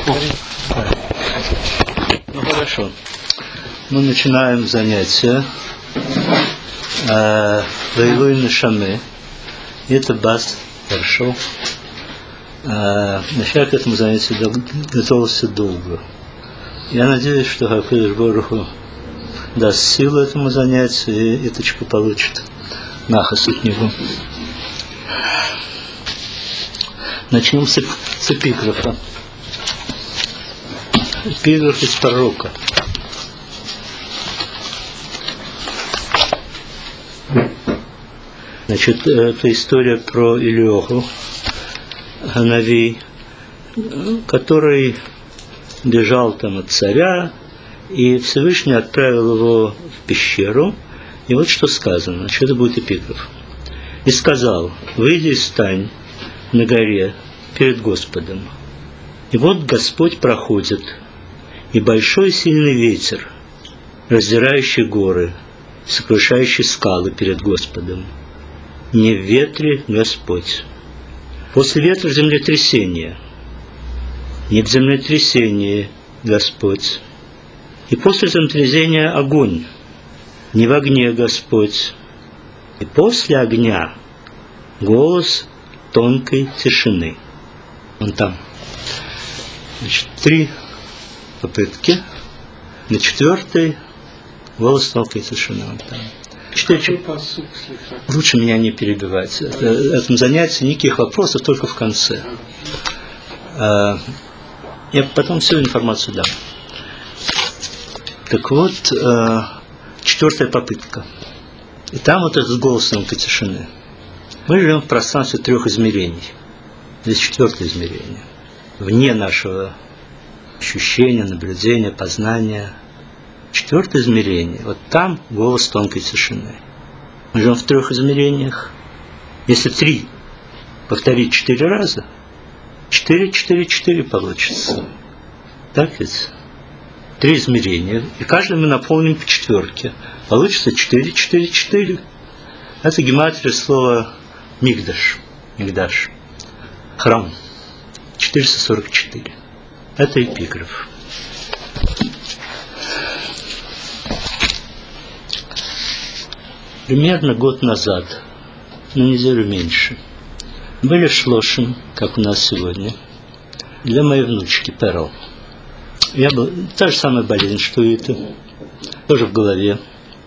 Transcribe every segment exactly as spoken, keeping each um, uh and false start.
Ну хорошо. Мы начинаем занятие Лейлуй Нешаме. Это бас Эршел. Я к этому занятию готовился долго. Я надеюсь, что Хакодыш Борух Ху даст силу этому занятию, и Иточка получит нахас от него. Начнем с, с эпиграфа. Эпиграф из пророка. Значит, это история про Илиоху Ханави, который бежал там от царя, и Всевышний отправил его в пещеру. И вот что сказано, значит, это будет эпиграф. «И сказал: выйди и стань на горе перед Господом. И вот Господь проходит, и большой сильный ветер, раздирающий горы, сокрушающий скалы перед Господом. Не в ветре Господь. После ветра землетрясение, не в землетрясении Господь. И после землетрясения огонь, не в огне Господь. И после огня голос тонкой тишины». Вон там. Значит, три попытки. На четвертой голос тонкой тишины. Вон там. Четыре... Лучше меня не перебивать. В этом занятии никаких вопросов, только в конце. Я потом всю информацию дам. Так вот, четвертая попытка. И там вот этот голос тонкой тишины. Мы живем в пространстве трех измерений. Здесь четвертое измерение. Вне нашего ощущения, наблюдения, познания. Четвертое измерение. Вот там голос тонкой тишины. Мы живем в трех измерениях. Если три повторить четыре раза, четыре, четыре, четыре получится. Так ведь? Три измерения. И каждый мы наполним по четверке. Получится четыре, четыре, четыре. Это гематрия слова мигдаш. Мигдаш. Храм. четыреста сорок четыре. Это эпиграф. Примерно год назад, на неделю меньше, были шлошим, как у нас сегодня, для моей внучки Перл. Я был, та же самая болезнь, что и это, тоже в голове.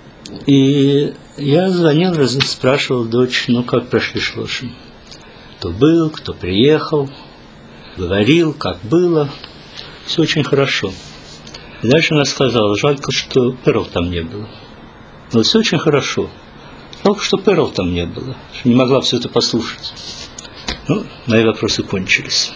И я звонил, спрашивал дочь, ну как прошли шлошим. Кто был, кто приехал, говорил, как было. Все очень хорошо. И дальше она сказала: жалко, что Перл там не было. Но все очень хорошо. Жалко, что Перл там не было, что не могла все это послушать. Ну, мои вопросы кончились.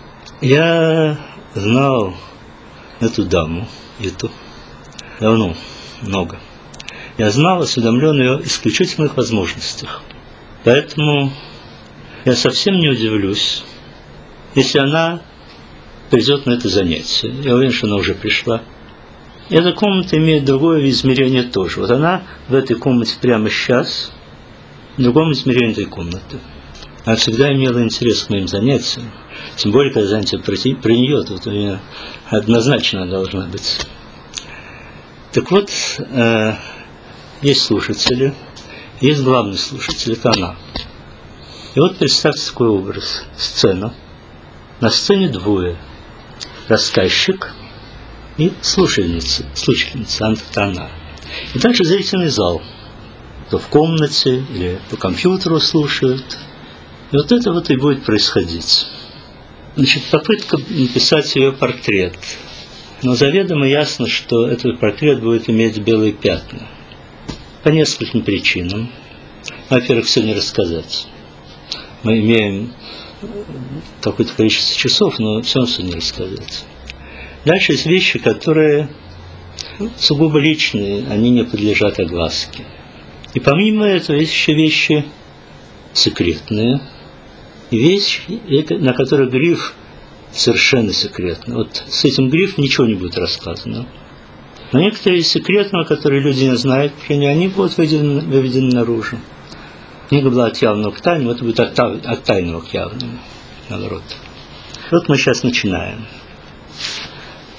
Я знал эту даму, эту, давно, много. Я знал, осведомлен о ее исключительных возможностях. Поэтому я совсем не удивлюсь, если она придет на это занятие. Я уверен, что она уже пришла. И эта комната имеет другое измерение тоже. Вот она в этой комнате прямо сейчас, в другом измерении этой комнаты. Она всегда имела интерес к моим занятиям. Тем более, когда занятие про, про нее, то вот у нее однозначно должна быть. Так вот, э, есть слушатели, есть главный слушатель, это она. И вот представьте такой образ. Сцена. На сцене двое. Рассказчик и слушательница. Слушательница, это она. И дальше зрительный зал. То в комнате или по компьютеру слушают. И вот это вот и будет происходить. Значит, попытка написать ее портрет. Но заведомо ясно, что этот портрет будет иметь белые пятна. По нескольким причинам. Во-первых, все не рассказать. Мы имеем какое-то количество часов, но все равно не рассказать. Дальше есть вещи, которые сугубо личные, они не подлежат огласке. И помимо этого есть еще вещи секретные, и вещи, на которые гриф совершенно секретный. Вот с этим грифом ничего не будет рассказано. Но некоторые секретные, которые люди не знают, они будут выведены, выведены наружу. Книга была от явного к тайному, это будет от, от тайного к явному, наоборот. Вот мы сейчас начинаем.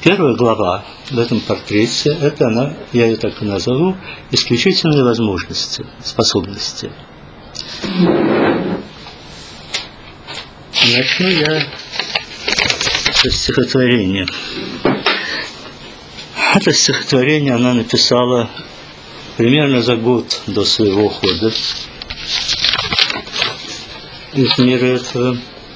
Первая глава в этом портрете, это она, я ее так и назову, исключительные возможности, способности. Начну я со стихотворения. Это стихотворение она написала примерно за год до своего ухода из мира этого.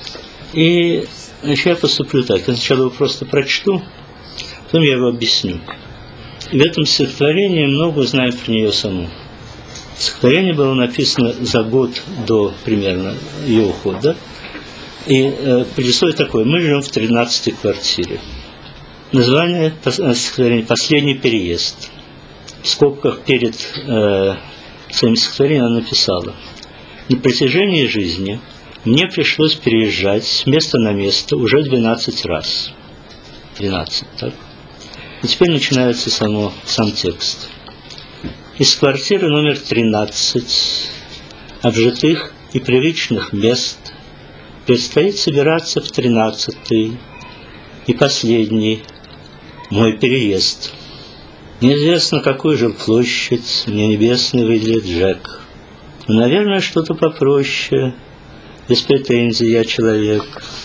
И значит, я поступлю так. Я сначала его просто прочту, потом я его объясню. И в этом стихотворении много узнаем про нее саму. Стихотворение было написано за год до примерно ее ухода. И э, предисловие такое. Мы живем в тринадцатой квартире. Название стихотворения «Последний переезд». В скобках перед э, своим стихотворением она написала: «На протяжении жизни мне пришлось переезжать с места на место уже двенадцать раз». двенадцать, так? И теперь начинается само, сам текст. Из квартиры номер тринадцать, обжитых и привычных мест, предстоит собираться в тринадцатый и последний мой переезд. Неизвестно, какую же площадь мне небесный выделит Джек. Но, наверное, что-то попроще. Без претензий я человек.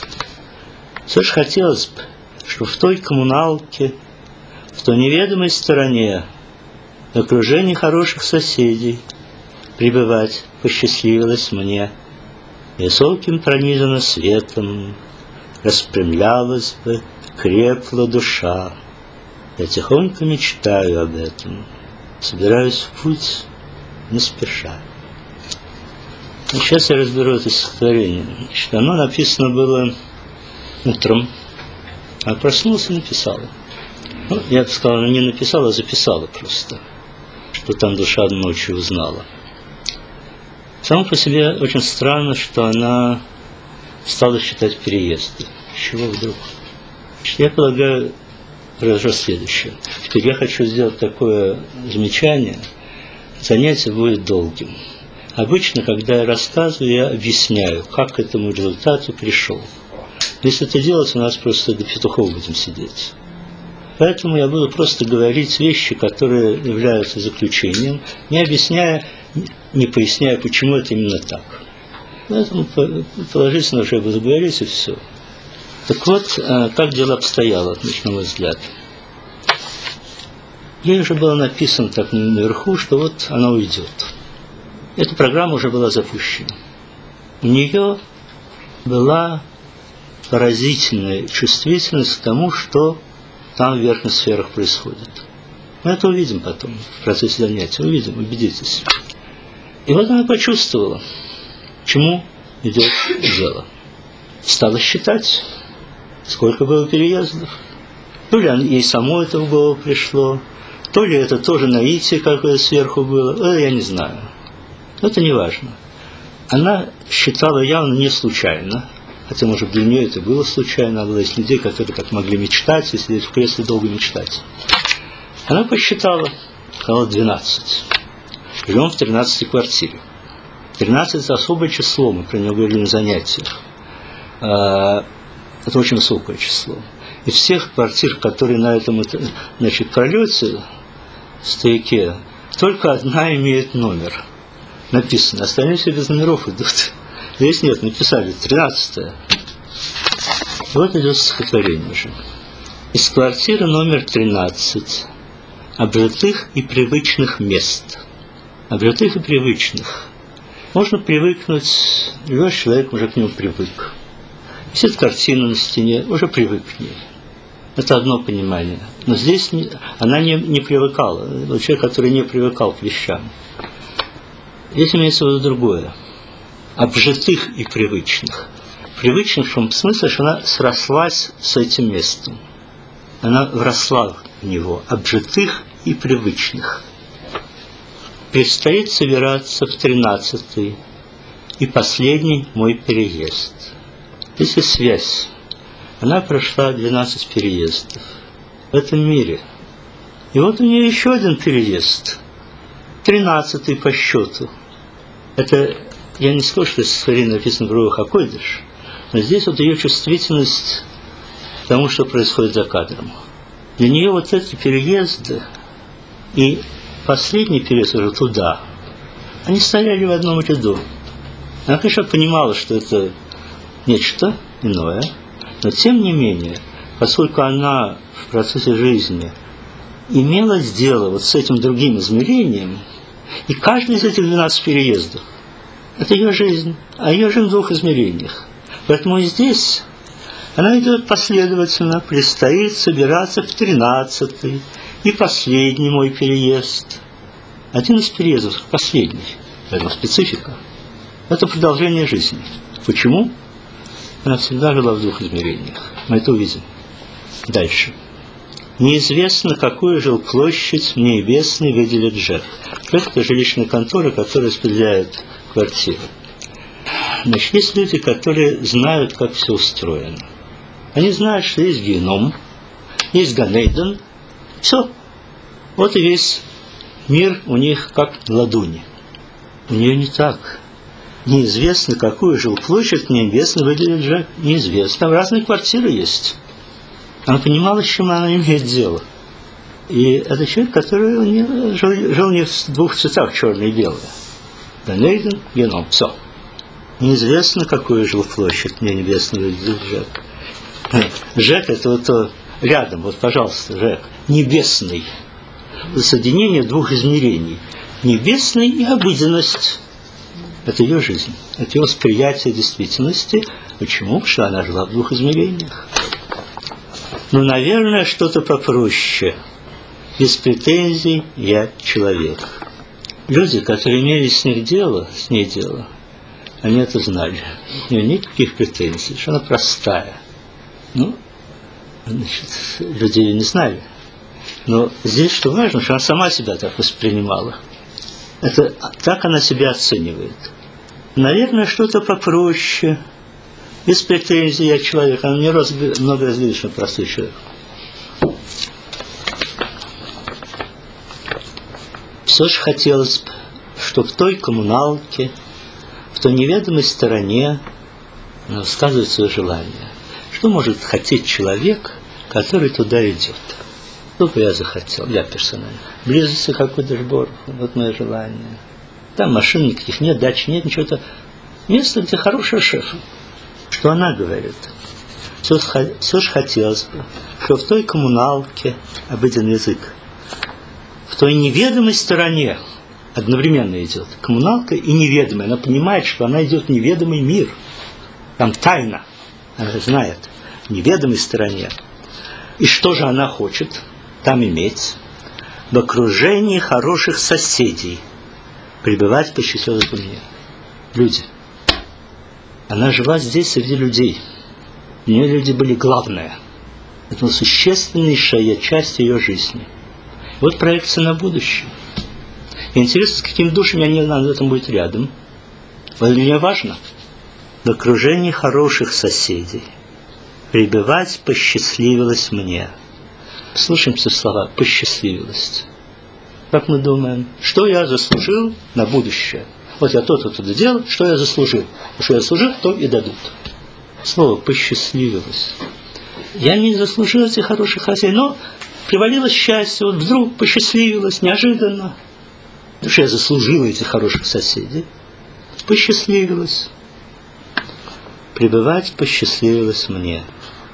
Все же хотелось бы, чтобы в той коммуналке, в той неведомой стороне, в окружении хороших соседей, пребывать посчастливилось мне. Высоким пронизано светом, распрямлялась бы, крепла душа. Я тихонько мечтаю об этом, собираюсь в путь не спеша. И сейчас я разберу это стихотворение. Значит, оно написано было утром, а проснулся и написала. Ну, я бы сказал, она не написала, а записала просто, что там душа ночью узнала. Само по себе очень странно, что она стала считать переезды. С чего вдруг? Значит, я полагаю, произошло следующее. Теперь я хочу сделать такое замечание. Занятие будет долгим. Обычно, когда я рассказываю, я объясняю, как к этому результату пришел. Если это делать, у нас просто до петухов будем сидеть. Поэтому я буду просто говорить вещи, которые являются заключением, не объясняя, не поясняя, почему это именно так. Поэтому положительно уже я буду говорить, и все. Так вот, как дело обстояло, на мой взгляд. Ей уже было написано так наверху, что вот она уйдет. Эта программа уже была запущена. У нее была поразительная чувствительность к тому, что там в верхних сферах происходит. Мы это увидим потом, в процессе занятия. Увидим, убедитесь. И вот она почувствовала, к чему идет дело. Стала считать, сколько было переездов. То ли ей самой это в голову пришло, то ли это тоже наитие какое сверху было, это я не знаю. Это не важно. Она считала явно не случайно, хотя, может, для нее это было случайно, было из людей, которые так могли мечтать и сидеть в кресле долго мечтать. Она посчитала, сказала двенадцать. Живем в тринадцатой квартире. тринадцать – это особое число, мы про него говорили на занятиях. Это очень высокое число. Из всех квартир, которые на этом, значит, пролете, стояке, только одна имеет номер. Написано, остальные все без номеров идут. Здесь нет, написали, тринадцатая. Вот идет стихотворение уже. Из квартиры номер тринадцать, обжитых и привычных мест. Обжитых и привычных. Можно привыкнуть, любой человек уже к нему привык. Висит картина на стене, уже привык к ней. Это одно понимание. Но здесь не, она не, не привыкала. Это человек, который не привыкал к вещам. Здесь имеется в виду другое. Обжитых и привычных. Привычных в том смысле, что она срослась с этим местом. Она вросла в него. Обжитых и привычных. Предстоит собираться в тринадцатый и последний мой переезд. Здесь есть связь. Она прошла двенадцать переездов в этом мире. И вот у нее еще один переезд. тринадцатый по счету. Это, я не скажу, что стихотворение написано в Руах ха-Койдеш, но здесь вот ее чувствительность к тому, что происходит за кадром. Для нее вот эти переезды и последний переезд уже туда, они стояли в одном ряду. Она, конечно, понимала, что это нечто иное, но тем не менее, поскольку она в процессе жизни имела дело вот с этим другим измерением, и каждый из этих двенадцати переездов – это ее жизнь, а ее жизнь в двух измерениях. Поэтому и здесь она идет последовательно, предстоит собираться в тринадцатый и последний мой переезд. Один из переездов, последний, это специфика, это продолжение жизни. Почему? Она всегда жила в двух измерениях. Мы это увидим. Дальше. Неизвестно, какую жилплощадь мне небесный выделит ЖЭК. ЖЭК – это жилищная контора, которая распределяет квартиры. Значит, есть люди, которые знают, как все устроено. Они знают, что есть геном, есть Ганейден. Все. Вот и весь мир у них как на ладони. У нее не так. Неизвестно, какую жилплощадь мне небесно выделит ЖЭК. Неизвестно. Там разные квартиры есть. Она понимала, с чем она имеет дело. И это человек, который не, жил, жил не в двух цветах, черное и белое. Ганейден, геном. Все. Неизвестно, какую жилплощадь мне небесно выделит ЖЭК. ЖЭК – это вот то рядом, вот, пожалуйста, ЖЭК. Небесный. Соединение двух измерений. Небесный и обыденность. Это ее жизнь. Это ее восприятие действительности. Почему? Потому что она жила в двух измерениях. Ну, наверное, что-то попроще. Без претензий я человек. Люди, которые имели с ней дело, с ней дело, они это знали. У нее нет никаких претензий, что она простая. Ну, значит, люди ее не знали. Но здесь что важно, что она сама себя так воспринимала. Это так она себя оценивает. Наверное, что-то попроще. Без претензий я человек. Она не раз, много раз говорит, что простой человек. Все же хотелось бы, что в той коммуналке, в той неведомой стороне она высказывает свое желание. Что может хотеть человек, который туда идет? Что бы я захотел, я персонально. Близости какой-то сбор, вот мое желание. Там машин никаких нет, дач нет, ничего-то. Место, где хороший шеф. Что она говорит? Все, все же хотелось бы, что в той коммуналке, обыденный язык, в той неведомой стороне одновременно идет коммуналка и неведомая. Она понимает, что она идет в неведомый мир. Там тайна. Она знает. В неведомой стороне. И что же она хочет там иметь? В окружении хороших соседей. Пребывать по счастливой земле. Люди. Она жила здесь среди людей. У нее люди были главное. Это существеннейшая часть ее жизни. Вот проекция на будущее. И интересно, с какими душами они на этом будут рядом. Это для меня важно. В окружении хороших соседей. Пребывать посчастливилось мне. Слушаемся слова «посчастливилось». Как мы думаем, что я заслужил на будущее? Вот я то-то туда делал, что я заслужил. Что я заслужил, то и дадут. Слово «посчастливилось». Я не заслужил этих хороших соседей, но привалилось счастье, вот вдруг посчастливилось, неожиданно. Потому что я заслужил этих хороших соседей. Посчастливилось. Пребывать посчастливилось мне.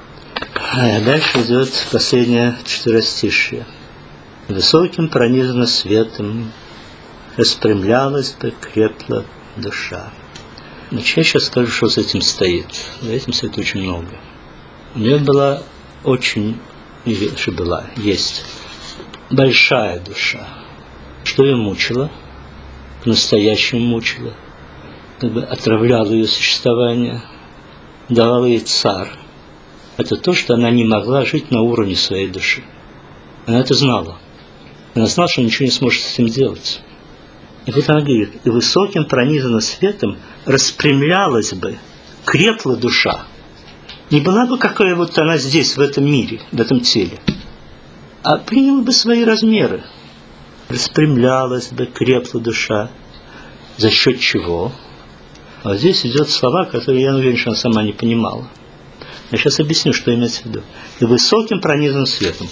А дальше идет последнее четверостишье. Высоким пронизано светом, распрямлялась бы, крепла душа. Значит, я сейчас скажу, что с этим стоит. За этим стоит очень много. У нее была очень, что была, есть большая душа. Что ее мучило? По-настоящему мучило. Как бы отравляло ее существование, давало ей царь. Это то, что она не могла жить на уровне своей души. Она это знала. Она знала, что ничего не сможет с этим делать. И вот она говорит, и высоким пронизанным светом распрямлялась бы, крепла душа. Не была бы какая вот она здесь, в этом мире, в этом теле, а приняла бы свои размеры. Распрямлялась бы, крепла душа. За счет чего? А вот здесь идет слова, которые я уверен, что она сама не понимала. Я сейчас объясню, что имеется в виду. И высоким пронизанным светом.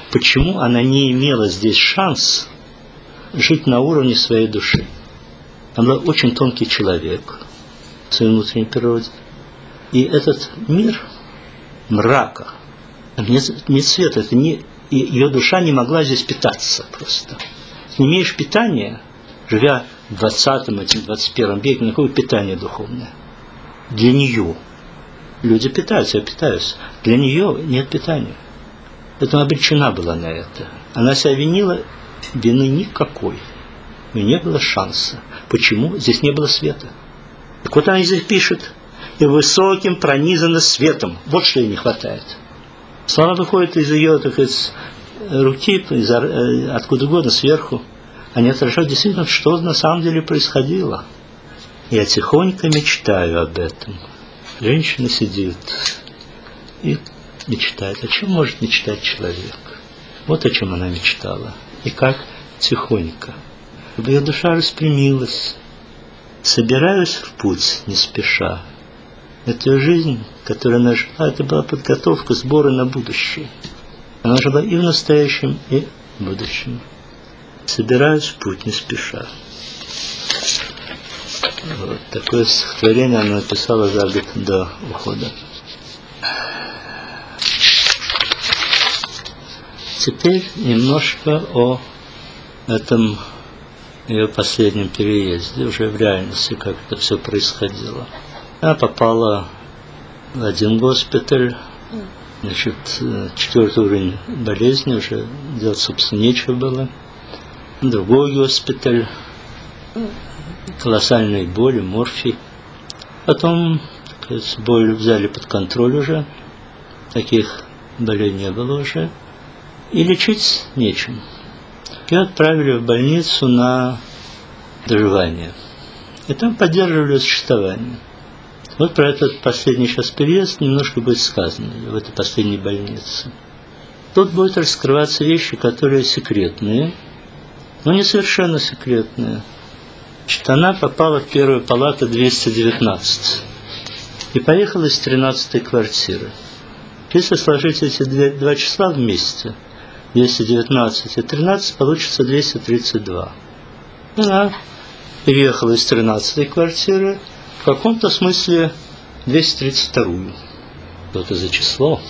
почему она не имела здесь шанс жить на уровне своей души. Она была очень тонкий человек в своей внутренней природе. И этот мир мрака, нет, нет света, это не, ее душа не могла здесь питаться просто. Не имеешь питания, живя в двадцатом, двадцать первом веке, на какое питание духовное? Для нее. Люди питаются, я питаюсь. Для нее нет питания. Поэтому обречена была на это. Она себя винила, вины никакой. У нее не было шанса. Почему? Здесь не было света. Так вот она здесь пишет: и высоким пронизано светом. Вот что ей не хватает. Слова выходят из ее, так сказать, руки, из, откуда угодно, сверху. Они отражают действительно, что на самом деле происходило. Я тихонько мечтаю об этом. Женщина сидит и мечтает. О чем может мечтать человек? Вот о чем она мечтала. И как? Тихонько. Чтобы ее душа распрямилась. Собираюсь в путь, не спеша. Это ее жизнь, которую она жила, это была подготовка, сборы на будущее. Она жила и в настоящем, и в будущем. Собираюсь в путь, не спеша. Вот такое стихотворение она написала за год до ухода. Теперь немножко о этом ее последнем переезде, уже в реальности, как это все происходило. Она попала в один госпиталь, значит, четвертый уровень болезни, уже делать, собственно, нечего было. Другой госпиталь, колоссальные боли, морфий. Потом, так сказать, боль взяли под контроль уже, таких болей не было уже, и лечить нечем. Ее отправили в больницу на доживание. И там поддерживали существование. Вот про этот последний сейчас переезд немножко будет сказано в этой последней больнице. Тут будут раскрываться вещи, которые секретные, но не совершенно секретные. Значит, она попала в первую палату двести девятнадцать и поехала из тринадцатой квартиры. Если сложить эти две, два числа вместе, двести девятнадцать и тринадцать, получится двести тридцать два. Она переехала из тринадцатой квартиры в каком-то смысле двести тридцать вторую. Что это за число?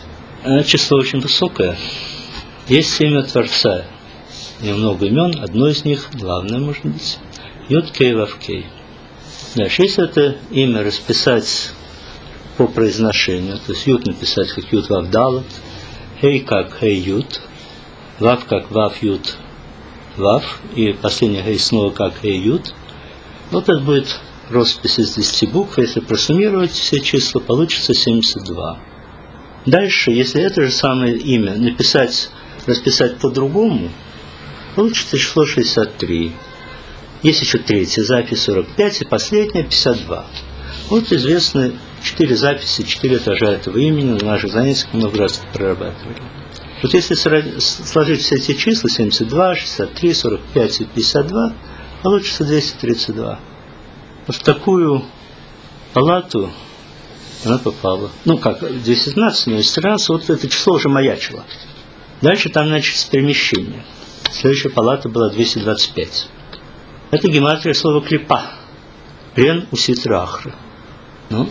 Число очень высокое. Есть имя Творца. У него много имен, одно из них, главное, может быть, Юд Кей Вав Кей. Дальше, если это имя расписать по произношению, то есть Юд написать как Юд Вав Далат, Хей как Хей Юд, Вав как Вав Юд Вав, и последний Хей снова как Хей Юд, вот это будет роспись из десяти букв. Если просуммировать все числа, получится семьдесят два. Дальше, если это же самое имя написать, расписать по-другому, получится число шестьдесят три. Есть еще третья запись, сорок пять, и последняя, пятьдесят два. Вот известны четыре записи, четыре этажа этого имени, на наших занятиях много раз прорабатывали. Вот если сложить все эти числа, семьдесят два, шестьдесят три, сорок пять и пятьдесят два, получится двести тридцать два. Вот в такую палату она попала. Ну как, двести пятнадцать, но из тринадцати, вот это число уже маячило. Дальше там началось перемещение. Следующая палата была двести двадцать пять. Это гематрия слова клипа. Плен у ситрахры. Ну,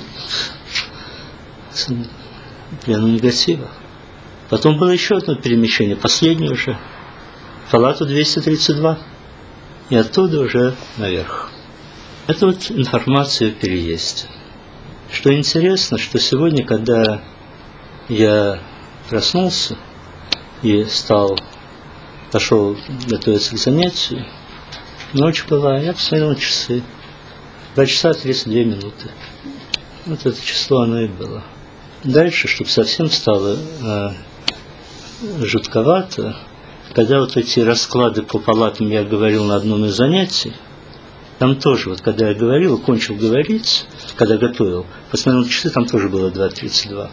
плен негатива. Потом было еще одно перемещение, последнее уже, в палату двести тридцать два. И оттуда уже наверх. Это вот информация о переезде. Что интересно, что сегодня, когда я проснулся и стал, пошел готовиться к занятию, ночь была, я посмотрел на часы. два часа тридцать две минуты. Вот это число оно и было. Дальше, чтобы совсем стало э, жутковато, когда вот эти расклады по палатам я говорил на одном из занятий, там тоже, вот когда я говорил, кончил говорить, когда готовил, посмотрел на часы, там тоже было два тридцать два.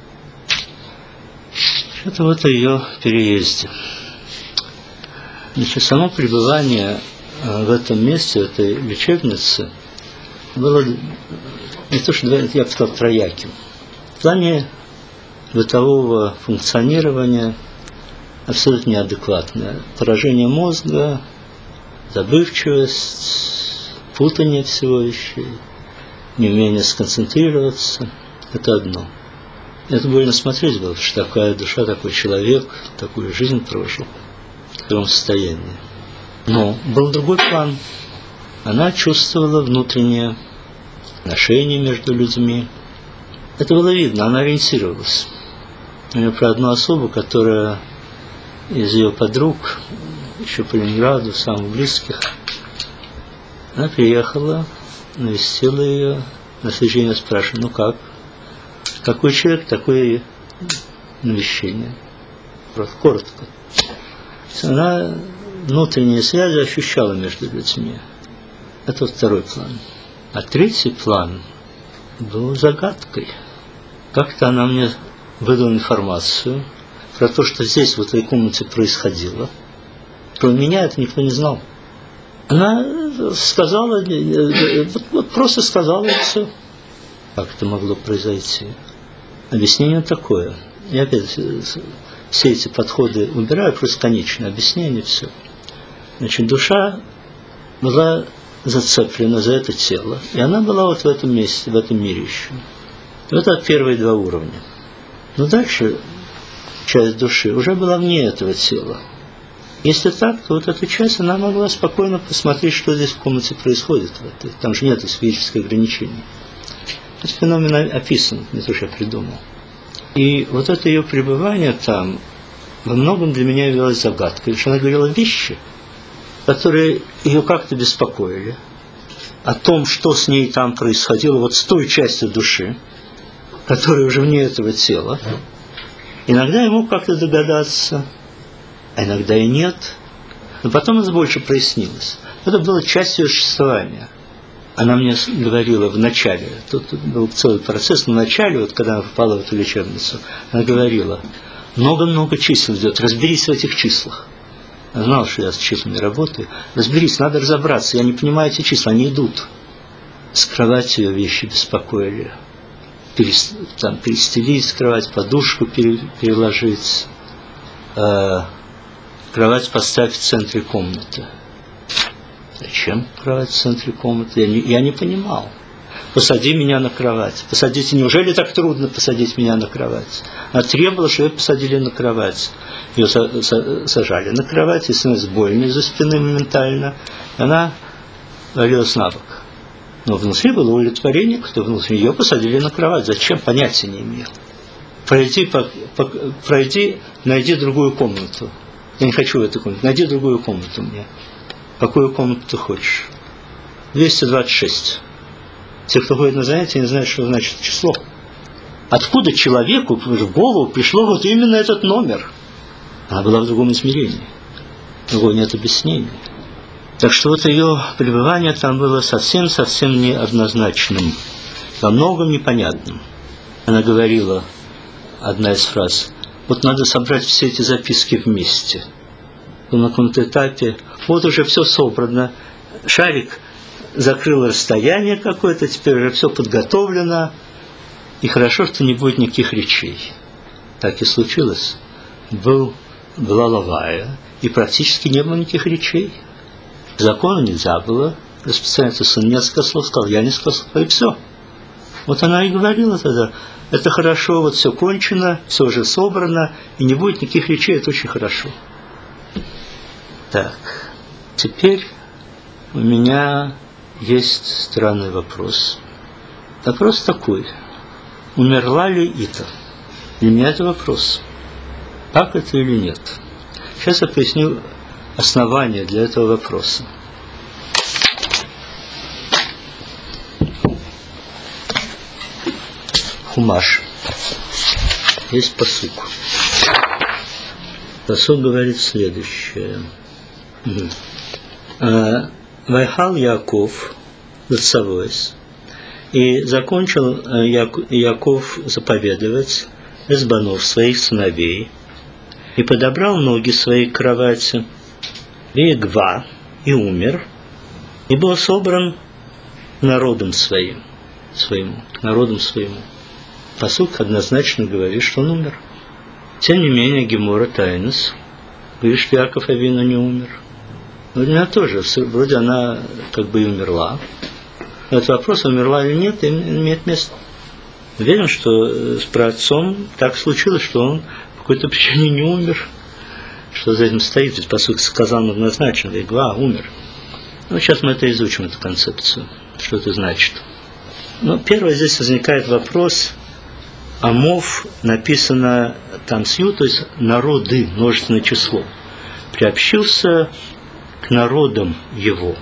Это вот о ее переезде. Значит, само пребывание в этом месте, в этой лечебнице, было не то, что я бы сказал, трояким. В плане бытового функционирования абсолютно неадекватное. Поражение мозга, забывчивость, путание всего вещей, неумение сконцентрироваться – это одно. Это больно смотреть было, что такая душа, такой человек, такую жизнь прожил в таком состоянии. Но был другой план. Она чувствовала внутреннее отношение между людьми. Это было видно, она ориентировалась. У нее про одну особу, которая из ее подруг, еще по Ленинграду, самых близких, она приехала, навестила ее, на следующий день спрашивает, ну как? Какой человек, такое навещение. Просто коротко. Она внутренние связи ощущала между людьми. Это вот второй план. А третий план был загадкой. Как-то она мне выдала информацию про то, что здесь, в этой комнате, происходило. Про меня это никто не знал. Она сказала, вот просто сказала, и все. Как это могло произойти? Объяснение такое. Я опять все эти подходы убираю, просто конечное объяснение, все. Значит, душа была зацеплена за это тело, и она была вот в этом месте, в этом мире еще. Вот это первые два уровня. Но дальше часть души уже была вне этого тела. Если так, то вот эта часть, она могла спокойно посмотреть, что здесь в комнате происходит. Там же нет физических ограничений. Этот феномен описан, не то, что я придумал. И вот это ее пребывание там во многом для меня являлось загадкой, потому что она говорила вещи, которые ее как-то беспокоили, о том, что с ней там происходило, вот с той частью души, которая уже вне этого тела. Иногда я мог как-то догадаться, а иногда и нет. Но потом это больше прояснилось. Это было частью ее существования. Она мне говорила в начале, тут был целый процесс, но в начале, вот когда она попала в эту лечебницу, она говорила, много-много чисел идет, разберись в этих числах. Я знал, что я с числами работаю. Разберись, надо разобраться, я не понимаю эти числа, они идут. С кровати ее вещи беспокоили. Перес, там, перестелить кровать, подушку пере, переложить, э, кровать поставить в центре комнаты. Зачем кровать в центре комнаты? Я не, я не понимал. Посади меня на кровать. Посадите, неужели так трудно посадить меня на кровать? Она требовала, чтобы ее посадили на кровать. Ее сажали на кровать, и становилось больно из-за спины моментально. Она валилась на бок. Но внутри было удовлетворение, кто внутри. Ее посадили на кровать. Зачем? Понятия не имел. Пройди, по, по, пройди, найди другую комнату. Я не хочу в эту комнату. Найди другую комнату мне. Какую комнату ты хочешь? двести двадцать шесть. Те, кто ходит на занятия, не знают, что значит число. Откуда человеку в голову пришло вот именно этот номер? Она была в другом измерении. Другого нет объяснения. Так что вот ее пребывание там было совсем-совсем неоднозначным. Во многом непонятным. Она говорила, одна из фраз, вот надо собрать все эти записки вместе. На каком-то этапе, вот уже все собрано, шарик закрыл расстояние какое-то, теперь уже все подготовлено, и хорошо, что не будет никаких речей. Так и случилось. Был, была лавая, и практически не было никаких речей. Закона нельзя было, расписание сын несколько слов сказал, я несколько слов, и все. Вот она и говорила тогда, это хорошо, вот все кончено, все уже собрано, и не будет никаких речей, это очень хорошо. Так, теперь у меня есть странный вопрос. Вопрос такой. Умерла ли Ита? Для меня это вопрос. Так это или нет? Сейчас я поясню основание для этого вопроса. Хумаш. Есть пасук. Пасук говорит следующее. Вайхал Яков Лацавойс. И закончил Яков заповедовать Эсбанов, своих сыновей, и подобрал ноги своей к кровати, Вегва, и умер, и был собран народом своим, своему, народом своему. Пасук однозначно говорит, что он умер. Тем не менее, Гемора Тайнус Говорит, что Яков Авину не умер. Но для меня тоже, вроде она как бы и умерла. Этот вопрос, умерла или нет, имеет место. Уверен, что с праотцом так случилось, что он по какой-то причине не умер. Что за этим стоит, ведь по сути сказал однозначно, Вейгва умер. Ну, сейчас мы это изучим, эту концепцию, что это значит. Ну, первое, здесь возникает вопрос, Амов написано там с ю, то есть народы, множественное число, приобщился к народам его.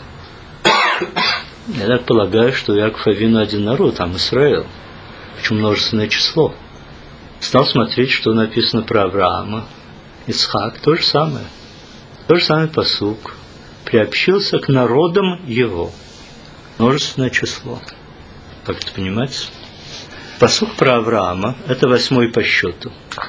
Я так полагаю, что Яков Авину один народ, там Израиль, почему множественное число. Стал смотреть, что написано про Авраама, Ицхак, то же самое. То же самое пасук. Приобщился к народам его. Множественное число. Как это понимать? Пасук про Авраама – это восьмой по счету.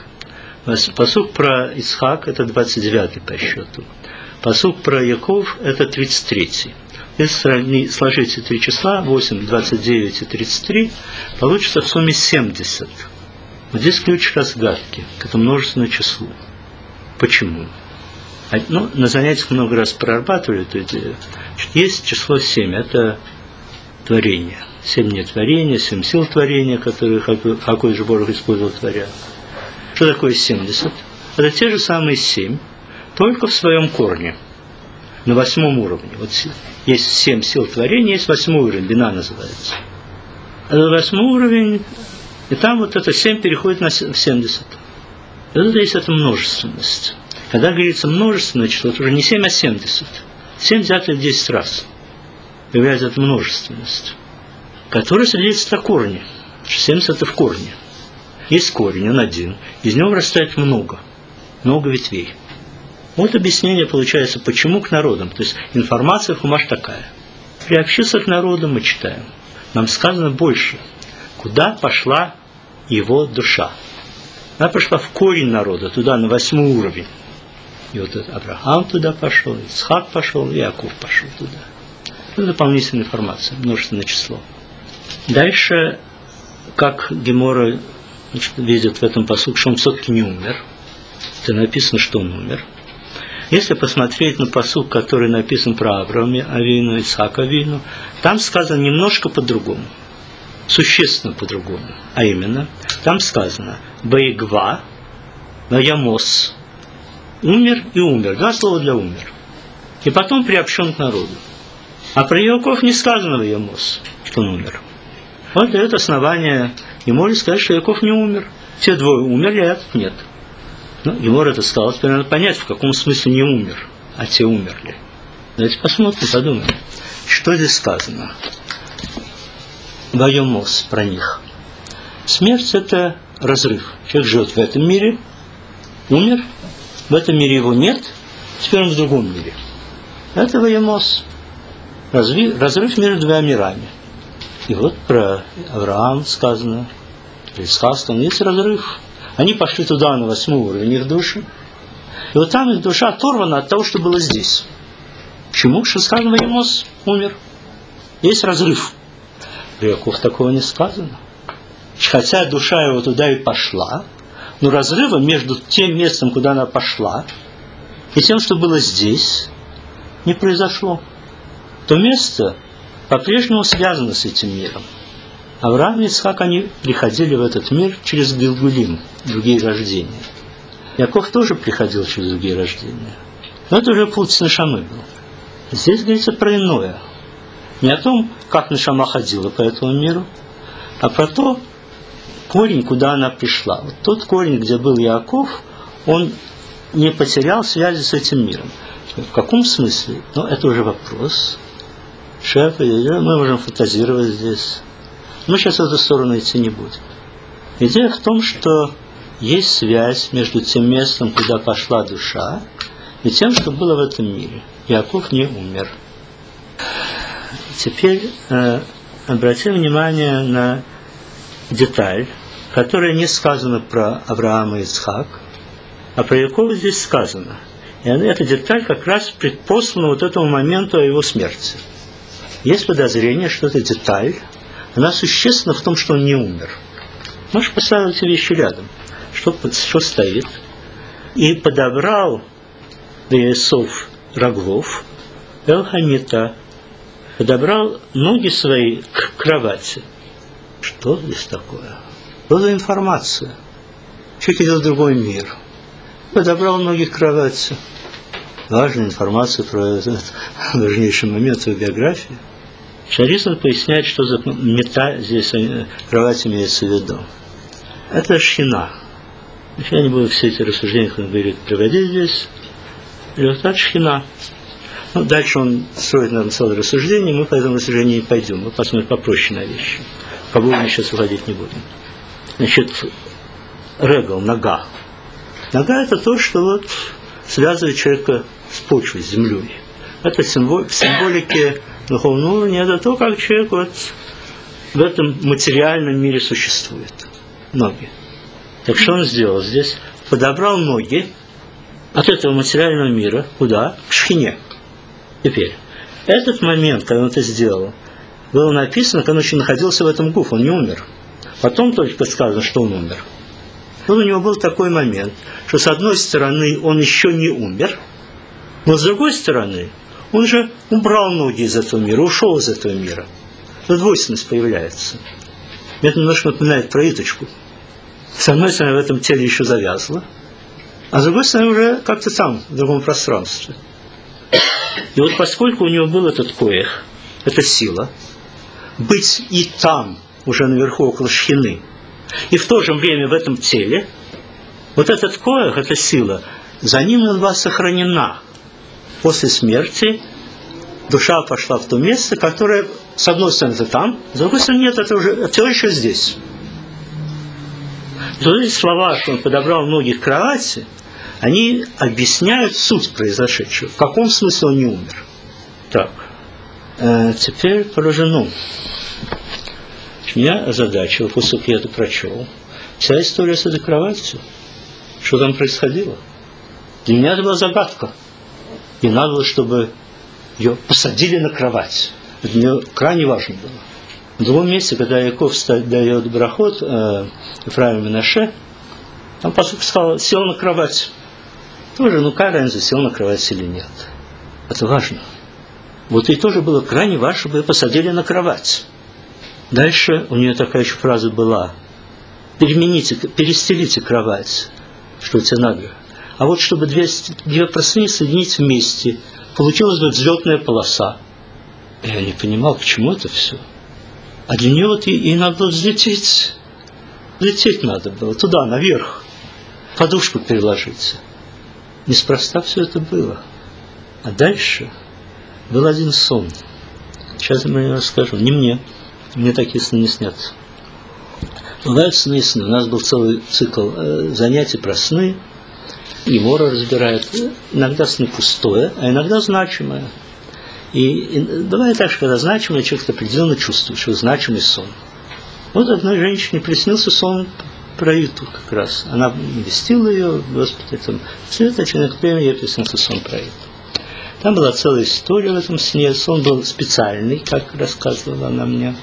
Пасук про Ицхак – это двадцать девятый по счету. Пасук про Яков – это тридцать третий. Если сложить эти три числа, восемь, двадцать девять и тридцать три, получится в сумме семьдесят. Вот здесь ключ разгадки к этому множественному числу. Почему? Ну, на занятиях много раз прорабатывали эту идею. Есть число семь, это творение. Семь не творения, семь сил творения, которые какой же Бог использовал, творя. Что такое семьдесят? Это те же самые семь, только в своем корне, на восьмом уровне. Вот есть семь сил творения, есть восьмой уровень, бина называется. Это восьмой уровень, и там вот это семь переходит на семьдесят. Это есть эта множественность. Когда говорится множественное число, это уже не семь, а семьдесят. семь взято в десять раз. Появляется эта множественность, которая содержится на корне. семьдесят это в корне. Есть корень, он один. Из него вырастает много. Много ветвей. Вот объяснение получается, почему к народам. То есть информация в Хумаш такая. Приобщился к народам, мы читаем. Нам сказано больше. Куда пошла его душа? Она пошла в корень народа, туда, на восьмой уровень. И вот Авраам туда пошел, Ицхак пошел, и Яков пошел туда. Это дополнительная информация, множественное число. Дальше, как Гемора, значит, видит в этом пасуке, что он все-таки не умер. Это написано, что он умер. Если посмотреть на пасук, который написан про Авраама Авину, Ицхака Авину, там сказано немножко по-другому. Существенно по-другому. А именно, там сказано «Баигва», «Наямос». Умер и умер. Два слова для умер. И потом приобщен к народу. А про Яков не сказано «Наямос», что он умер. Вот дает основание Геморе сказать, что Яков не умер. Все двое умерли, а этот нет. Ну, Гемора это сказал, теперь надо понять, в каком смысле не умер, а те умерли. Давайте посмотрим, подумаем, что здесь сказано. Вайомос про них. Смерть – это разрыв. Человек живет в этом мире, умер, в этом мире его нет, теперь он в другом мире. Это Вайомос. Разрыв между двумя мирами. И вот про Авраам сказано, про Исхак сказано, есть разрыв. Они пошли туда, на восьмой уровень их души. И вот там их душа оторвана от того, что было здесь. Почему? Что сказано, Вайомос умер. Есть разрыв. Про Яков такого не сказано. Хотя душа его туда и пошла, но разрыва между тем местом, куда она пошла, и тем, что было здесь, не произошло. То место по-прежнему связано с этим миром. Авраам и Ицхак, они приходили в этот мир через Гилгулим, другие рождения. Яков тоже приходил через другие рождения. Но это уже путь Нешамы был. Здесь говорится про иное. Не о том, как Нешама ходила по этому миру, а про то, корень, куда она пришла. Вот тот корень, где был Яков, он не потерял связи с этим миром. В каком смысле? Ну, это уже вопрос. Шеф, мы можем фантазировать здесь. Мы сейчас в эту сторону идти не будем. Идея в том, что есть связь между тем местом, куда пошла душа, и тем, что было в этом мире. Яков не умер. Теперь э, обратим внимание на деталь, которая не сказана про Авраама и Ицхак, а про Якова здесь сказано. И эта деталь как раз предпослана вот этому моменту о его смерти. Есть подозрение, что эта деталь, она существенна в том, что он не умер. Можешь поставить эти вещи рядом, что, что стоит. И подобрал Веесов Роглов, Элхамита, подобрал ноги свои к кровати. Что здесь такое? Что за информация? Человек идет в другой мир. Подобрал ноги к кровати. Важная информация про этот важнейший момент в биографии. Шарисов поясняет, что за мета здесь кровать имеется в виду. Это шхина. Я не буду все эти рассуждения, как он говорит, приводить здесь. Результат шхина. Ну, дальше он строит нам целое рассуждение, мы по этому рассуждению не пойдем. Мы посмотрим попроще на вещи. По мы сейчас уходить не будем. Значит, регал, нога. Нога – это то, что вот связывает человека с почвой, с землей. Это символ, в символике духовного уровня, это то, как человек вот в этом материальном мире существует. Ноги. Так что он сделал здесь? Подобрал ноги от этого материального мира куда? К шхине. Теперь, этот момент, когда он это сделал, было написано, когда он еще находился в этом гуф, он не умер. Потом только сказано, что он умер. Вот у него был такой момент, что с одной стороны он еще не умер, но с другой стороны он же убрал ноги из этого мира, ушел из этого мира. Тут двойственность появляется. Это немножко напоминает про Иточку. С одной стороны в этом теле еще завязло, а с другой стороны уже как-то там, в другом пространстве. И вот поскольку у него был этот коэх, эта сила, быть и там, уже наверху, около шхины, и в то же время в этом теле, вот этот коэх, эта сила, за ним была сохранена. После смерти душа пошла в то место, которое, с одной стороны, это там, с другой стороны, нет, это уже все еще здесь. То эти слова, что он подобрал ноги к кровати, они объясняют суть произошедшего. В каком смысле он не умер. Так, э, теперь про жену. Меня озадачило, после того, как я это прочел, вся история с этой кроватью. Что там происходило? Для меня это была загадка. И надо было, чтобы ее посадили на кровать. Это мне крайне важно было. В другом месте, когда Яков дает брахот э, Ефраиму и Менаше, там посуд сказал, сел на кровать. Тоже, ну какая разница, сел на кровать или нет. Это важно. Вот ей тоже было крайне важно, чтобы ее посадили на кровать. Дальше у нее такая еще фраза была. Перемените, перестелите кровать, что тебе надо. А вот чтобы две, две простыни соединить вместе, получилась бы взлетная полоса. Я не понимал, к чему это все. А для нее вот ей надо было взлететь. Лететь надо было туда, наверх. Подушку переложить. Неспроста все это было. А дальше был один сон. Сейчас я вам расскажу. Не мне. Мне такие сны не снятся. Бывают сны и сны. У нас был целый цикл э, занятий про сны. И Мора разбирает. Иногда сны пустое, а иногда значимое. И, и бывает так, что когда значимое, человек определенно чувствует, что значимый сон. Вот одной женщине приснился сон про Иту как раз. Она навестила ее, Господи, там, следующее время ей приснился сон про Иту. Там была целая история в этом сне. Сон был специальный, как рассказывала она мне.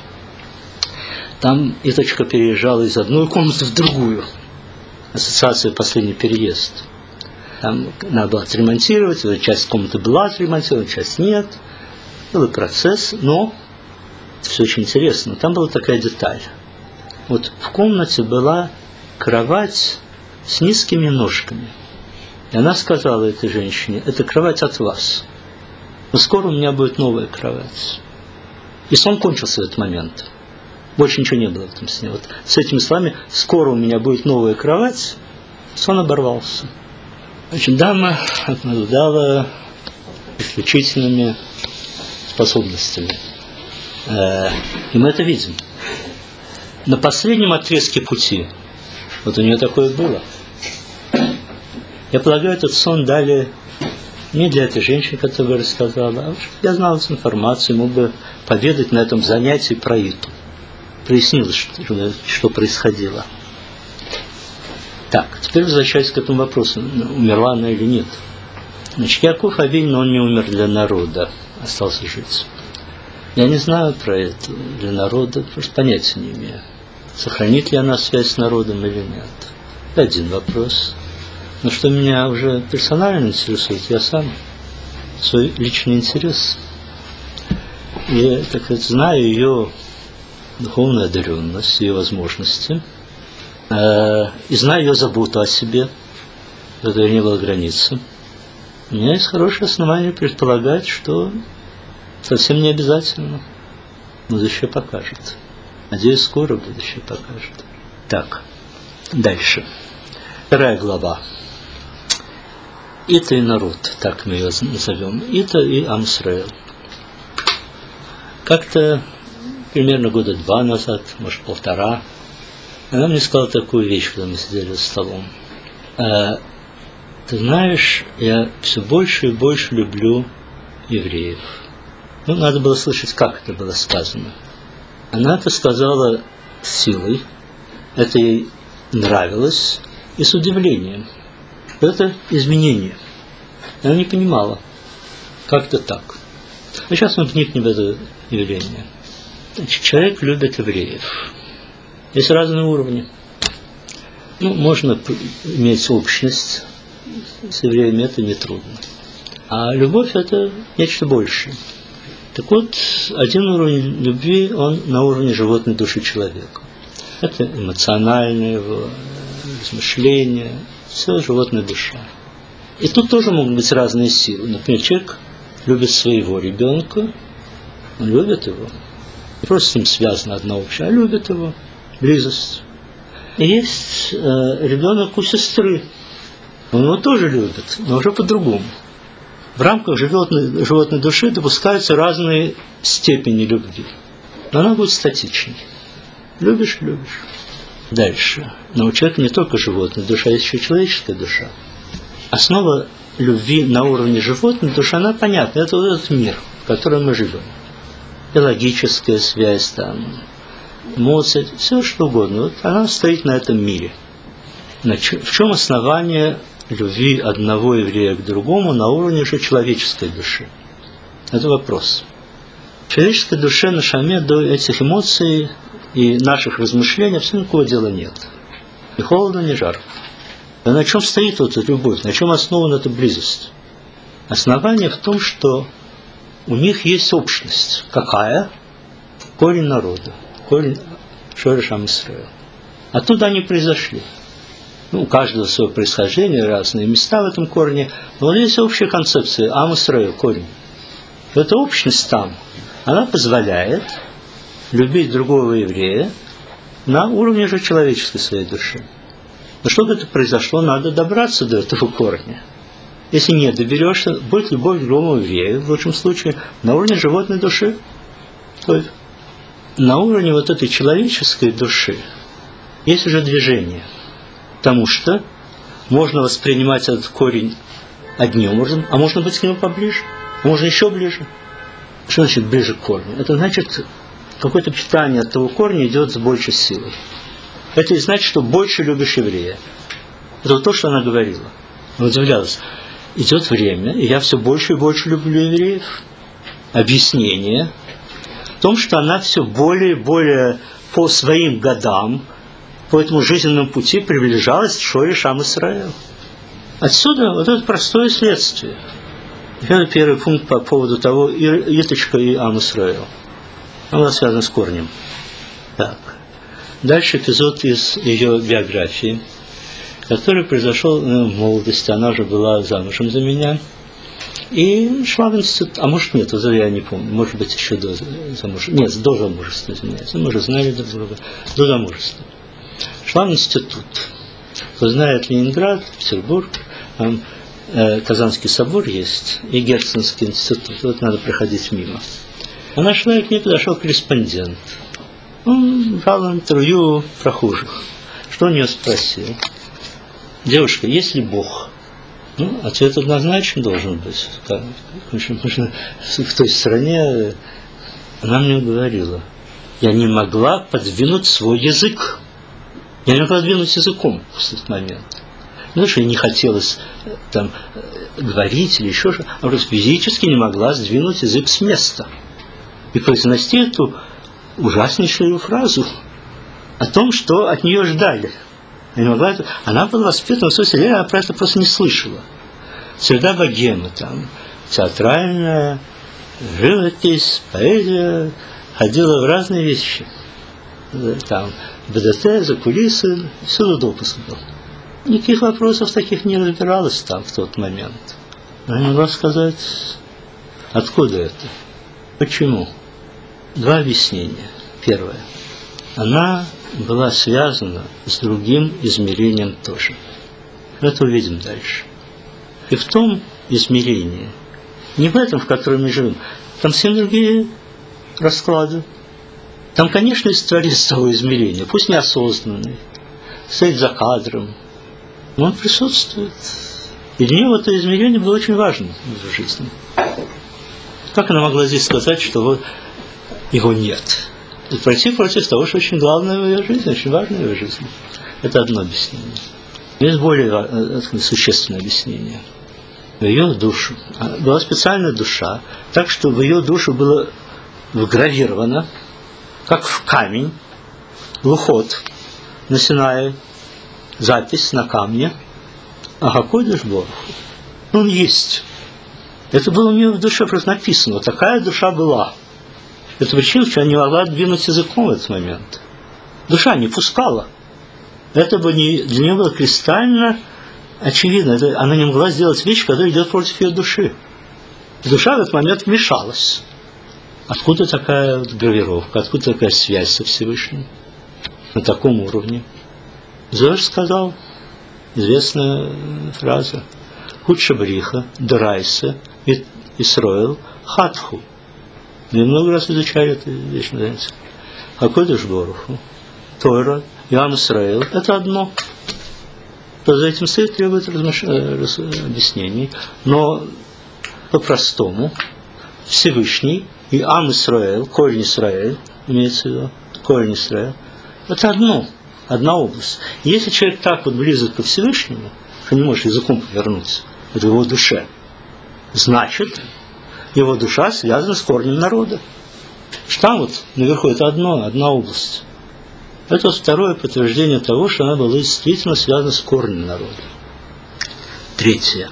Там Иточка переезжала из одной комнаты в другую. Ассоциация «Последний переезд». Там надо было отремонтировать, часть комнаты была отремонтирована, часть нет. Был процесс, но все очень интересно. Там была такая деталь. Вот в комнате была кровать с низкими ножками. И она сказала этой женщине, это кровать от вас. Но скоро у меня будет новая кровать. И сон кончился в этот момент. Больше ничего не было в этом сне. Вот с этими словами, скоро у меня будет новая кровать, сон оборвался. Значит, дама обладала исключительными способностями. И мы это видим. На последнем отрезке пути, вот у нее такое было. Я полагаю, этот сон дали не для этой женщины, которая рассказала, а я знал эту информацию, мог бы поведать на этом занятии про Иту. Прояснилось, что, что происходило. Так, теперь возвращаясь к этому вопросу, умерла она или нет. Значит, Яков Авину, он не умер для народа, остался жить. Я не знаю про это для народа, просто понятия не имею. Сохранит ли она связь с народом или нет. Это один вопрос. Но что меня уже персонально интересует, я сам, свой личный интерес. Я, так сказать, знаю ее духовную одаренность, ее возможности, э, и знаю ее заботу о себе, в которой не было границы. У меня есть хорошее основание предполагать, что совсем не обязательно. Будущее покажет. Надеюсь, скоро будущее покажет. Так, дальше. Вторая глава. Ита и народ, так мы ее назовем. Ита и Ам Исраэль. Как-то примерно года два назад, может полтора, она мне сказала такую вещь, когда мы сидели за столом. А, ты знаешь, я все больше и больше люблю евреев. Ну, надо было слышать, как это было сказано. Она это сказала с силой, это ей нравилось, и с удивлением. Это изменение. Она не понимала, как это так. А сейчас мы вникнем в это явление. Значит, человек любит евреев. Есть разные уровни. Ну, можно иметь общность с евреями, это нетрудно. А любовь – это нечто большее. Так вот, один уровень любви, он на уровне животной души человека. Это эмоциональное его размышление, все животная душа. И тут тоже могут быть разные силы. Например, человек любит своего ребенка, он любит его. Не просто с ним связана одна общая, а любит его, близость. И есть э, ребенок у сестры. Он его тоже любит, но уже по-другому. В рамках животной, животной души допускаются разные степени любви. Но она будет статичной. Любишь – любишь. Дальше. Но у человека не только животная душа, есть еще человеческая душа. Основа любви на уровне животной души, она понятна. Это вот этот мир, в котором мы живем. Биологическая связь, там, эмоции, все что угодно. Вот она стоит на этом мире. Значит, в чем основание любви одного еврея к другому на уровне же человеческой души? Это вопрос. В человеческой душе на шаме до этих эмоций и наших размышлений абсолютно никакого дела нет. Ни холодно, ни жарко. А на чем стоит вот эта любовь? На чем основана эта близость? Основание в том, что у них есть общность. Какая? Корень народа. Корень Шореш Ам Исраэль. Оттуда они произошли. Ну, у каждого свое происхождение, разные места в этом корне. Но есть общая концепция Ам Исраэль, корень. Эта общность там, она позволяет любить другого еврея на уровне же человеческой своей души. Но чтобы это произошло, надо добраться до этого корня. Если не доберешься, будет любовь к другому еврею, в лучшем случае, на уровне животной души. То есть на уровне вот этой человеческой души есть уже движение. Потому что можно воспринимать этот корень одним образом, а можно быть к нему поближе, а можно еще ближе. Что значит ближе к корню? Это значит, какое-то питание от того корня идет с большей силой. Это и значит, что больше любишь еврея. Это вот то, что она говорила. Она удивлялась. Идет время, и я все больше и больше люблю евреев. Объяснение в том, что она все более и более по своим годам, по этому жизненному пути приближалась к Шореш Ам Исраэль. Отсюда вот это простое следствие. Это первый пункт по поводу того, Иточка и Ам Исраэль. Она связана с корнем. Так. Дальше эпизод из ее биографии, который произошел в молодости. Она уже была замужем за меня. И шла в институт. А может нет, я не помню. Может быть еще до замужества. Нет, до замужества, извиняюсь. Мы уже знали друг друга. До замужества. Шла в институт. Кто знает Ленинград, Петербург, там э, Казанский собор есть и Герценский институт. Вот надо проходить мимо. Она шла, и к ней подошел корреспондент. Он брал интервью прохожих. Что он ее спросил? Девушка, есть ли Бог? Ну, ответ однозначно должен быть. В той стране она мне говорила, я не могла подвинуть свой язык. Я не могла двинуть языком в этот момент. Ну, что ей не хотелось там говорить или еще что-то. Она просто физически не могла сдвинуть язык с места. И произнести эту ужаснейшую фразу о том, что от нее ждали. Она, не могла это... она была воспитана в смысле, она про это просто не слышала. Среда богемы, там, театральная, живопись, поэзия, ходила в разные вещи. Там, БДТ, за кулисы, всюду допуск был. Никаких вопросов таких не разбиралось там в тот момент. Она не могла сказать, откуда это, почему. Два объяснения. Первое. Она была связана с другим измерением тоже. Это увидим дальше. И в том измерении, не в этом, в котором мы живем, там совсем другие расклады. Там, конечно, есть творец того измерения, пусть неосознанный, стоит за кадром, но он присутствует. И для него это измерение было очень важно в жизни. Как она могла здесь сказать, что его нет? И пройти против того, что очень главное в ее жизни, очень важное в ее жизни. Это одно объяснение. Есть более существенное объяснение. В ее душу была специальная душа, так что в ее душу было вгравировано, как в камень, лухот на Синае, запись на камне, Агакойдыш Боруху. Он есть. Это было у нее в душе просто написано. Вот такая душа была. Это причина, что она не могла двинуть языком в этот момент. Душа не пускала. Это бы не, для нее было кристально очевидно. Это, она не могла сделать вещь, которая идет против ее души. Душа в этот момент вмешалась. Откуда такая вот гравировка, откуда такая связь со Всевышним на таком уровне? Зош сказал, известная фраза, «Худша бриха, драйса, Исроэл, хатху». Мы много раз изучали эту вещь, называется. Акойдыш Боруху, Тора, Иам Исраэл – это одно. То за этим стоит требует размыш... объяснений. Но по-простому Всевышний и Ам Исраэл, корень Исраэль, имеется в виду, корень Исраэль, это одно, одна область. И если человек так вот близок ко Всевышнему, что не может языком повернуться, это в его душе, значит, его душа связана с корнем народа. Что там вот наверху это одно, одна область. Это вот второе подтверждение того, что она была действительно связана с корнем народа. Третье.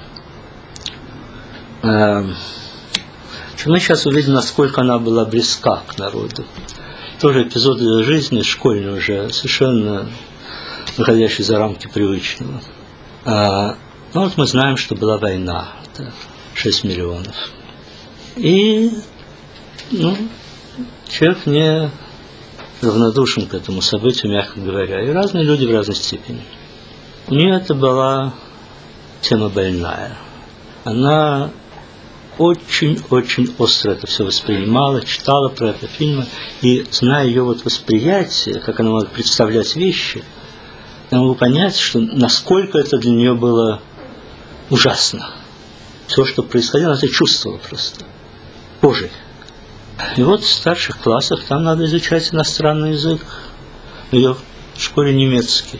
Мы сейчас увидим, насколько она была близка к народу. Тоже эпизод ее жизни, школьный уже, совершенно выходящий за рамки привычного. А, ну вот мы знаем, что была война, да, шесть миллионов. И ну, человек не равнодушен к этому событию, мягко говоря. И разные люди в разной степени. У нее это была тема больная. Она очень-очень остро это все воспринимала, читала про это фильмы, и зная ее вот восприятие, как она могла представлять вещи, я могу понять, что насколько это для нее было ужасно. Все, что происходило, она это чувствовала просто кожей. И вот в старших классах там надо изучать иностранный язык. В ее школе немецкий.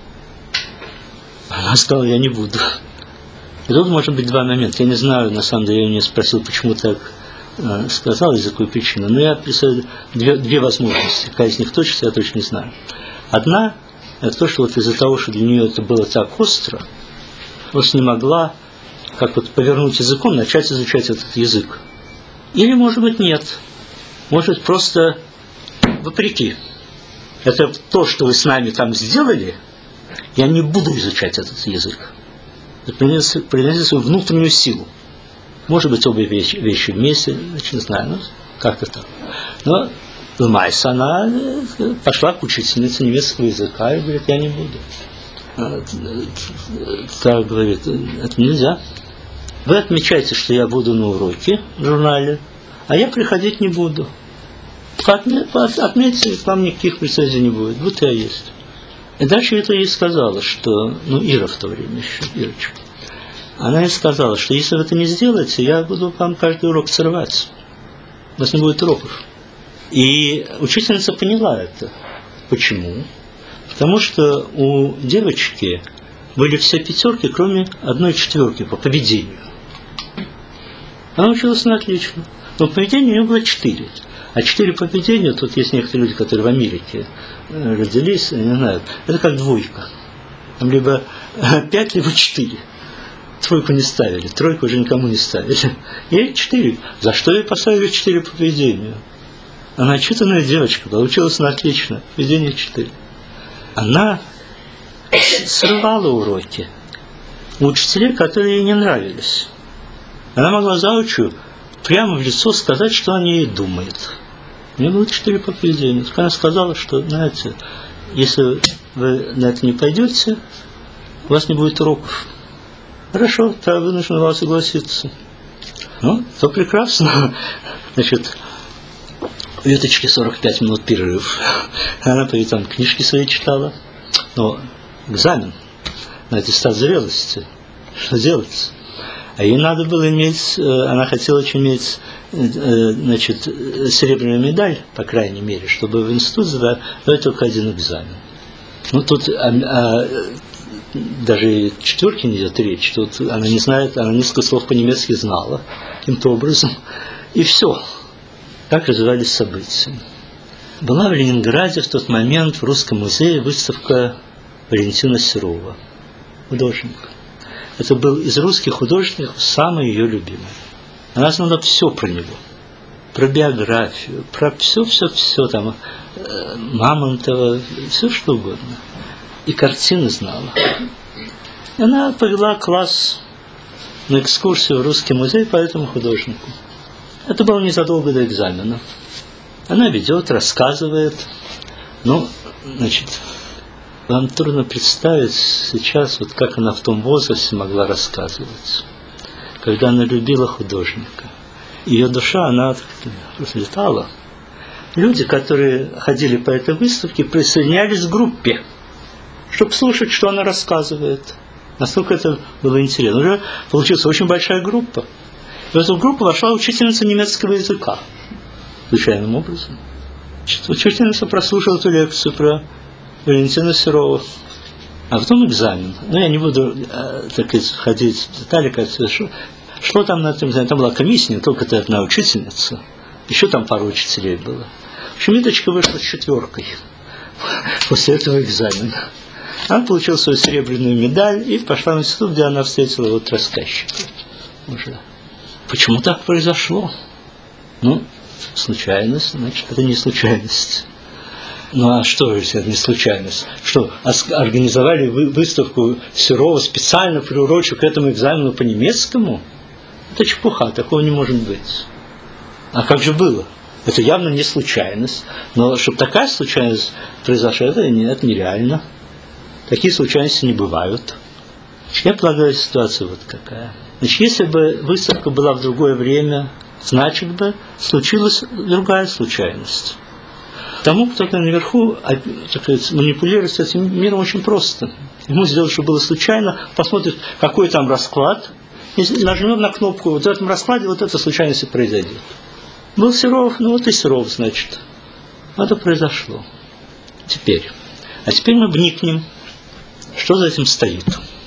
Она сказала, я не буду. И тут может быть два момента. Я не знаю, на самом деле, я у нее спросил, почему так э, сказал, из-за какой причины. Но я представляю две, две возможности. Какая из них точно, я точно не знаю. Одна, это то, что вот из-за того, что для нее это было так остро, просто не могла как вот повернуть языком, начать изучать этот язык. Или, может быть, нет. Может быть, просто вопреки. Это то, что вы с нами там сделали, я не буду изучать этот язык. Приносит свою внутреннюю силу. Может быть, обе вещи, вещи вместе, значит, не знаю, ну, как-то так. Но в Майсе она пошла к учительнице немецкого языка и говорит, я не буду. Так говорит, это нельзя. Вы отмечаете, что я буду на уроке в журнале, а я приходить не буду. Отметьте, к вам никаких претензий не будет, будто я есть. И дальше это ей сказала, что, ну, Ира в то время еще, Ирочка, она ей сказала, что если вы это не сделаете, я буду вам каждый урок срывать. У вас не будет уроков. И учительница поняла это. Почему? Потому что у девочки были все пятерки, кроме одной четверки по поведению. Она училась на отлично. Но поведение у нее было четыре. А четыре по поведению, тут есть некоторые люди, которые в Америке родились, не знаю, это как двойка. Там либо пять, либо четыре. Тройку не ставили, тройку уже никому не ставили. И четыре. За что ей поставили четыре по поведению? Она отчитанная девочка, получилась на отлично. Поведение четыре. Она срывала уроки у учителей, которые ей не нравились. Она могла заучу прямо в лицо сказать, что о ней думает. У нее было четыре по поведению. Так она сказала, что, знаете, если вы на это не пойдете, у вас не будет уроков. Хорошо, я вынужден вас согласиться. Ну, то прекрасно. Значит, у Веточки сорок пять минут перерыв. Она там книжки свои читала. Но экзамен на аттестат зрелости. Что делать? А ей надо было иметь, она хотела очень иметь, значит, серебряную медаль, по крайней мере, чтобы в институт сдать только один экзамен. Ну, тут а, а, даже четверки не идет речь. Тут она не знает, она несколько слов по-немецки знала каким-то образом. И все. Так развивались события. Была в Ленинграде в тот момент в Русском музее выставка Валентина Серова, художника. Это был из русских художников самый ее любимый. Она знала все про него. Про биографию, про все-все-все, там, Мамонтова, все что угодно. И картины знала. И она повела класс на экскурсию в Русский музей по этому художнику. Это было незадолго до экзамена. Она ведет, рассказывает. Ну, значит, вам трудно представить сейчас, вот как она в том возрасте могла рассказывать. Когда она любила художника. Ее душа, она взлетала. Люди, которые ходили по этой выставке, присоединялись к группе, чтобы слушать, что она рассказывает. Настолько это было интересно. Уже получилась очень большая группа. В эту группу вошла учительница немецкого языка. Случайным образом. Учительница прослушала эту лекцию про Валентина Серова. А потом экзамен. Ну, я не буду э, так сказать, входить в детали, как это шло. Что там на этом экзамене? Там была комиссия, не только это одна учительница. Еще там пару учителей было. В общем, Миточка вышла с четверкой после этого экзамена. Она получила свою серебряную медаль и пошла в институт, где она встретила вот рассказчика. Уже. Почему так произошло? Ну, случайность, значит, это не случайность. Ну а что, если это не случайность? Что, организовали выставку Серова специально приурочив к этому экзамену по немецкому? Это чепуха, такого не может быть. А как же было? Это явно не случайность. Но чтобы такая случайность произошла, это, это нереально. Такие случайности не бывают. Я полагаю, ситуация вот какая. Значит, если бы выставка была в другое время, значит бы случилась другая случайность. Тому, кто наверху, так сказать, манипулирует этим миром очень просто. Ему сделать, чтобы было случайно, посмотрит, какой там расклад, и нажмет на кнопку, вот в этом раскладе вот эта случайность и произойдет. Был Серов, ну вот и Серов, значит. Это произошло. Теперь. А теперь мы вникнем, что за этим стоит.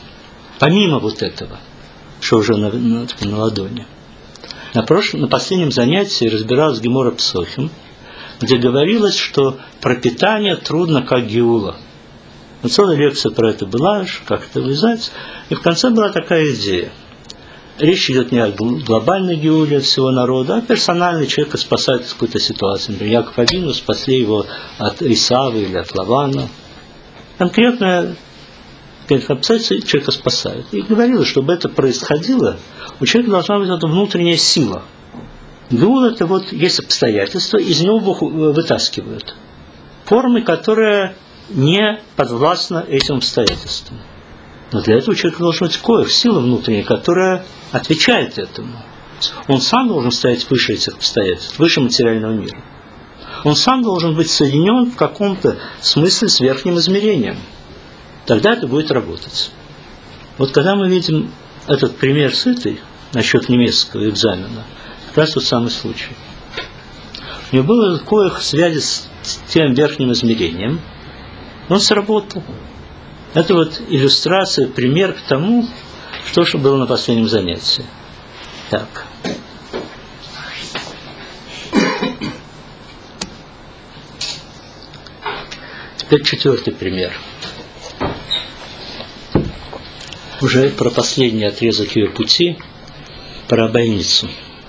Помимо вот этого, что уже на, на, на ладони. На, прошлом, на последнем занятии разбиралась Гемора Псохим, где говорилось, что пропитание трудно, как геула. Но целая лекция про это была, как это вязать. И в конце была такая идея. Речь идет не о глобальной геуле всего народа, а персональный человека спасает из какой-то ситуации. Например, Яков Авину спасли его от Исавы или от Лавана. Конкретная обстоятельства человека спасают. И говорилось, чтобы это происходило, у человека должна быть эта внутренняя сила. Геул это вот есть обстоятельства, из него вытаскивают. Формы, которые не подвластны этим обстоятельствам. Но для этого у человека должна быть коэх, сила внутренняя, которая отвечает этому. Он сам должен стоять выше этих обстоятельств, выше материального мира. Он сам должен быть соединен в каком-то смысле с верхним измерением. Тогда это будет работать. Вот когда мы видим этот пример с этой, насчет немецкого экзамена, как раз тот самый случай. У него было коэх связи с тем верхним измерением, он сработал. Это вот иллюстрация, пример к тому, что же было на последнем занятии. Так. Теперь четвертый пример. уже про последний отрезок ее пути, про больницу.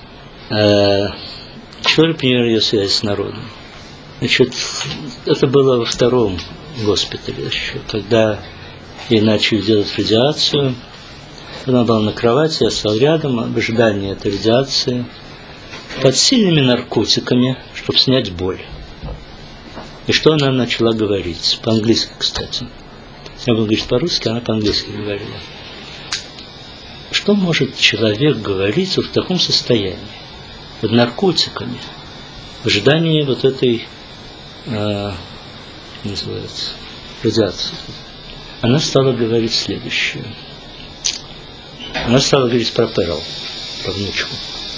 Четвертый пример ее связи с народом. Значит, это было во втором госпитале еще, когда ей начали делать радиацию. Она была на кровати, я стал рядом в ожидании этой радиации, под сильными наркотиками, чтобы снять боль. И что она начала говорить? По-английски, кстати. Я буду говорить по-русски, она по-английски говорила. Что может человек говорить вот в таком состоянии? Под наркотиками, в ожидании вот этой, э, как называется, радиации. Она стала говорить следующее. Она стала говорить про Перл, про внучку.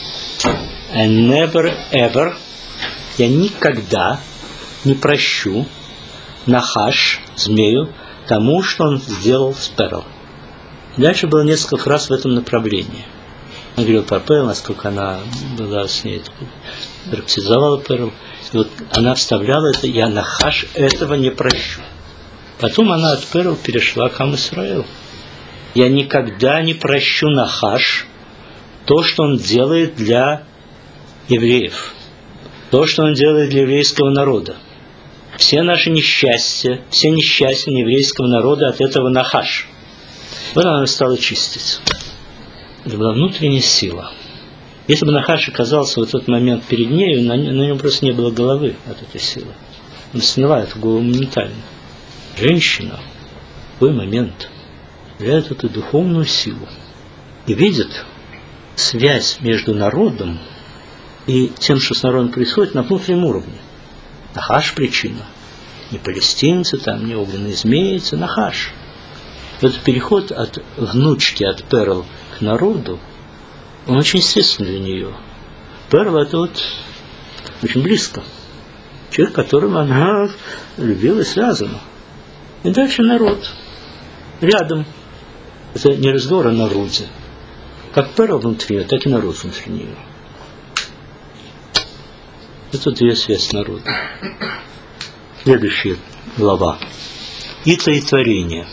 I never ever, я никогда не прощу Нахаш, змею, тому, что он сделал с Перл. Дальше было несколько фраз в этом направлении. Она говорила про Перл, насколько она была с ней, характеризовала Перл. И вот она вставляла это, я Нахаш этого не прощу. Потом она от Перл перешла к Ам Исраэл. Я никогда не прощу Нахаш то, что он делает для евреев, то, что он делает для еврейского народа. Все наши несчастья, все несчастья еврейского народа от этого Нахаш. Вот она стала чистить. Это была внутренняя сила. Если бы Нахаш оказался в этот момент перед ней, на, на нем просто не было головы от этой силы. Она сняла эту голову моментально. Женщина в такой момент являет эту духовную силу и видит связь между народом и тем, что с народом происходит, на внутреннем уровне. Нахаш причина. Не палестинцы, там, не огненные змеи, это Нахаш. Этот переход от внучки, от Перл к народу, он очень естественный для нее. Перл это вот очень близко. Человек, которым она любила и связана. И дальше народ. Рядом. Это не разговор о народе. Как Перл внутри нее, так и народ внутри нее. Это две связи с народом. Следующая глава. Итоитворение.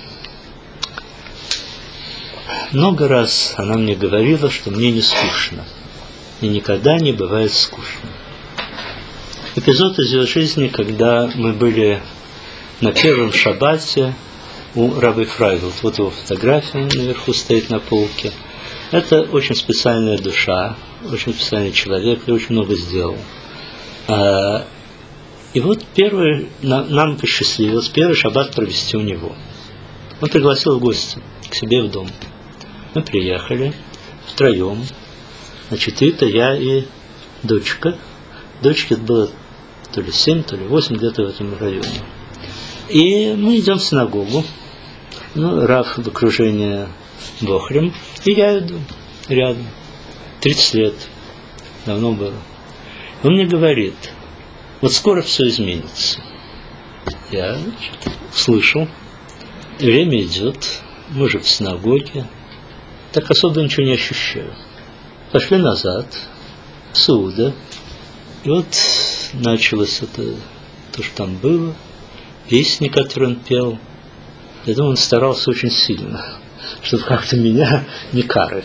Много раз она мне говорила, что мне не скучно. Мне никогда не бывает скучно. Эпизод из ее жизни, когда мы были на первом шаббате у Рабби Фрайгл. Вот его фотография наверху стоит на полке. Это очень специальная душа, очень специальный человек, и очень много сделал. И вот первый, нам посчастливилось первый шаббат провести у него. Он пригласил в гости к себе в дом. Мы приехали втроем. Значит, это я и дочка. Дочке было то ли семь, то ли восемь, где-то в этом районе. И мы идем в синагогу. Ну, Рав в окружении Бохрем. И я иду рядом. тридцать лет. Давно было. Он мне говорит, вот скоро все изменится. Я значит, слышал. Время идет. Мы же в синагоге. Так особо ничего не ощущаю. Пошли назад. Сауда. И вот началось это, то, что там было. Песни, которые он пел. Я думаю, он старался очень сильно, чтобы как-то меня не карать.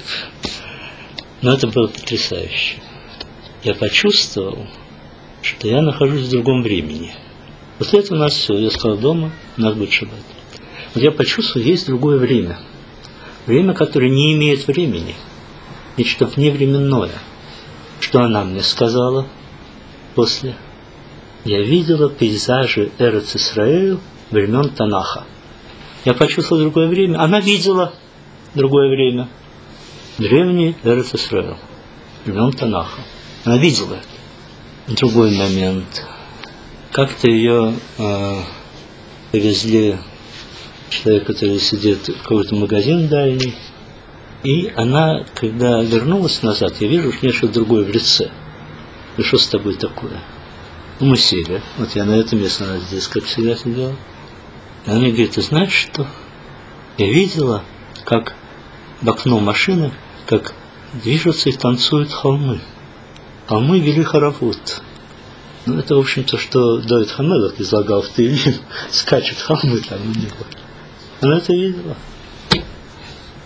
Но это было потрясающе. Я почувствовал, что я нахожусь в другом времени. После этого у нас все. Я сказал, дома у нас будет шаббат. Вот я почувствовал, есть другое время. Время, которое не имеет времени. Нечто вневременное. Что она мне сказала после? Я видела пейзажи Эрец Исраэль времен Танаха. Я почувствовал другое время. Она видела другое время. Древний Эрец Исраэль времен Танаха. Она видела это. Другой момент. Как-то ее э, привезли человек, который сидит в какой-то магазин дальний, и она, когда вернулась назад, я вижу, что что-то другое в лице. И что с тобой такое? Ну, мы сели. Вот я на это место, она здесь, как всегда, сидела. И она мне говорит, ты знаешь что? Я видела, как в окно машины, как движутся и танцуют холмы. Холмы вели хоровод. Ну, это, в общем, то, что Давид Хамелах излагал в Теилим, скачут холмы там у него. Она это видела.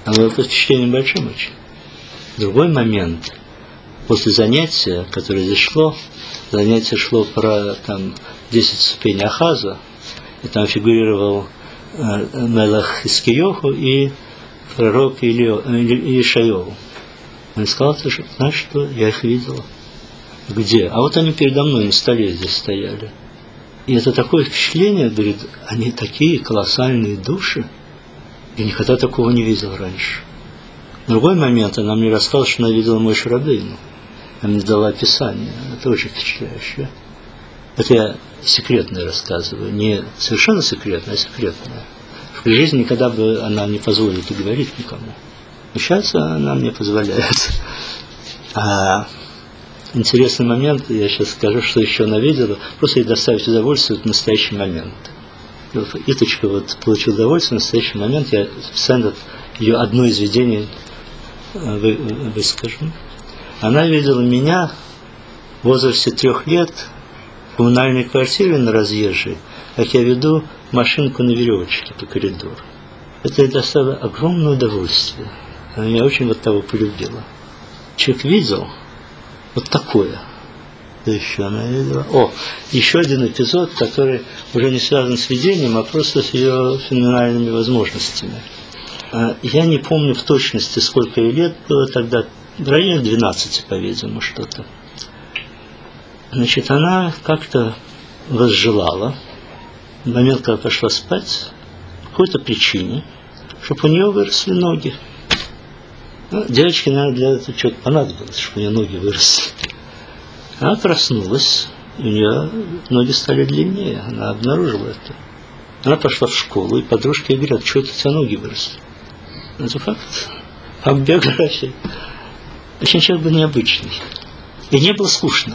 А было впечатление большим очень. Другой момент. После занятия, которое здесь шло, занятие шло про там, десять ступеней Ахаза, и там фигурировал э, Мелах Хискиёху и пророк Ишайёву. Он сказал, ты же, знаешь что, я их видел. Где? А вот они передо мной на столе здесь стояли. И это такое впечатление, говорит, они такие колоссальные души. Я никогда такого не видел раньше. В другой момент она мне рассказала, что она видела Моше Рабейну. Она мне дала описание. Это очень впечатляюще. Это я секретное рассказываю. Не совершенно секретное, а секретное. В жизни никогда бы она не позволила это говорить никому. Но сейчас она мне позволяет. А интересный момент, я сейчас скажу, что еще она видела. Просто ей доставить удовольствие в настоящий момент. Иточка вот получила удовольствие в настоящий момент. Я специально ее одно из видений вы, выскажу. Она видела меня в возрасте трех лет в коммунальной квартире на Разъезжей, как я веду машинку на веревочке по коридору. Это ей доставило огромное удовольствие. Она меня очень вот того полюбила. Человек видел вот такое. Да еще она видела. О, еще один эпизод, который уже не связан с видением, а просто с ее феноменальными возможностями. Я не помню в точности, сколько ей лет было тогда, в районе двенадцати, по-видимому, что-то. Значит, она как-то возжелала, в момент, когда пошла спать, по какой-то причине, чтобы у нее выросли ноги. Ну, девочке, наверное, для этого что-то понадобилось, чтобы у нее ноги выросли. Она проснулась, и у нее ноги стали длиннее, она обнаружила это. Она пошла в школу, и подружки ей говорят, что это у тебя ноги выросли. Это факт. Факт биографии. Очень человек был необычный. И не было скучно.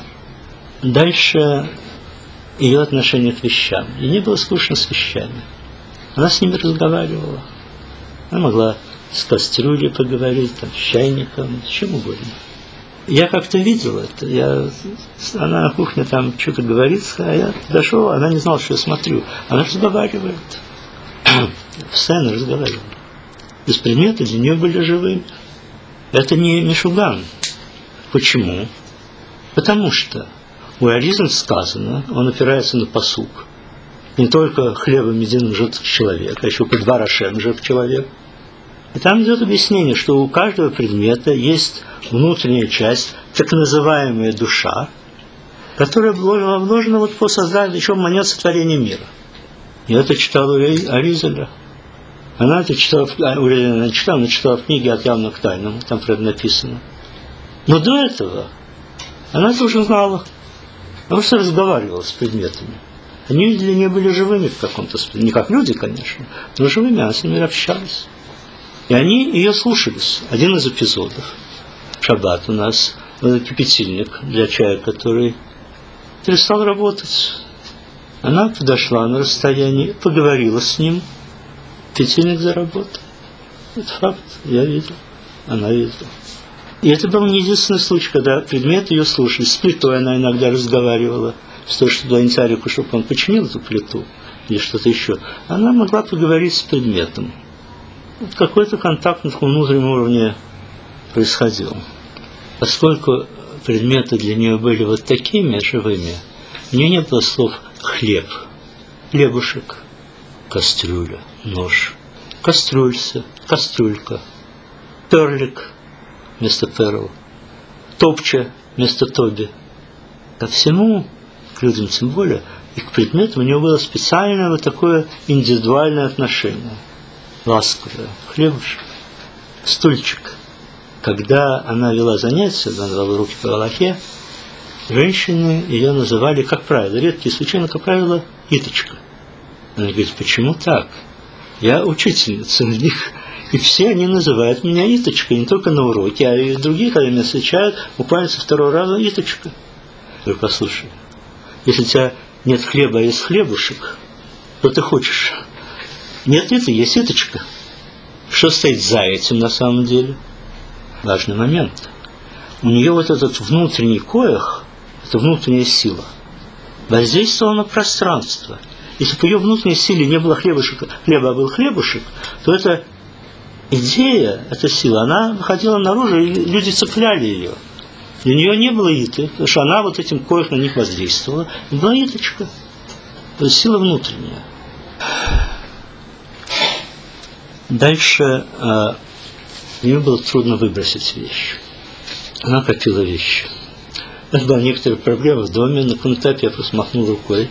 Дальше ее отношение к вещам. И не было скучно с вещами. Она с ними разговаривала. Она могла с кастрюлей поговорить, там, с чайником, с чем угодно. Я как-то видел это. Я, она на кухне там что-то говорит, а я подошел, она не знала, что я смотрю. Она разговаривает. Постоянно разговаривала. Без предметов для нее были живыми. Это не Мишуган. Почему? Потому что у Аризаль сказано, он опирается на пасук. Не только хлебом единым живет человек, а еще по два рашем жив человек. И там идет объяснение, что у каждого предмета есть внутренняя часть, так называемая душа, которая была вложена вот по созданию, еще в момент сотворения мира. Я это читал у Аризаля. Она это читала, она читала, она читала в книге «От явно к тайному», там про это написано. Но до этого она это уже знала. Она просто разговаривала с предметами. Они для нее были живыми в каком-то смысле. Не как люди, конечно, но живыми, она с ними общалась. И они ее слушались. Один из эпизодов. Шаббат у нас, кипятильник для чая, который перестал работать. Она подошла на расстоянии, поговорила с ним. Кипятильник заработал. Это факт, я видел, она видела. И это был не единственный случай, когда предметы ее слушали. С плитой она иногда разговаривала, с той, что Антарику, чтобы он починил эту плиту или что-то еще. Она могла поговорить с предметом. Вот какой-то контакт на внутреннем уровне происходил. Поскольку предметы для нее были вот такими живыми, у нее не было слов «хлеб», «хлебушек», «кастрюля», «нож», «кастрюльца», «кастрюлька», «перлик» вместо «перл», «топча» вместо «тоби». Ко всему, к людям тем более, и к предметам у нее было специальное вот такое индивидуальное отношение. Ласковое. Хлебушек, стульчик. Когда она вела занятия, она давала руки по Галахе, женщины ее называли, как правило, редкие случаи, но, как правило, Иточка. Она говорит, почему так? Я учительница у них, и все они называют меня Иточкой, не только на уроке, а и другие, когда меня встречают, буквально со второго раза Иточка. Я говорю, послушай, если у тебя нет хлеба, а есть хлебушек, то ты хочешь. Нет, нет, есть Иточка. Что стоит за этим на самом деле? Важный момент. У нее вот этот внутренний коях, это внутренняя сила, воздействовала на пространство. Если бы ее внутренней силе не было хлебушек, хлеба, а был хлебушек, то это идея, эта сила, она выходила наружу, и люди цепляли ее. Для нее не было иты, потому что она вот этим коих на них воздействовала. Была иточка. То есть сила внутренняя. Дальше э, мне было трудно выбросить вещь. Она копила вещи. Это была некоторая проблема в доме. На каком этапе я просто махнул рукой.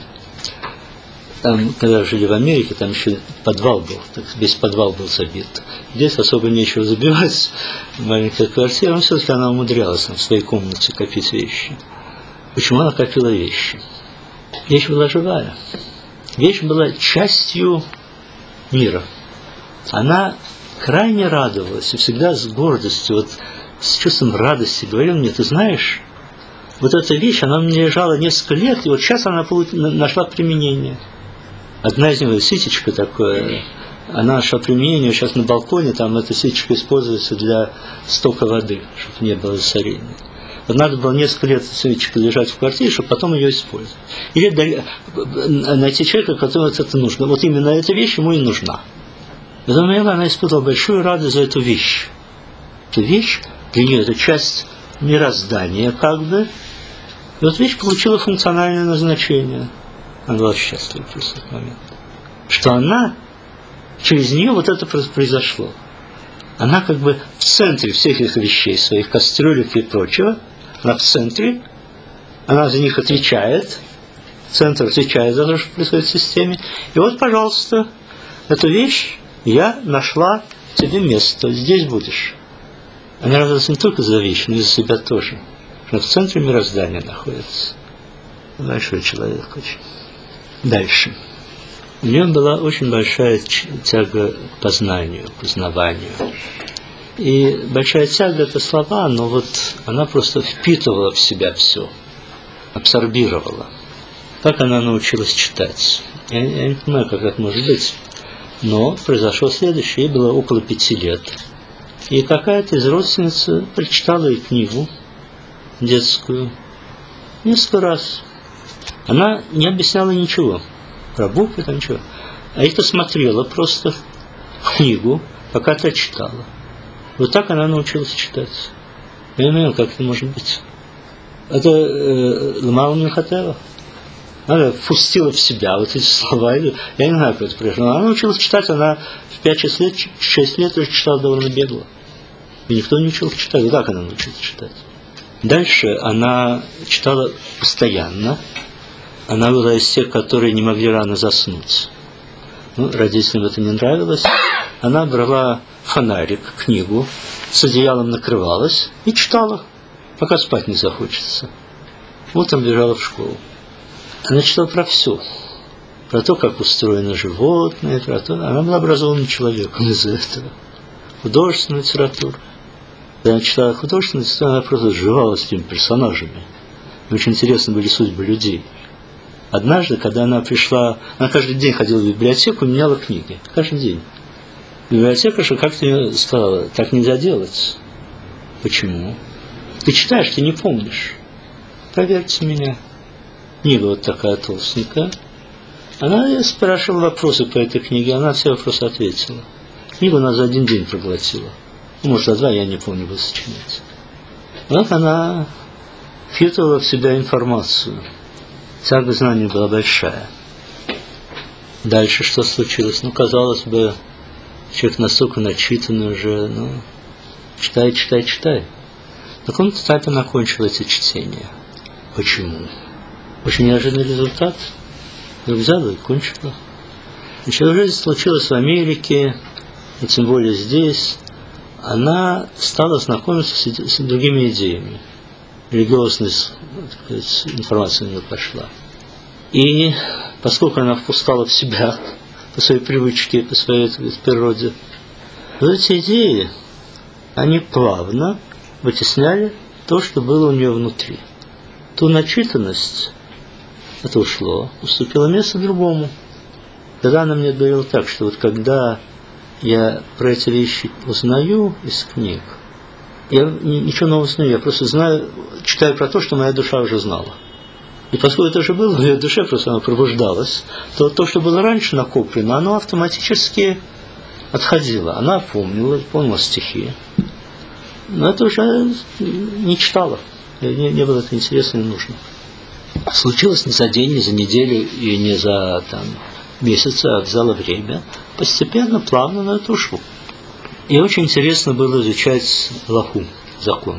Там, когда жили в Америке, там еще подвал был, так, весь подвал был забит. Здесь особо нечего забивать, маленькая квартира, но все-таки она умудрялась там, в своей комнате копить вещи. Почему она копила вещи? Вещь была живая. Вещь была частью мира. Она крайне радовалась и всегда с гордостью, вот, с чувством радости говорила мне: ты знаешь, вот эта вещь, она у меня лежала несколько лет, и вот сейчас она нашла применение. Одна из них, ситечка такое, она нашла применение, сейчас на балконе, там эта ситечка используется для стока воды, чтобы не было засорения. Вот надо было несколько лет ситечка лежать в квартире, чтобы потом ее использовать. Или найти человека, которому это нужно. Вот именно эта вещь ему и нужна. В этот момент она испытывала большую радость за эту вещь. Эта вещь, для нее это часть мироздания как бы. И вот вещь получила функциональное назначение. Она была счастлива в этот момент. Что она, через нее вот это произошло. Она как бы в центре всех этих вещей, своих кастрюлек и прочего. Она в центре. Она за них отвечает. Центр отвечает за то, что происходит в системе. И вот, пожалуйста, эту вещь я нашла тебе место. Здесь будешь. Она радовалась не только за вещь, но и за себя тоже. Что в центре мироздания находится. Большой человек очень. Дальше. У нее была очень большая тяга к познанию, к познаванию. И большая тяга – это слова, но вот она просто впитывала в себя все, абсорбировала. Как она научилась читать? Я, я не понимаю, как это может быть. Но произошло следующее. Ей было около пяти лет. И какая-то из родственниц прочитала ей книгу детскую несколько раз. Она не объясняла ничего про буквы, там ничего. А это смотрела просто в книгу, пока та читала. Вот так она научилась читать. Я не знаю, как это может быть. Это э, мало не хотела. Она впустила в себя вот эти слова. Я не знаю, как это произошло. Она научилась читать, она в пять-шесть лет, шесть лет уже читала довольно бегло. И никто не учил читать. Как она научилась читать? Дальше она читала постоянно. Она была из тех, которые не могли рано заснуть. Ну, родителям это не нравилось. Она брала фонарик, книгу, с одеялом накрывалась и читала, пока спать не захочется. Утром бежала в школу. Она читала про все. Про то, как устроено животное, про то. Она была образованным человеком из-за этого. Художественную литературу. Когда она читала художественную литературу, она просто сживалась с этими персонажами. И очень интересны были судьбы людей. Однажды, когда она пришла, она каждый день ходила в библиотеку и меняла книги. Каждый день. Библиотекарша как-то мне сказала: так нельзя делать. Почему? Ты читаешь, ты не помнишь. Проверьте меня. Книга вот такая толстенькая. Она спрашивала вопросы по этой книге, она все вопросы ответила. Книгу она за один день проглотила. Может, за два, я не помню, буду сочинять. Вот она впитывала в себя информацию. Тяга знаний была большая. Дальше что случилось? Ну, казалось бы, человек настолько начитанный уже, ну, читай, читай, читай. На каком-то этапе она кончила эти чтения. Почему? Очень неожиданный результат. Я взяла и кончила. Еще жизнь случилась в Америке, и тем более здесь. Она стала знакомиться с, с другими идеями. Религиозная, так сказать, информация у нее пошла. И поскольку она впускала в себя по своей привычке, по своей, так сказать, природе, вот эти идеи, они плавно вытесняли то, что было у нее внутри. Ту начитанность, это ушло, уступило место другому. Тогда она мне говорила так, что вот когда я про эти вещи узнаю из книг, я ничего нового узнаю, я просто знаю, читаю про то, что моя душа уже знала. И поскольку это уже было в ее душе, просто она пробуждалась, то то, что было раньше накоплено, оно автоматически отходила. Она помнила, помнила стихи. Но это уже не читала. Не, не было это интересно и нужно. Случилось не за день, не за неделю и не за там, месяцы, а взяло время. Постепенно, плавно на это ушло. И очень интересно было изучать Аллаху, закон.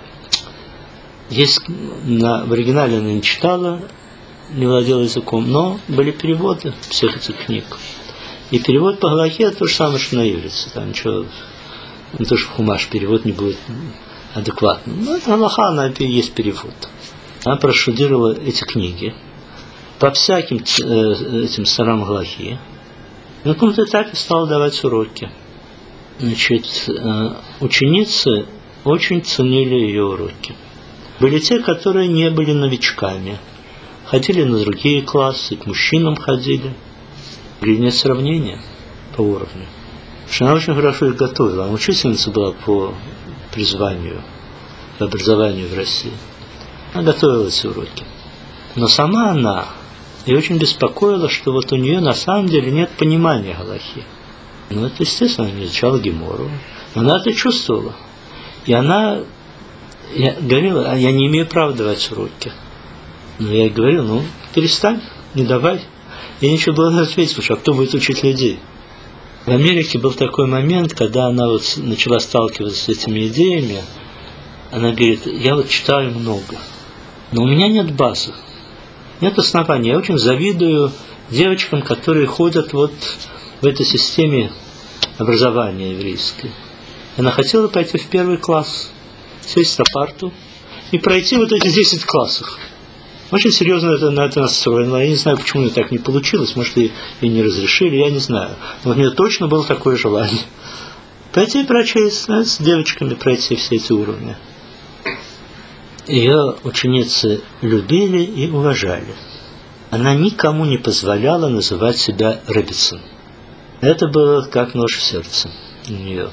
Есть, на, в оригинале она не читала, не владела языком, но были переводы всех этих книг. И перевод по Галахе это то же самое, что на иврице. Там ничего, не то, что в Хумаш перевод не будет адекватным. Но Галаха, она есть перевод. Она прошудировала эти книги по всяким э, этим старам Галахи. На каком-то этапе стала давать уроки. Значит, э, ученицы очень ценили ее уроки. Были те, которые не были новичками. Ходили на другие классы, к мужчинам ходили. И нет сравнения по уровню. Потому что она очень хорошо их готовила. Она учительница была по призванию, по образованию в России. Она готовила эти уроки. Но сама она и очень беспокоила, что вот у нее на самом деле нет понимания Галахи. Ну, это естественно, она не изучала Гемору. Но она это чувствовала. И она я говорила, я не имею права давать уроки. Но я ей говорил, ну, перестань, не давай. Я ничего было не ответить, потому что а кто будет учить людей? В Америке был такой момент, когда она вот начала сталкиваться с этими идеями. Она говорит, я вот читаю много, но у меня нет базы, нет основания. Я очень завидую девочкам, которые ходят вот в этой системе образования еврейской. Она хотела пойти в первый класс, сесть на парту и пройти вот эти десять классов. Очень серьезно это, на это настроено. Я не знаю, почему мне так не получилось. Может, и, и не разрешили, я не знаю. Но у меня точно было такое желание. Пойти прочесть, знаете, с девочками пройти все эти уровни. Ее ученицы любили и уважали. Она никому не позволяла называть себя Реббицин. Это было как нож в сердце у нее.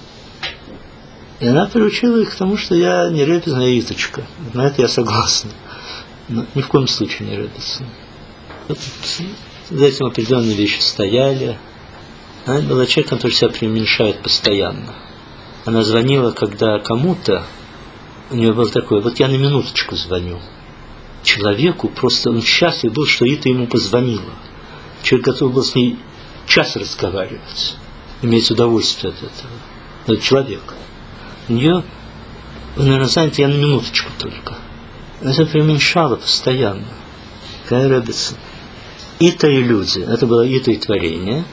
И она приучила их к тому, что я не Реббицин, а Иточка. На это я согласна. Но ни в коем случае не Реббицин. Вот за этим определенные вещи стояли. Она была человеком, который себя преуменьшает постоянно. Она звонила, когда кому-то, у нее было такое, вот я на минуточку звоню. Человеку просто он счастлив был, что Ита ему позвонила. Человек готов был с ней час разговаривать, иметь удовольствие от этого. Но это человек. У нее, вы, наверное, знаете, я на минуточку только. Она себя преуменьшала постоянно. Какая Реббицин. Ита и люди. Это было Ита и творение.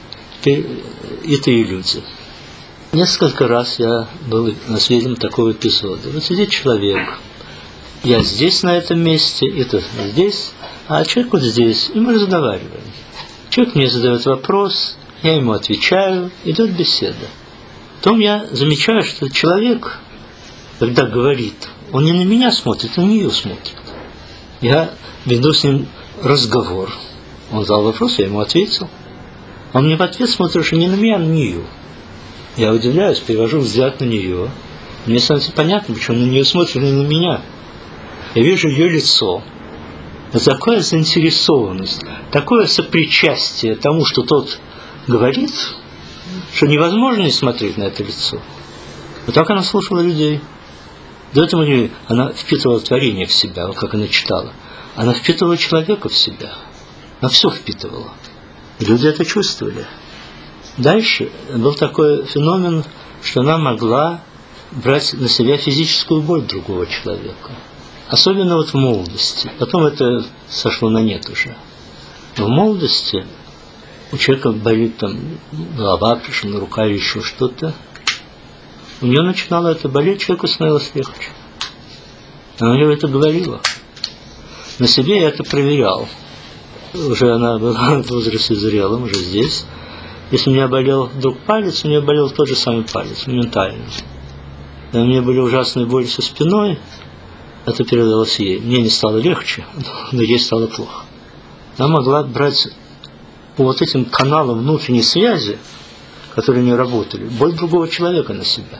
Ита и люди. Несколько раз я был свидетелем такого эпизода. Вот сидит человек. Я здесь, на этом месте, это здесь, а человек вот здесь. И мы разговариваем. Человек мне задает вопрос, я ему отвечаю, идет беседа. Потом я замечаю, что человек, когда говорит, он не на меня смотрит, он на нее смотрит. Я веду с ним разговор. Он задал вопрос, я ему ответил. Он мне в ответ смотрит, что не на меня, а на нее. Я удивляюсь, перевожу взгляд на нее. Мне становится понятно, почему он на нее смотрит, а не на меня. Я вижу ее лицо. Это такая заинтересованность, такое сопричастие тому, что тот говорит, что невозможно не смотреть на это лицо. Вот так она слушала людей. До этого она впитывала творение в себя, вот как она читала. Она впитывала человека в себя. Она все впитывала. И люди это чувствовали. Дальше был такой феномен, что она могла брать на себя физическую боль другого человека. Особенно вот в молодости. Потом это сошло на нет уже. Но в молодости у человека болит там голова, причем рука или еще что-то. У нее начинало это болеть, человеку становилось легче. Она мне это говорила. На себе я это проверял. Уже она была в возрасте зрелом, уже здесь. Если у меня болел вдруг палец, у нее болел тот же самый палец, моментально. И у меня были ужасные боли со спиной, это передалось ей. Мне не стало легче, но ей стало плохо. Она могла брать по вот этим каналам внутренней связи, которые не работали, боль другого человека на себя.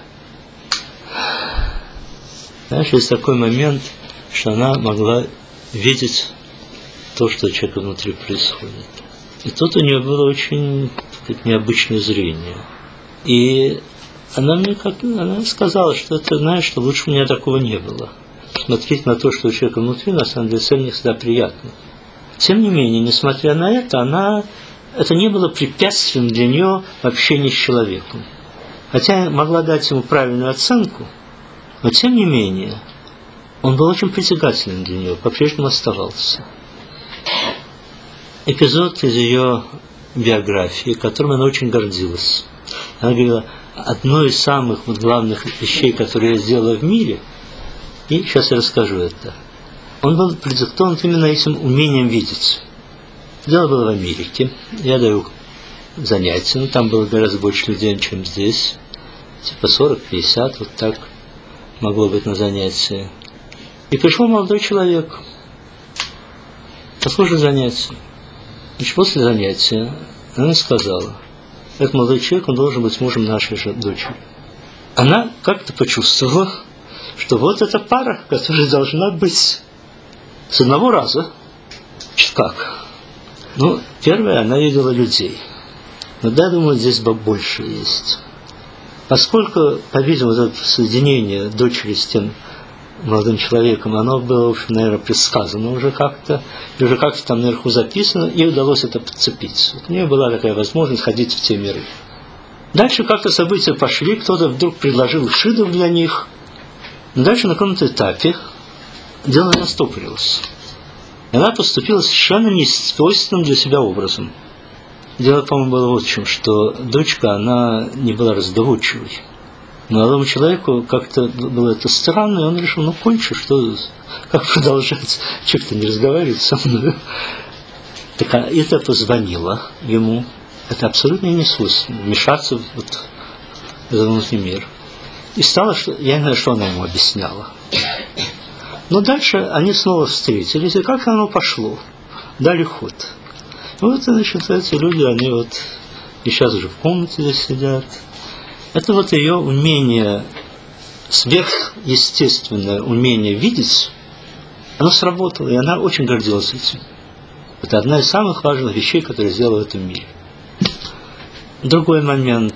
Знаешь, есть такой момент, что она могла видеть то, что у человека внутри происходит. И тут у нее было очень, так сказать, необычное зрение. И она мне как она сказала, что ты знаешь, что лучше у меня такого не было. Смотреть на то, что у человека внутри, на самом деле, совсем не всегда приятно. Тем не менее, несмотря на это, она, это не было препятствием для нее в общении с человеком. Хотя я могла дать ему правильную оценку, но тем не менее, он был очень притягательным для нее, по-прежнему оставался. Эпизод из ее биографии, которым она очень гордилась. Она говорила, одной из самых вот главных вещей, которые я сделала в мире, и сейчас я расскажу это, он был продиктован именно этим умением видеть. Дело было в Америке, я даю занятия, но там было гораздо больше людей, чем здесь, типа сорок-пятьдесят, вот так могло быть на занятии. И пришел молодой человек, послушать занятия. Значит, после занятия она сказала, этот молодой человек, он должен быть мужем нашей же дочери. Она как-то почувствовала, что вот эта пара, которая должна быть с одного раза. Значит, как? Ну, первое, она видела людей. Но да, думаю, здесь больше есть. Поскольку, по-видимому, это соединение дочери с тем молодым человеком, оно было, в общем, наверное, предсказано уже как-то, и уже как-то там наверху записано, ей удалось это подцепить. Вот у нее была такая возможность ходить в те миры. Дальше как-то события пошли, кто-то вдруг предложил шидов для них. Но дальше на каком-то этапе дело настопорилось. И она поступила совершенно несвойственным для себя образом. Дело, по-моему, было вот в чем, что дочка, она не была разговорчивой. Молодому человеку как-то было это странно, и он решил, ну, кончу, что, как продолжать? Человек-то не разговаривает со мной. Так это позвонило ему. Это абсолютно не свойственно, вмешаться в вот, этот внутренний мир. И стало, что я не знаю, что она ему объясняла. Но дальше они снова встретились, и как оно пошло? Дали ход. Вот, значит, эти люди, они вот и сейчас уже в комнате здесь сидят. Это вот ее умение, сверхъестественное умение видеть, оно сработало, и она очень гордилась этим. Это одна из самых важных вещей, которые сделала в этом мире. Другой момент.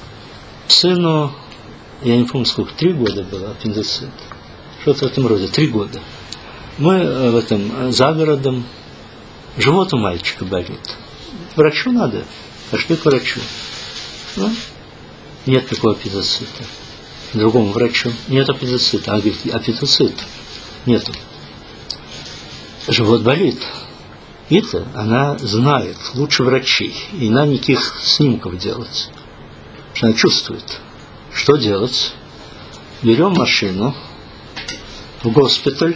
Сыну, я не помню, сколько, три года было аппендицит. Что-то в этом роде, три года. Мы в этом, за городом, живот у мальчика болит. К врачу надо. Пошли к врачу. Ну, нет такого аппендицита. К другому врачу. Нет аппендицита. Она говорит, аппендицит. Нету. Живот болит. Это она знает лучше врачей. И не надо никаких снимков делать. Потому что она чувствует. Что делать? Берем машину в госпиталь.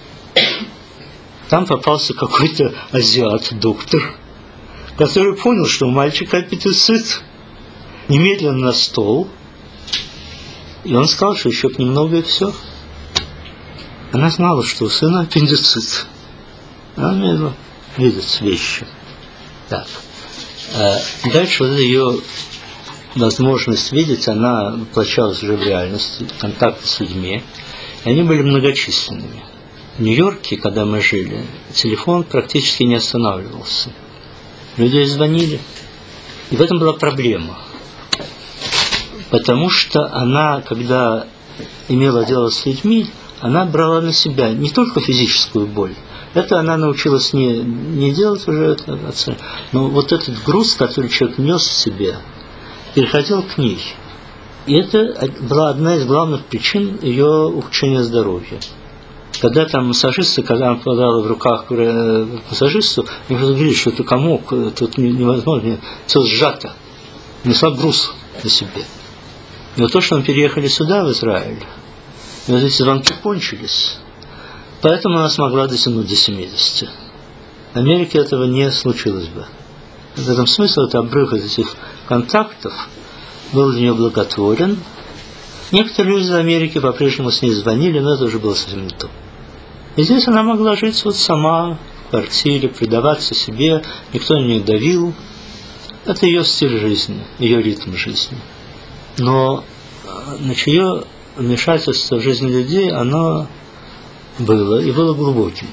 Там попался какой-то азиат, доктор, который понял, что у мальчика аппендицит. Немедленно на стол. И он сказал, что еще немного и все. Она знала, что у сына аппендицит. Она умела видеть вещи. Так. А дальше вот ее возможность видеть, она воплощалась уже в реальности, контакты с людьми. И они были многочисленными. В Нью-Йорке, когда мы жили, телефон практически не останавливался. Люди звонили. И в этом была проблема. Потому что она, когда имела дело с людьми, она брала на себя не только физическую боль. Это она научилась не, не делать уже это, но вот этот груз, который человек нес в себе, переходил к ней. И это была одна из главных причин ее ухудшения здоровья. Когда там массажисты, когда она попадала в руках к массажисту, они говорили, что это комок, тут невозможно, все сжато, несла груз на себе. И вот то, что мы переехали сюда, в Израиль, и вот эти звонки кончились, поэтому она смогла дотянуть до семидесяти. В Америке этого не случилось бы. В этом смысле это обрыв из этих контактов был для нее благотворен. Некоторые люди из Америки по-прежнему с ней звонили, но это уже было совсем не то. И здесь она могла жить вот сама в квартире, предаваться себе, никто на нее давил. Это ее стиль жизни, ее ритм жизни. Но значит, ее вмешательство в жизнь людей, оно было, и было глубоким.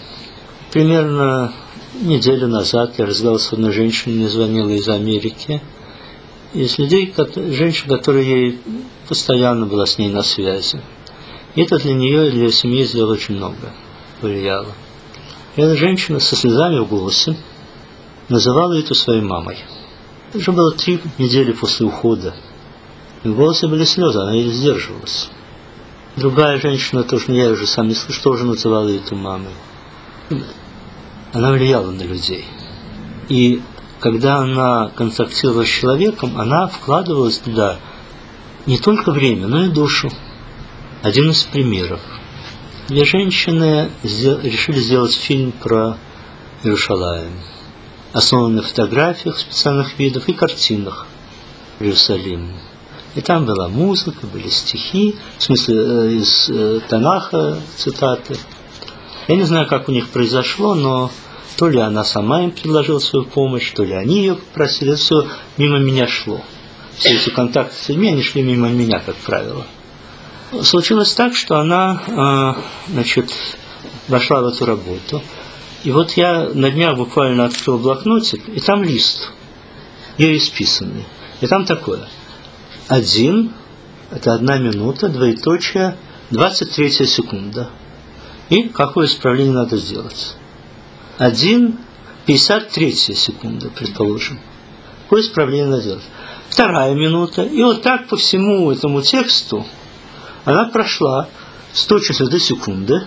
Примерно неделю назад я разговаривал с одной женщиной, мне звонила из Америки, из людей, женщин, которая ей постоянно была с ней на связи. И это для нее и для ее семьи сделало очень много, повлияло. И эта женщина со слезами в голосе называла эту своей мамой. Это уже было три недели после ухода. И в голосе были слезы, она еле сдерживалась. Другая женщина, тоже я уже сам не слышу, тоже называла эту мамой. Она влияла на людей. И когда она контактировала с человеком, она вкладывалась туда не только время, но и душу. Один из примеров. Две женщины решили сделать фильм про Иерушалаим, основанный на фотографиях специальных видов и картинах Иерусалима. И там была музыка, были стихи, в смысле из Танаха цитаты. Я не знаю, как у них произошло, но то ли она сама им предложила свою помощь, то ли они ее попросили. Это все мимо меня шло. Все эти контакты с людьми, они шли мимо меня, как правило. Случилось так, что она, значит, вошла в эту работу. И вот я на днях буквально открыл блокнотик, и там лист, ею исписанный. И там такое. Один, это одна минута, двоеточие, двадцать третья секунда. И какое исправление надо сделать? Один, пятьдесят третья секунда, предположим. Какое исправление надо сделать? Вторая минута. И вот так по всему этому тексту она прошла сто четыре секунды.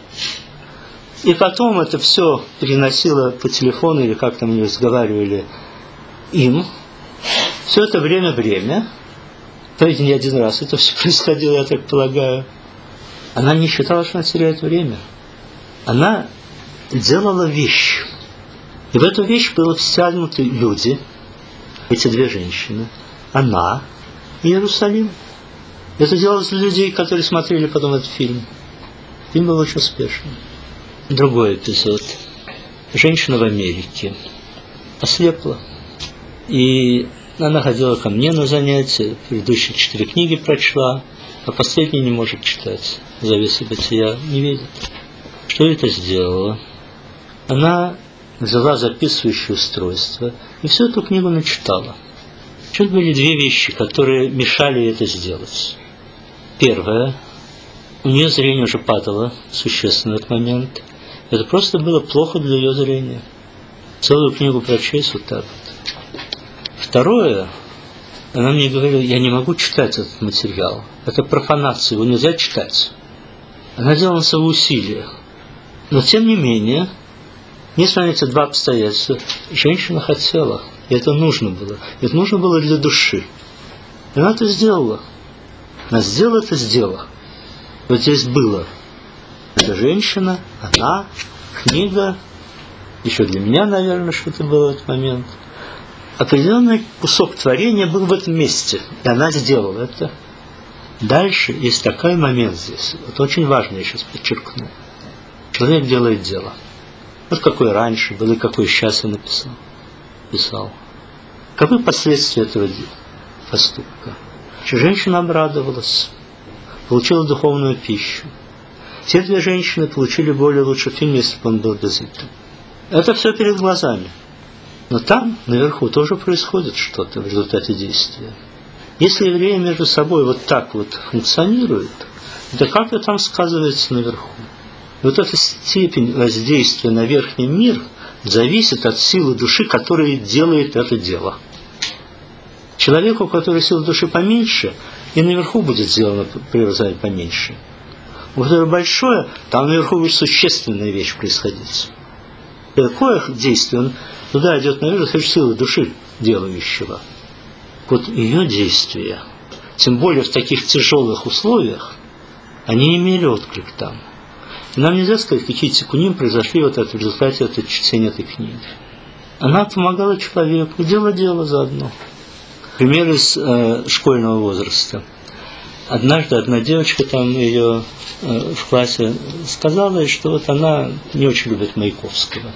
И потом это все переносила по телефону, или как там они разговаривали им. Все это время-время. То есть не один раз это все происходило, я так полагаю. Она не считала, что она теряет время. Она делала вещь. И в эту вещь были втянуты люди, эти две женщины, она и Иерусалим. Это делалось для людей, которые смотрели потом этот фильм. Фильм был очень успешным. Другой эпизод. Женщина в Америке ослепла. И она ходила ко мне на занятия, предыдущие четыре книги прочла, а последней не может читать. Завеса бытия не видит. Что это сделала? Она взяла записывающее устройство и всю эту книгу начитала. Тут были две вещи, которые мешали ей это сделать. Первое. У нее зрение уже падало существенно в этот момент. Это просто было плохо для ее зрения. Целую книгу прочесть вот так вот. Второе. Она мне говорила, я не могу читать этот материал. Это профанация, его нельзя читать. Она делала свои усилия. Но тем не менее, несмотря на эти два обстоятельства, женщина хотела. И это нужно было. Это нужно было для души. И она это сделала. Она сделала это, сделала. Вот здесь было. Эта женщина, она, книга, еще для меня, наверное, что-то было в этот момент. Определенный кусок творения был в этом месте. И она сделала это. Дальше есть такой момент здесь. Вот очень важно, я сейчас подчеркну. Человек делает дело. Вот какой раньше был и какой сейчас я написал. Писал. Каковы последствия этого поступка? Женщина обрадовалась, получила духовную пищу. Те две женщины получили более лучший фильм, если бы он был без этого. Это все перед глазами. Но там, наверху, тоже происходит что-то в результате действия. Если евреи между собой вот так вот функционируют, то как это там сказывается наверху? Вот эта степень воздействия на верхний мир зависит от силы души, которая делает это дело. Человеку, у которого сила души поменьше, и наверху будет сделано преобразование поменьше. У которого большое, там наверху будет существенная вещь происходить. И такое действие, он туда идет наверх, это сила души делающего. Вот ее действия, тем более в таких тяжелых условиях, они имели отклик там. И нам нельзя сказать, какие тикуним произошли вот в результате этого чтения этой книги. Она помогала человеку, делала дело заодно. Пример из э, школьного возраста. Однажды одна девочка там ее э, в классе сказала, что вот она не очень любит Маяковского,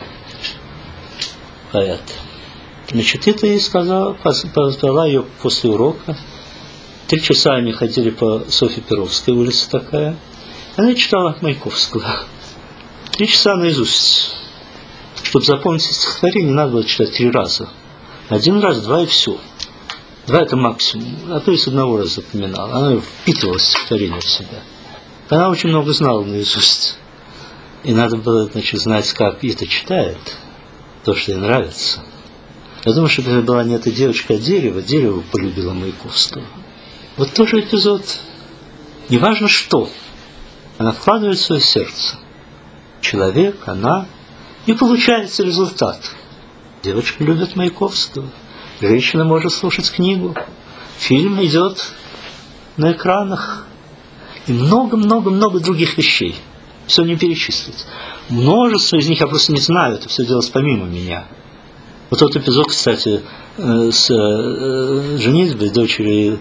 поэта. Значит, это ей сказала, позвала ее после урока. Три часа они ходили по Софье Перовской, улица такая. Она читала Маяковского. Три часа наизусть. Чтобы запомнить стихотворение, надо было читать три раза. Один раз, два и все. Два это максимум. А то и с одного раза запоминала. Она впитывала стихотворение в себя. Она очень много знала наизусть. И надо было, значит, знать, как это читает, то, что ей нравится. Я думаю, что когда была не эта девочка, а дерево, дерево полюбило Маяковского. Вот тоже эпизод. Неважно что. Она вкладывает в свое сердце. Человек, она. И получается результат. Девочка любит Маяковского. Женщина может слушать книгу. Фильм идет на экранах. И много-много-много других вещей. Все не перечислить. Множество из них я просто не знаю. Это все делалось помимо меня. Вот тот эпизод, кстати, с женитьбой дочери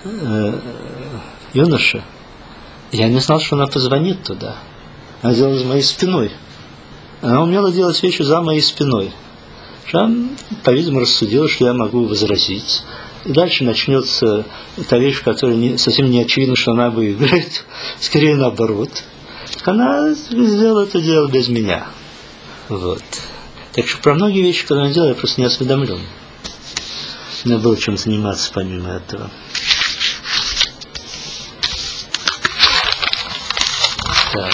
юноши. Я не знал, что она позвонит туда. Она делала за моей спиной. Она умела делать вещи за моей спиной. Она, по-видимому, рассудила, что я могу возразить. И дальше начнется та вещь, которая не, совсем не очевидно, что она выиграет. Скорее наоборот. Так она сделала это дело без меня. Вот. Так что про многие вещи, которые она делала, я просто не осведомлен. У меня было чем заниматься помимо этого. Так.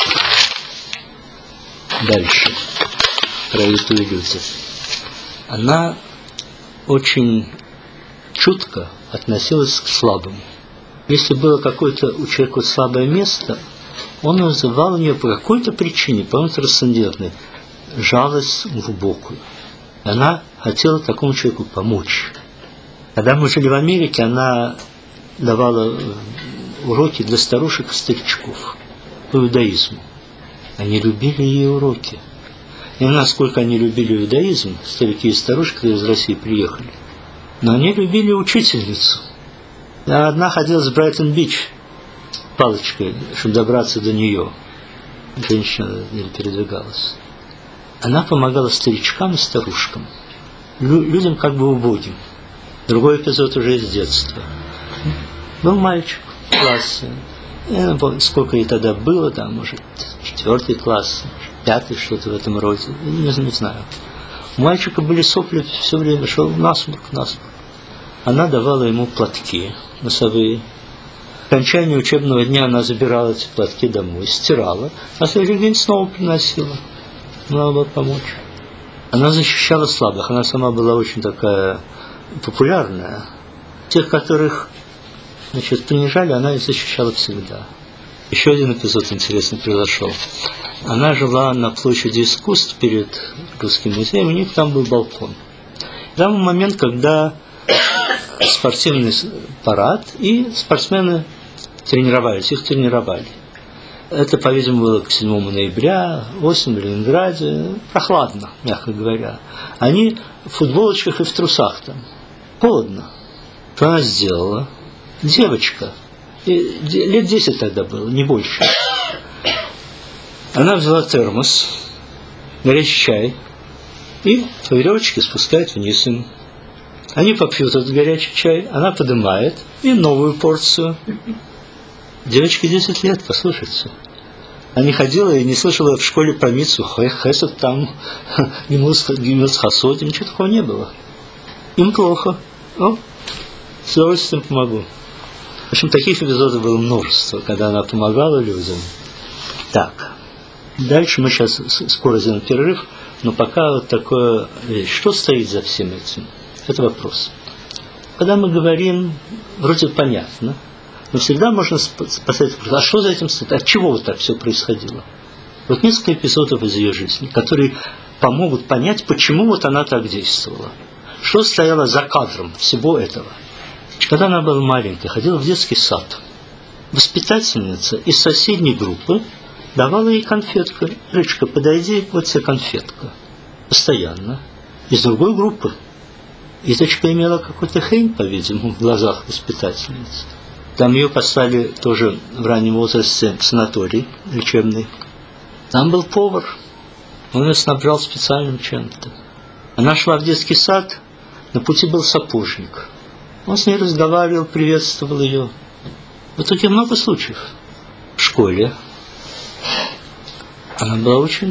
Дальше. Про эту иллюзию. Она очень чутко относилась к слабому. Если было какое-то у человека слабое место, он называл у нее по какой-то причине, по-моему, трансцендентной, жалость глубокую. И она хотела такому человеку помочь. Когда мы жили в Америке, она давала уроки для старушек и старичков по иудаизму. Они любили ее уроки. Не знаю, насколько они любили иудаизм, старики и старушки, которые из России приехали. Но они любили учительницу. Одна ходила с Брайтон-Бич палочкой, чтобы добраться до нее. Женщина не передвигалась. Она помогала старичкам и старушкам, людям как бы убогим. Другой эпизод уже из детства. Был мальчик в классе. Я не помню, сколько ей тогда было, там, может, четвертый класс, пятый, что-то в этом роде. Не, не знаю. У мальчика были сопли все время, шел насморк, насморк. Она давала ему платки носовые. К окончанию учебного дня она забирала эти платки домой, стирала, а следующий день снова приносила. Надо было помочь. Она защищала слабых. Она сама была очень такая популярная. Тех, которых, значит, принижали, она их защищала всегда. Еще один эпизод интересный произошел. Она жила на площади искусств перед Русским музеем, у них там был балкон. Там был момент, когда спортивный парад, и спортсмены тренировались, их тренировали. Это, по-видимому, было к седьмому ноября, осень в Ленинграде, прохладно, мягко говоря. Они в футболочках и в трусах там. Холодно. Что она сделала? Девочка. Лет десять тогда было, не больше. Она взяла термос, горячий чай, и по веревочке спускает вниз им. Они попьют этот горячий чай, она поднимает, и новую порцию. Девочке десять лет, послушайте. Она не ходила и не слышала в школе про Мицу Хесед, там, Гимус Хасод, ничего такого не было. Им плохо. О, с удовольствием помогу. В общем, таких эпизодов было множество, когда она помогала людям. Так, дальше мы сейчас скоро сделаем перерыв, но пока вот такое вещь. Что стоит за всем этим? Это вопрос. Когда мы говорим, вроде понятно, но всегда можно поставить вопрос, а что за этим стоит? От чего вот так все происходило? Вот несколько эпизодов из ее жизни, которые помогут понять, почему вот она так действовала. Что стояло за кадром всего этого? Когда она была маленькая, ходила в детский сад. Воспитательница из соседней группы давала ей конфетку. Рычка, подойди, вот тебе конфетка. Постоянно. Из другой группы. Иточка имела какой-то хрень, по-видимому, в глазах воспитательницы. Там ее послали тоже в раннем возрасте в санаторий лечебный. Там был повар. Он ее снабжал специальным чем-то. Она шла в детский сад, на пути был сапожник. Он с ней разговаривал, приветствовал ее. В итоге много случаев. В школе она была очень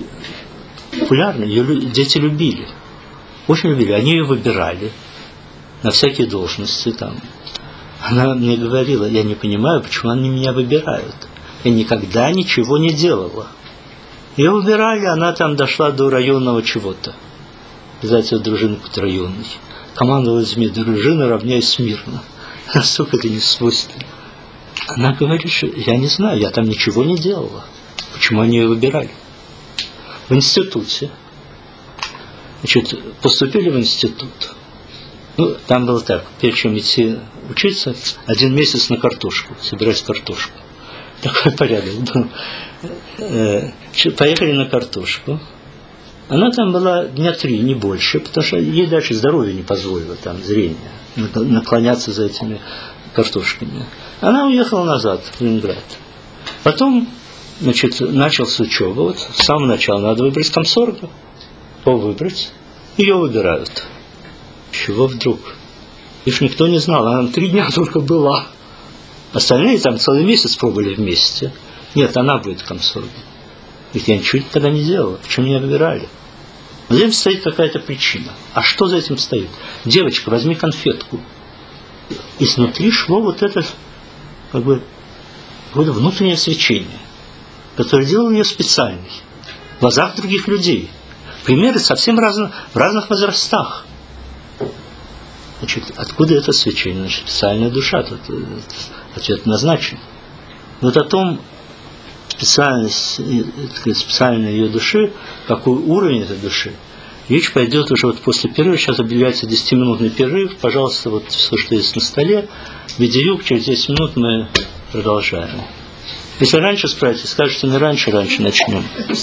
популярна, ее дети любили. Очень любили, они ее выбирали. на всякие должности там. Она мне говорила, я не понимаю, почему они меня выбирают. Я никогда ничего не делала. Ее выбирали, она там дошла до районного чего-то. Обязательно дружины подрайонной. Командовала СМИ, дружина равняясь смирно. Насколько это не свойственно. Она говорит, что я не знаю, я там ничего не делала. Почему они ее выбирали? В институте. Значит, поступили в институт. Ну, там было так, прежде чем идти учиться, один месяц на картошку, собирать картошку. Такой порядок был. Поехали на картошку. Она там была дня три, не больше, потому что ей дальше здоровье не позволило, там, зрение, наклоняться за этими картошками. Она уехала назад, в Ленинград. Потом, значит, начался учеба. Вот с самого начала надо выбрать комсорга. Кого выбрать? Ее выбирают. Чего вдруг? Их никто не знал, она три дня только была. Остальные там целый месяц пробовали вместе. Нет, она будет комсоргом. Ведь я ничего никогда не делала. Почему меня выбирали? За этим стоит какая-то причина. А что за этим стоит? Девочка, возьми конфетку. И снутри шло вот это, как бы, какое-то внутреннее свечение, которое делало ее специальной в глазах других людей. Примеры совсем разно, в разных возрастах. Значит, откуда это свечение? Значит, специальная душа. Тут ответ назначен. Вот о том, специальность, специальной ее души, какой уровень этой души, речь пойдет уже вот после перерыва. Сейчас объявляется десятиминутный перерыв. Пожалуйста, вот все, что есть на столе. Видеоюк, через десять минут мы продолжаем. Если раньше справитесь, скажете, не раньше, раньше начнем.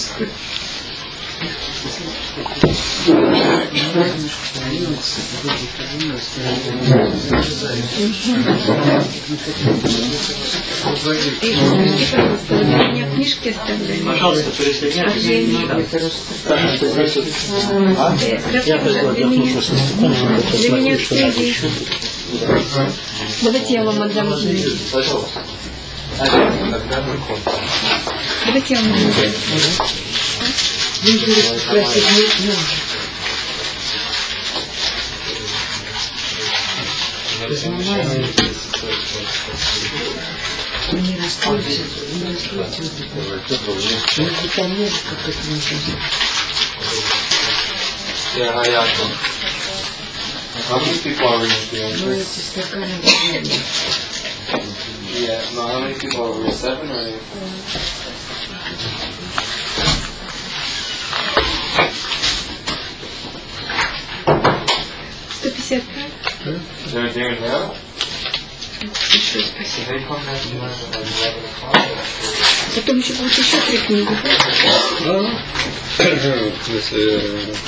Пожалуйста, присоединяйтесь. Для меня книги. Давайте я вам отдам книги. Давайте я вам отдам. Не расстройся, не расстройся. Не помнишь, как это называется. Yeah, I asked them. How many people are in the Ну, эти стаканы. Yeah, no, how many people are we? Seven or eight? сто пятьдесят пять. They're there now? Еще спасибо. They come back to us at eleven o'clock. Потом еще будет еще три книги. В смысле,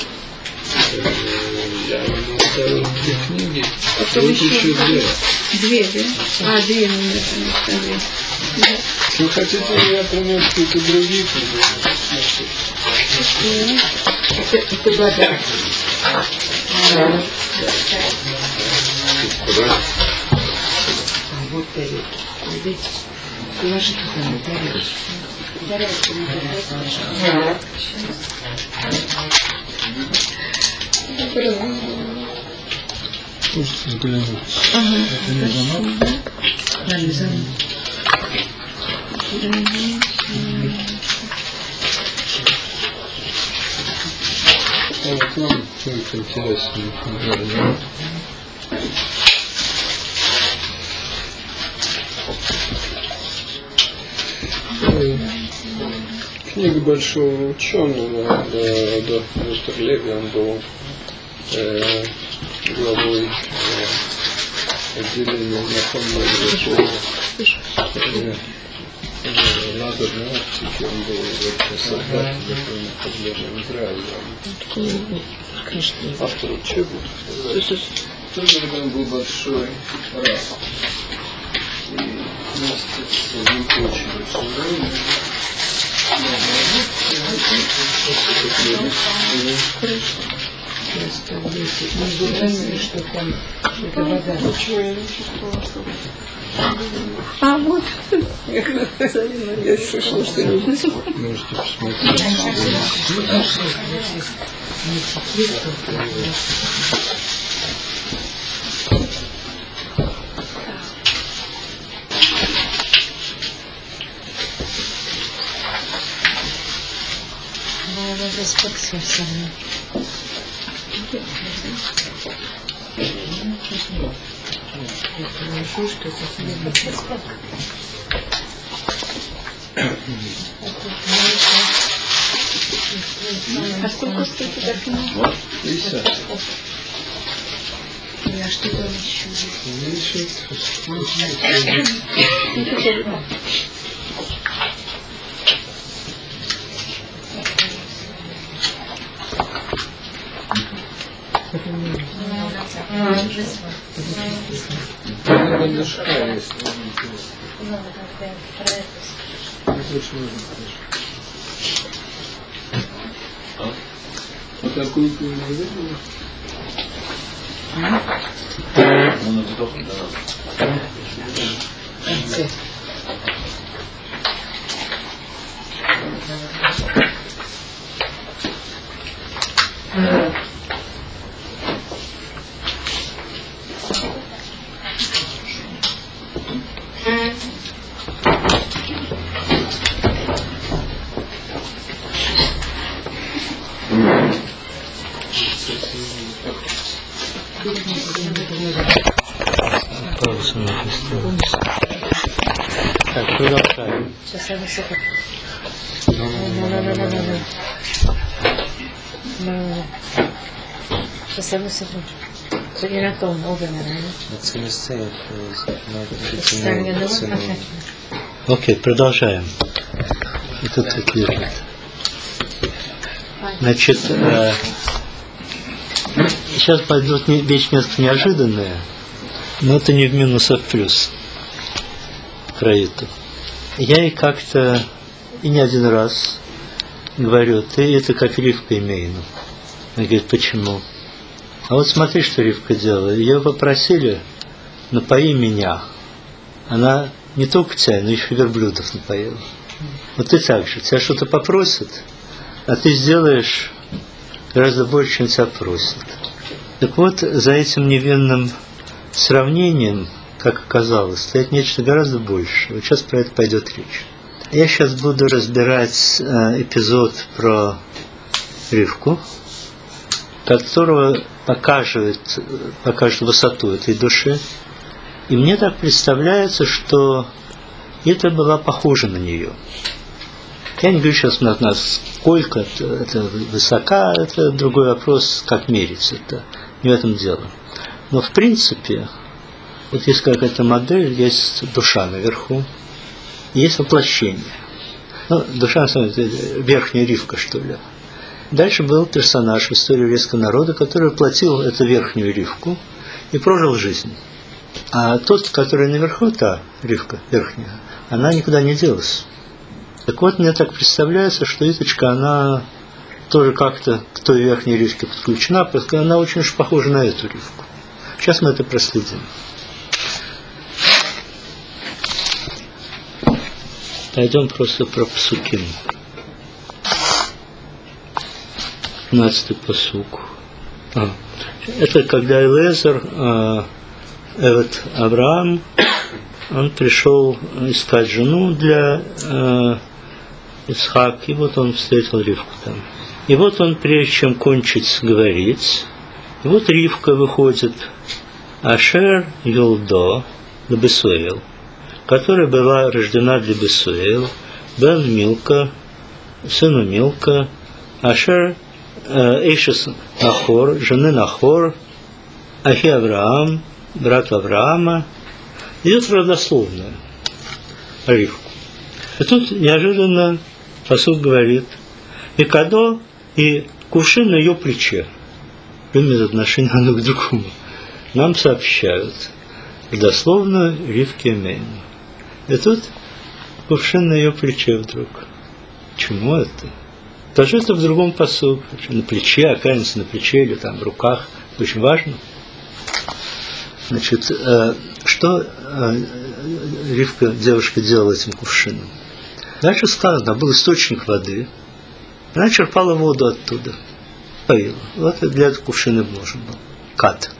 я не оставил две книги. Потом еще еще две. Две, да? А, две мне оставили. Если вы хотите, я принес какие-то другие книги. Это, это вода. Куда? Вот тарелки. Видите? Положи туда на тарелку. Тарелку на тарелку. Слушайте, взгляну. Ага. Это не звонок? Да, не звонок. А вот вам что-нибудь интересное. Книга большого ученого, э, доктор Леви, он был э, главой э, отделения знакомого врача э, э, лазерной оптики, он был вообще солдат, который находил в Израиле. Автор учебник. Тоже он был большой раз. И вместе с ним очень большое время. А вот. Я слышал, что можете посмотреть. А сколько стоит эта книга? Вот, пятьдесят. Я что там еще? Дышка есть. А такую книгу не видели? Пауза написалась. Так, продолжаем. Сейчас я высоко. Сейчас я высоко. Сегодня на том, оба, наверное. Окей, продолжаем. И тут так лежит. Значит, э, сейчас пойдут не, вещи несколько неожиданные, но это не в минус, а в плюс про это. Я ей как-то, и не один раз, говорю, ты это как Ривка Эмейну. Она говорит, почему? А вот смотри, что Ривка делала. Ее попросили, напои меня. Она не только тебя, но еще верблюдов напоила. Вот ты так же, тебя что-то попросят, а ты сделаешь гораздо больше, чем тебя просят. Так вот, за этим невинным сравнением, как оказалось, стоит нечто гораздо большее. Вот сейчас про это пойдет речь. Я сейчас буду разбирать э, эпизод про Ривку, которого покажет, покажет высоту этой души. И мне так представляется, что это была похожа на нее. Я не говорю сейчас, насколько это, это высока, это другой вопрос, как мерить это. Не в этом дело. Но в принципе, вот есть какая-то модель, есть душа наверху, есть воплощение. Ну, душа, на самом деле, верхняя Ривка, что ли. Дальше был персонаж в истории еврейского народа, который воплотил эту верхнюю Ривку и прожил жизнь. А тот, который наверху, та Ривка верхняя, она никуда не делась. Так вот, мне так представляется, что Иточка, она тоже как-то к той верхней Ривке подключена, потому что она очень уж похожа на эту Ривку. Сейчас мы это проследим. Пойдем просто про псуким. пятнадцатый пасук. А. Это когда Элиэзер, э, этот Авраам, он пришел искать жену для э, Ицхак, и вот он встретил Ривку там. И вот он, прежде чем кончить говорить, и вот Ривка выходит, Ашер Йолдо Лебесуэл, которая была рождена для Бесуэл, Бен Милка, сыну Милка, Ашер Эйшес Нахор, жены Нахор, Ахи Авраам, брат Авраама. Идет родословная Ривку. И тут неожиданно пасук говорит, и кадо, и кувшин на ее плече. Имеет отношение одно к другому. Нам сообщают родословную Ривки Эмейну. И тут кувшин на ее плече вдруг. Чему это? Даже это в другом пасуке. На плече, окажется на плече или там в руках. Очень важно. Значит, э, что э, Ривка, девушка, делала этим кувшином? Дальше сказано, был источник воды. Она черпала воду оттуда. Поила. Вот для этого кувшина нужен был. Кат.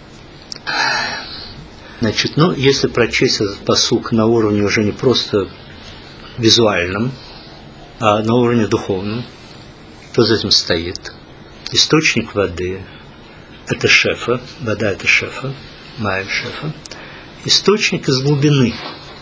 Значит, ну, если прочесть этот пасук на уровне уже не просто визуальном, а на уровне духовном, Что за этим стоит? Источник воды – это шефа, вода – это шефа, майя шефа. Источник из глубины.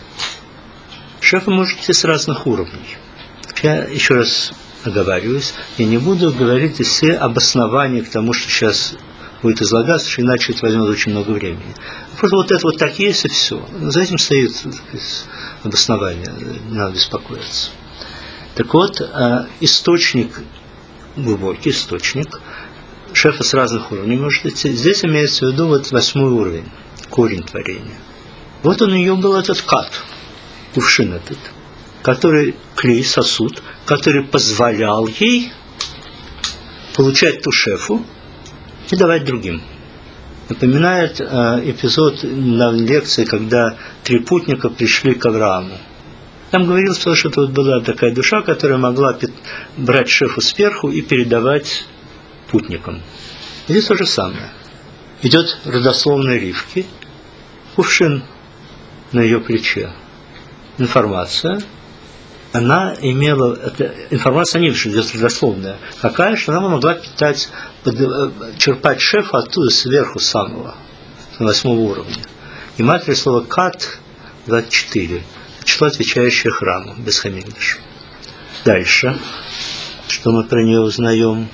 Шефа может идти с разных уровней. Я еще раз оговариваюсь, я не буду говорить все обоснования к тому, что сейчас будет излагаться, что иначе это возьмет очень много времени. Просто вот это вот так есть, и все. За этим стоит обоснование, не надо беспокоиться. Так вот, источник, глубокий источник, шефа с разных уровней может идти. Здесь имеется в виду вот восьмой уровень, корень творения. Вот он, у нее был этот кат, кувшин этот, который, клей, сосуд, который позволял ей получать ту шефу и давать другим. Напоминает э, эпизод на лекции, когда три путника пришли к Аврааму. Там говорилось, что это вот была такая душа, которая могла пи- брать шефу сверху и передавать путникам. Здесь то же самое. Идет родословная Ривки, кувшин на ее плече. Информация. Она имела, это, информация не идет родословная, какая, что она могла питать, под, черпать шефа оттуда сверху самого, с восьмого уровня. И матерь слова кат двадцать четыре, число, отвечающее храму, без хамигдаш. Дальше, что мы про нее узнаем?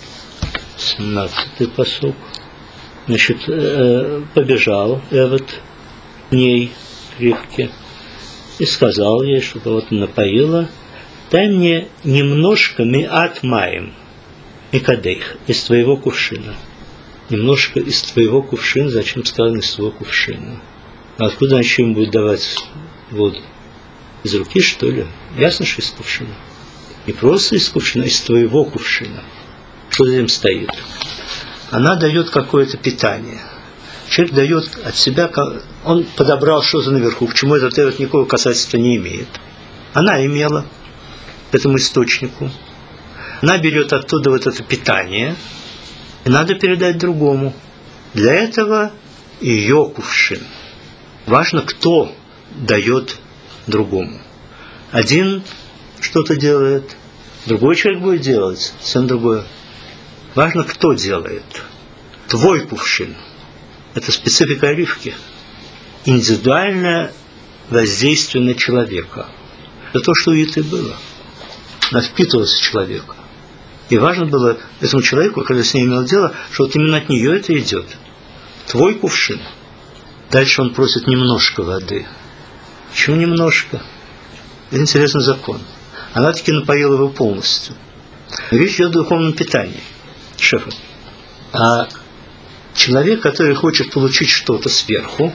семнадцатый пасук. Значит, побежал Эвод к ней, к Ривке, и сказал ей, что вот напоила, дай мне немножко миат маем, микадейх, из твоего кувшина. Немножко из твоего кувшина, зачем сказано из твоего кувшина? А откуда она еще им будет давать воду? Из руки, что ли? Ясно, что из кувшина. Не просто из кувшина, а из твоего кувшина. Что за этим стоит? Она дает какое-то питание. Человек дает от себя, он подобрал что-то наверху, к чему этот Эвод никакого касательства не имеет. Она имела к этому источнику. Она берет оттуда вот это питание, и надо передать другому. Для этого ее кувшин. Важно, кто дает другому. Один что-то делает, другой человек будет делать, совсем другое. Важно, кто делает. Твой кувшин. Это специфика Ривки. Индивидуальное воздействие на человека. Это то, что у Иты было. Она впитывалась в человека. И важно было этому человеку, когда с ней имел дело, что вот именно от нее это идет. Твой кувшин. Дальше он просит немножко воды. Почему немножко? Это интересный закон. Она таки напоила его полностью. Речь идет о духовном питании шефа. А человек, который хочет получить что-то сверху,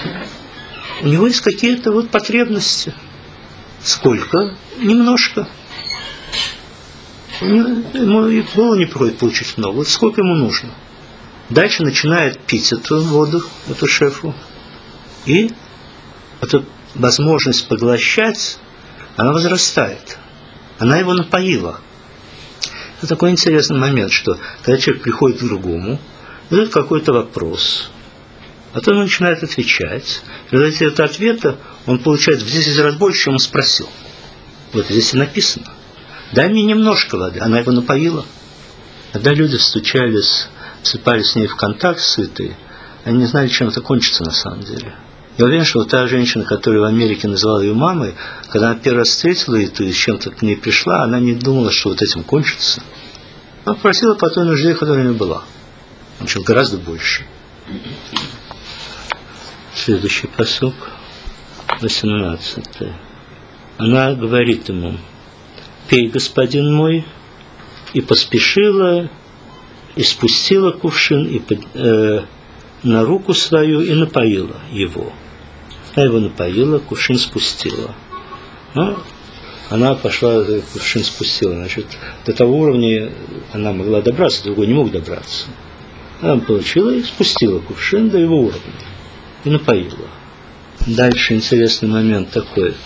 у него есть какие-то вот потребности. Сколько? Немножко. Ему и в голову не приходит получить много. Вот сколько ему нужно. Дальше начинает пить эту воду, эту шефу. И эта возможность поглощать, она возрастает. Она его напоила. Это такой интересный момент, что когда человек приходит к другому, задает какой-то вопрос, а то он начинает отвечать. И в результате этого ответа он получает в десять раз больше, чем он спросил. Вот здесь и написано. Дай мне немножко воды. Она его напоила. Когда люди встречались, вступали с ней в контакт с Итой, они не знали, чем это кончится на самом деле. Я уверен, что вот та женщина, которая в Америке называла ее мамой, когда она первый раз встретила Иту и с чем-то к ней пришла, она не думала, что вот этим кончится. Она просила по той нужде, которая у нее была. Причем гораздо больше. Следующий пасук, восемнадцатый. Она говорит ему: пей, господин мой, и поспешила, и спустила кувшин и под, э, на руку свою и напоила его. Она его напоила, кувшин спустила. Но она пошла, кувшин спустила. Значит, до того уровня она могла добраться, другой не мог добраться. Она получила и спустила кувшин до его уровня. И напоила. Дальше интересный момент такой.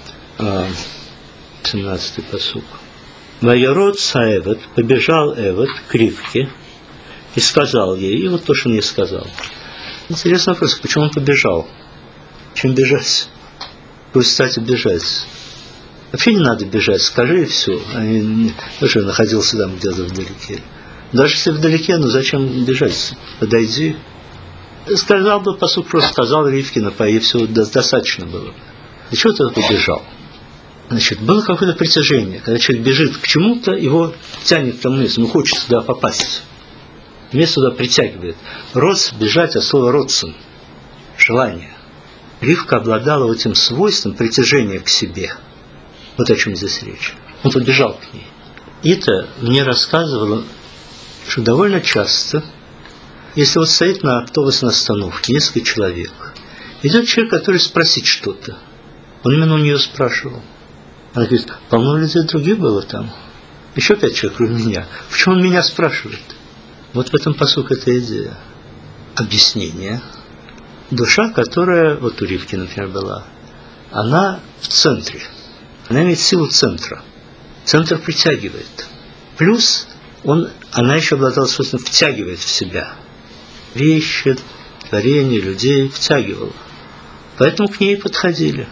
семнадцатый пасук. Ваярод Саэвот, побежал Эвод к Ривке и сказал ей, и вот то, что он ей сказал. Интересный вопрос, почему он побежал? Чем бежать? Какой, кстати, бежать? Вообще не надо бежать, скажи и все. Они, ну что, находился там где-то вдалеке. Даже если вдалеке, ну зачем бежать? Подойди. Сказал бы, посуд просто сказал Ривке, напои, все достаточно было. И чего ты побежал? Значит, было какое-то притяжение. Когда человек бежит к чему-то, его тянет к тому месту, ему хочется туда попасть. Место туда притягивает. Родс, бежать от слова родсен. Желание. Ривка обладала этим свойством притяжения к себе. Вот о чем здесь речь. Он побежал к ней. Ита мне рассказывала, что довольно часто, если вот стоит на автобусной остановке несколько человек, идет человек, который спросит что-то. Он именно у нее спрашивал. Она говорит, полно людей других было там. Еще пять человек, кроме меня. Почему он меня спрашивает? Вот в этом пасуке эта идея. Объяснение. Душа, которая, вот у Ривки, например, была, она в центре. Она имеет силу центра. Центр притягивает. Плюс он, она еще обладала свойством втягивает в себя. Вещи, творения, людей втягивала. Поэтому к ней подходили.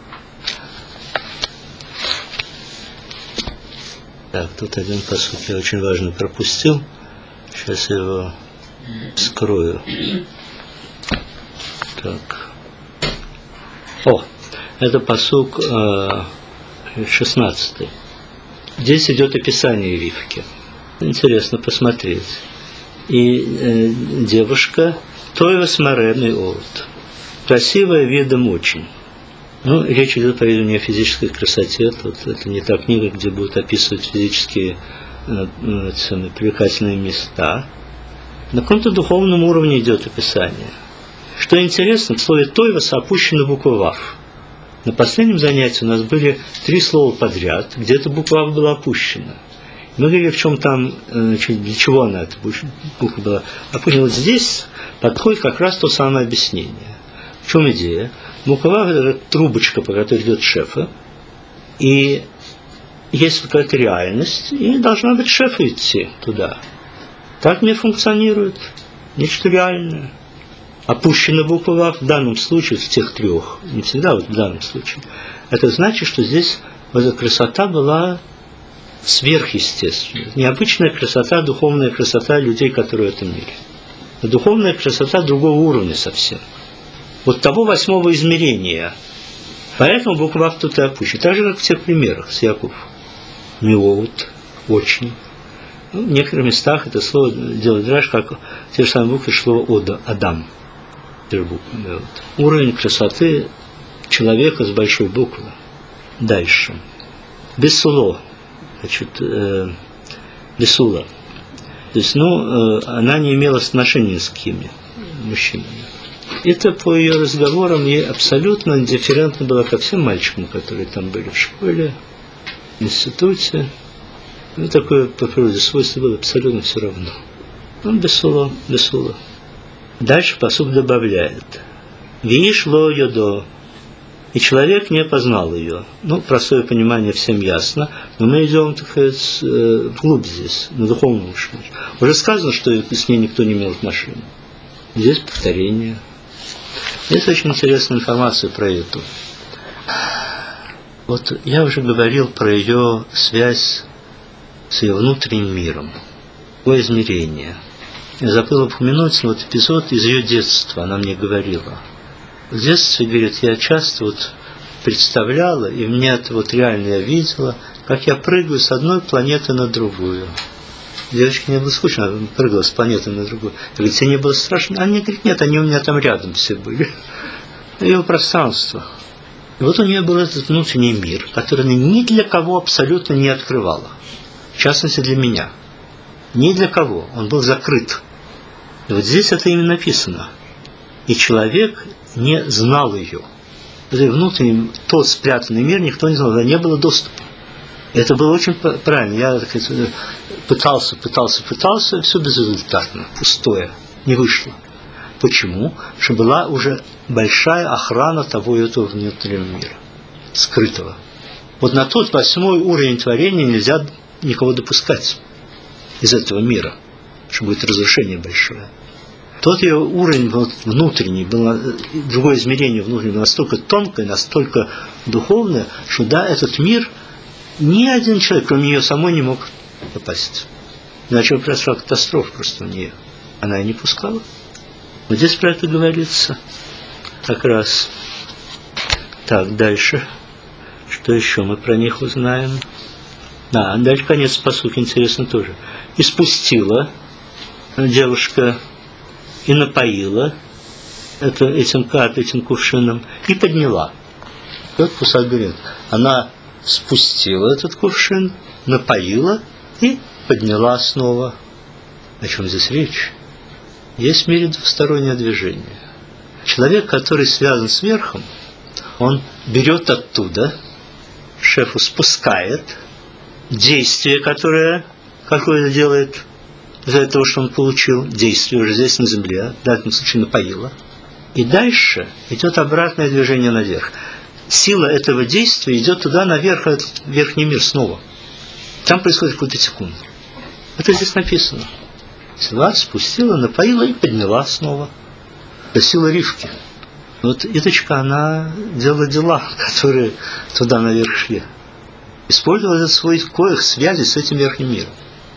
Так, тут один пасук я очень важно пропустил. Сейчас я его скрою. Так. О, это пасук шестнадцатый. Здесь идет описание Ривки. Интересно посмотреть. И э, девушка Тойвас Мареми Оут. Красивая видом очень. Ну, речь идет, по-видимому, не о физической красоте. Тут это не та книга, где будут описывать физические э, э, привлекательные места. На каком-то духовном уровне идет описание. Что интересно, в слове Тойвас опущена буква Вав. На последнем занятии у нас были три слова подряд, где эта буква Вав была опущена. Мы говорили, в чем там, значит, для чего она, эта буква была опущена. Вот здесь подходит как раз то самое объяснение. В чем идея? Буква Вав – это трубочка, по которой идет шефа, и есть какая-то реальность, и должна быть шефа идти туда. Так мир функционирует, нечто реальное. Опущена буква Вав в данном случае, в тех трех, не всегда, вот в данном случае, это значит, что здесь вот эта красота была сверхъестественная. Необычная красота, духовная красота людей, которые в этом мире. Но духовная красота другого уровня совсем. Вот того восьмого измерения. Поэтому буква Вав тут и опущена. Так же, как в тех примерах с Яков. Миоут, очень. Ну, в некоторых местах это слово делает драж, как те же самые буквы шло Ода, Адам. Уровень красоты человека с большой буквы. Дальше. Бесуло. Значит, э, Бесула. То есть, ну, э, она не имела отношения ни с какими мужчинами. Это по ее разговорам ей абсолютно индифферентно было ко всем мальчикам, которые там были в школе, в институте. Ну, такое по природе свойство было абсолютно все равно. Ну, Бесула, Бесула. Дальше пасук добавляет. «Вииш ло йодо». И человек не познал ее. Ну, простое понимание всем ясно, но мы идем, так сказать, вглубь здесь, на духовном уровне. Уже сказано, что с ней никто не имел отношения. Здесь повторение. Здесь очень интересная информация про эту. Вот я уже говорил про ее связь с ее внутренним миром, его измерение. Я забыл упомянуть вот эпизод из ее детства, она мне говорила. В детстве, говорит, я часто вот представляла, и мне это вот реально я видела, как я прыгаю с одной планеты на другую. Девочке не было скучно, она прыгала с планеты на другую. Я говорю, тебе не было страшно? Они говорят, нет, они у меня там рядом все были. Ее пространство. И вот у нее был этот внутренний мир, который она ни для кого абсолютно не открывала. В частности, для меня. Ни для кого. Он был закрыт. И вот здесь это именно написано. И человек не знал ее. Внутренний, тот спрятанный мир никто не знал, да не было доступа. И это было очень правильно. Я так сказать, пытался, пытался, пытался, все безрезультатно, пустое, не вышло. Почему? Потому что была уже большая охрана того и этого внутреннего мира, скрытого. Вот на тот восьмой уровень творения нельзя никого допускать из этого мира, что будет разрушение большое. Тот ее уровень вот, внутренний, было, другое измерение внутреннее было настолько тонкое, настолько духовное, что да, этот мир ни один человек, кроме нее самой, не мог попасть. Иначе произошла катастрофа просто у нее. Она и не пускала. Вот здесь про это говорится как раз. Так, дальше. Что еще мы про них узнаем? А, дальше конец посука, интересно тоже. И спустила девушка, и напоила это, этим кат, этим кувшином, и подняла. Вот Пусак говорит, она спустила этот кувшин, напоила и подняла снова. О чем здесь речь? Есть в мире двустороннее движение. Человек, который связан с верхом, он берет оттуда, шефу спускает действие, которое какое-то делает из-за того, что он получил, действие уже здесь на земле, в данном случае напоило. И дальше идет обратное движение наверх. Сила этого действия идет туда, наверх, этот верхний мир снова. Там происходит какой-то секунд. Это здесь написано. Сила спустила, напоила и подняла снова. Это сила Ривки. Вот Иточка, она делала дела, которые туда наверх шли. Использовала за свой коих связи с этим верхним миром.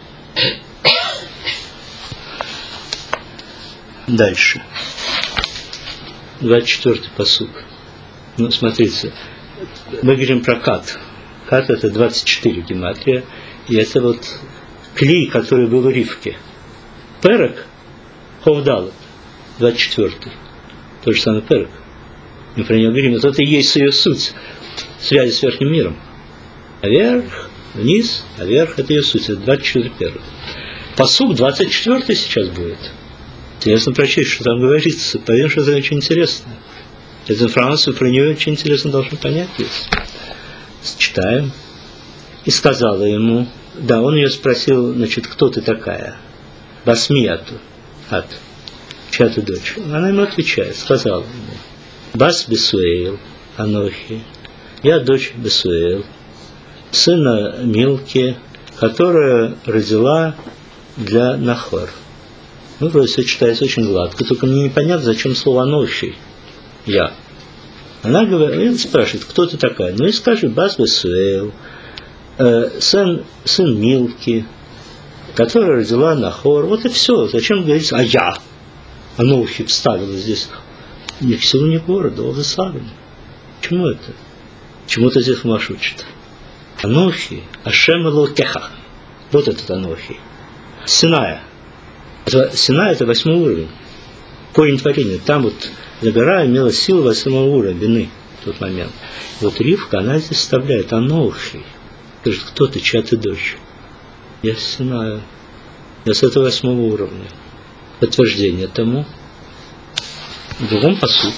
Дальше. двадцать четвёртый пасук. Ну, смотрите, мы говорим про кат. Кат – это двадцать четыре гематрия, и это вот клей, который был у Ривки. Перек, Ховдалет, двадцать четвёртый. То же самое Перек. Мы про него говорим. Вот это и есть ее суть, связи с верхним миром. А вверх, вниз, а вверх – это ее суть. Это двадцать четвёртый. Пасук двадцать четвёртый сейчас будет. Интересно прочесть, что там говорится. Поверь, что это очень интересно. Эту информацию про нее очень интересно должны понять есть. Читаем. И сказала ему, да, он ее спросил, значит, кто ты такая? Басмиату. Ат. Чья ты дочь? Она ему отвечает, сказала ему. Бас Бесуэйл, Анохи. Я дочь Бесуэйл, сына Милки, которая родила для Нахор. Ну, вроде все читается очень гладко, только мне непонятно, зачем слово «Анохи». Я. Она говорит, спрашивает, кто ты такая? Ну и скажи, Бас Бесуэйл, э, сын, сын Милки, которая родила Нахор. Вот и все. Зачем говорить, а я? Анохи вставила здесь. Ни к селу, ни к городу, а вставили. Почему это? Чему-то здесь Маш учит. Анохи, Ашем Элокеха. Вот этот Анохи. Синая. Синай – это восьмой уровень. Корень творения. Там вот за гора имела силу восьмого уровня, вины в тот момент. И вот Ривка, она здесь вставляет Анохи. Говорит, кто ты, чья ты дочь? Я Синаю. Я с этого восьмого уровня. Подтверждение тому. В другом пасук.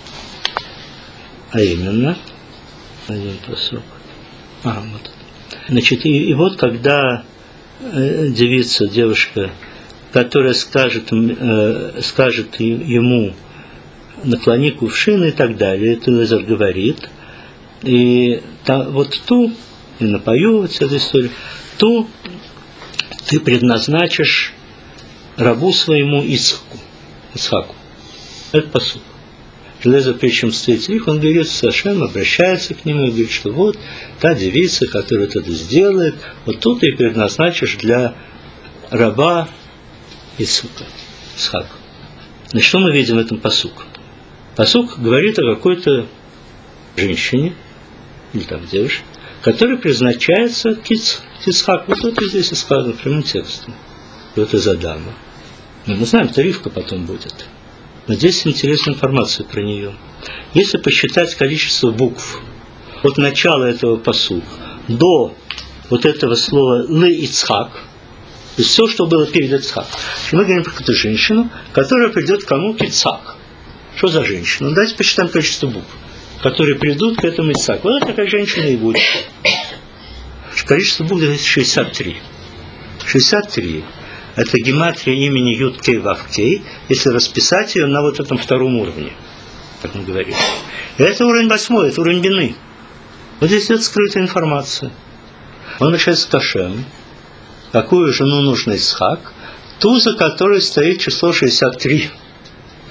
А именно, один пасук. А, вот. Значит, и, и вот когда э, девица, девушка, которая скажет, э, скажет ему, наклони кувшин и так далее, это Лазар говорит, и та, вот ту, и напою вот эту историю, ту ты предназначишь рабу своему Исхаку. Исхаку. Это пасук. Железо, прежде чем встретить их, он говорит с Ашем, обращается к нему и говорит, что вот та девица, которая это сделает, вот тут ты предназначишь для раба Исхака. Исхака. Значит, что мы видим в этом пасук? Пасук говорит о какой-то женщине, или там девушке, которая предназначается к Исхаку. Вот это здесь и сказано прямым текстом. Вот это за дама. Но мы знаем, что Ривка потом будет. Но здесь интересная информация про нее. Если посчитать количество букв от начала этого пасука до вот этого слова «лы Ицхак», то есть все, что было перед Ицхак. Мы говорим про какую-то женщину, которая придет к кому? К Ицхак. Что за женщина? Ну, давайте посчитаем количество букв, которые придут к этому Ицхаку. Вот такая женщина и будет. Количество букв здесь шестьдесят три. шестьдесят три. Это гематрия имени Юд Кей Вав Кей, если расписать ее на вот этом втором уровне, как мы говорим. И это уровень восьмой, это уровень бины. Вот здесь идет скрытая информация. Он начинается с Кашем. Какую жену нужно Исхак? Ту, за которой стоит число шестьдесят три.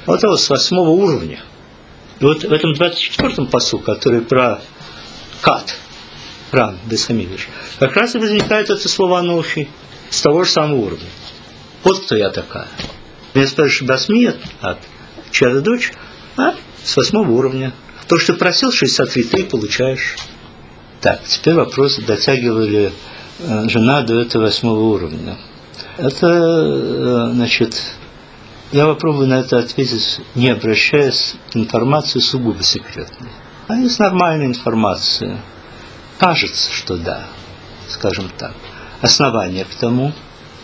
Вот это вот с восьмого уровня. И вот в этом двадцать четвёртом пасу, который про Кат, Ран, Бесамидыш, как раз и возникает это слово Анохи с того же самого уровня. Вот кто я такая. Меня спрашиваешь, Басмия, а чья-то дочь, а с восьмого уровня. То, что ты просил, шестьдесят три, ты получаешь. Так, теперь вопрос, дотягивала ли э, жена до этого восьмого уровня. Это, э, значит, я попробую на это ответить, не обращаясь к информации сугубо секретной. А есть нормальная информация. Кажется, что да, скажем так. Основание к тому.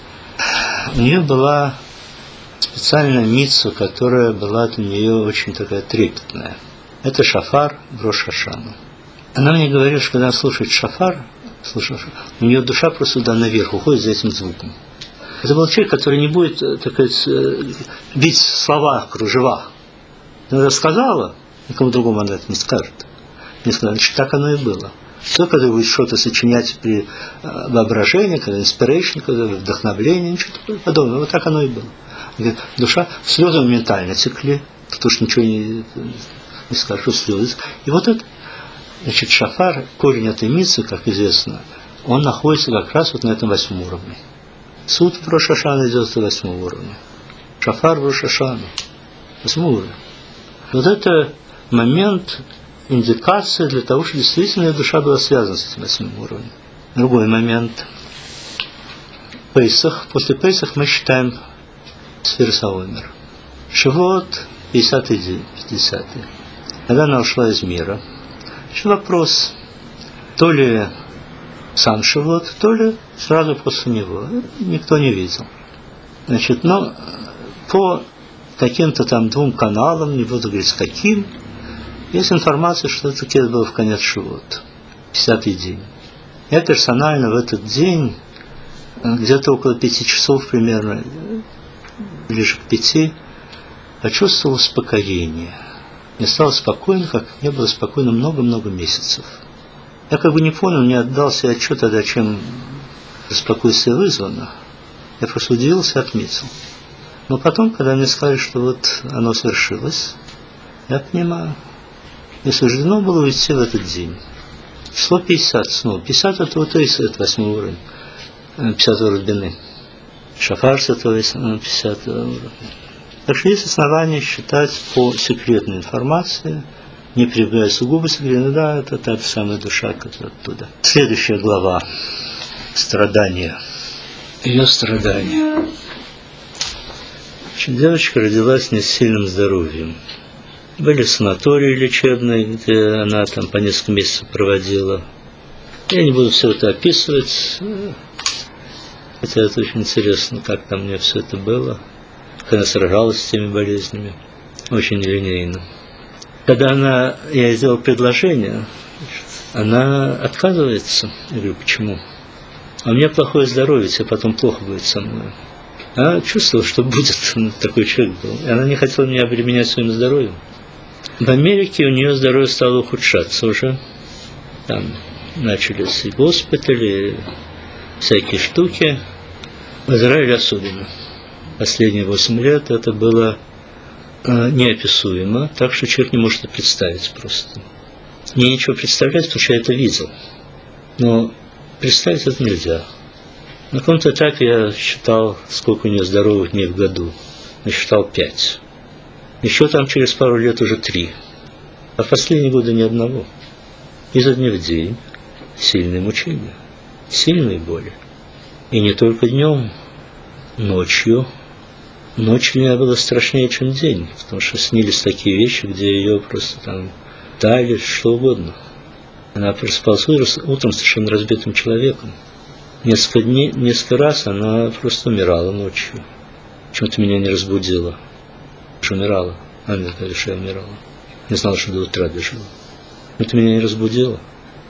У нее была специальная митцва, которая была для нее очень такая трепетная. Это шафар в Рош ха-Шана. Она мне говорила, что когда она слушает шафар, слушает шафар, у нее душа просто туда наверх уходит за этим звуком. Это был человек, который не будет, так сказать, бить слова в кружевах. Она рассказала, никому другому она это не скажет. Не сказала, значит, так оно и было. Все, когда будет что-то сочинять при воображении, когда inspiration, когда вдохновление, ничего подобного. Вот так оно и было. Говорит, душа, слезы моментально текли, потому что ничего не, не скажу, слезы. И вот это, значит, шафар, корень этой митцвы, как известно, он находится как раз вот на этом восьмом уровне. Суд в Рош ха-Шана идет до восьмого уровня. Шафар в Рош ха-Шана. Восьмого уровня. Вот это момент индикации для того, чтобы действительно ее душа была связана с этим восьмым уровнем. Другой момент. Пейсах. После Пейсах мы считаем сферу Саомер. Шивот, пятидесятый день, пятидесятый. Когда она ушла из мира. Еще вопрос, то ли сам Шивот, то ли сразу после него. Никто не видел. Значит, но по каким-то там двум каналам, не буду говорить, с каким, есть информация, что это таки было в конец Шивот, пятидесятый день. Я персонально в этот день, где-то около пяти часов примерно, ближе к пяти, почувствовал успокоение. Мне стало спокойно, как мне было спокойно много-много месяцев. Я как бы не понял, не отдал себе отчет, а чем беспокойство вызвано. Я просто удивился и отметил. Но потом, когда мне сказали, что вот оно свершилось, я понимаю, мне суждено было уйти в этот день. Число пятьдесят снова. пятьдесят это вот это восьмой уровень. пятьдесят уровень длины. Шафар с этого пятьдесят уровня. Так что есть основания считать по секретной информации, не прибегая сугубо секретно, да, это та самая душа, которая оттуда. Следующая глава. Страдания. Ее страдания. Девочка родилась не с сильным здоровьем. Были санатории лечебные, где она там по несколько месяцев проводила. Я не буду все это описывать, хотя это очень интересно, как там у нее все это было, как она сражалась с теми болезнями, очень линейно. Когда она, я ей сделал предложение, она отказывается. Я говорю, почему? А у меня плохое здоровье, тебе потом плохо будет со мной. Она чувствовала, что будет, такой человек был. И она не хотела меня обременять своим здоровьем. В Америке у нее здоровье стало ухудшаться уже. Там начались и госпитали, и всякие штуки. В Израиле особенно. Последние восемь лет это было э, неописуемо, так что человек не может это представить просто. Мне нечего представлять, потому что я это видел. Но представить это нельзя. На каком-то этапе я считал, сколько у нее здоровых дней в году. Я считал пять. Еще там через пару лет уже три. А в последние годы ни одного. Изо дня в день сильные мучения, сильные боли. И не только днем, ночью. Ночь для меня была страшнее, чем день, потому что снились такие вещи, где ее просто там дали, что угодно. Она просыпалась утром совершенно разбитым человеком. Несколько дней, несколько раз она просто умирала ночью. Почему-то меня не разбудила. Что умирала. Она мне сказала, что я умирала. Не знала, что до утра дожила. Это меня не разбудило.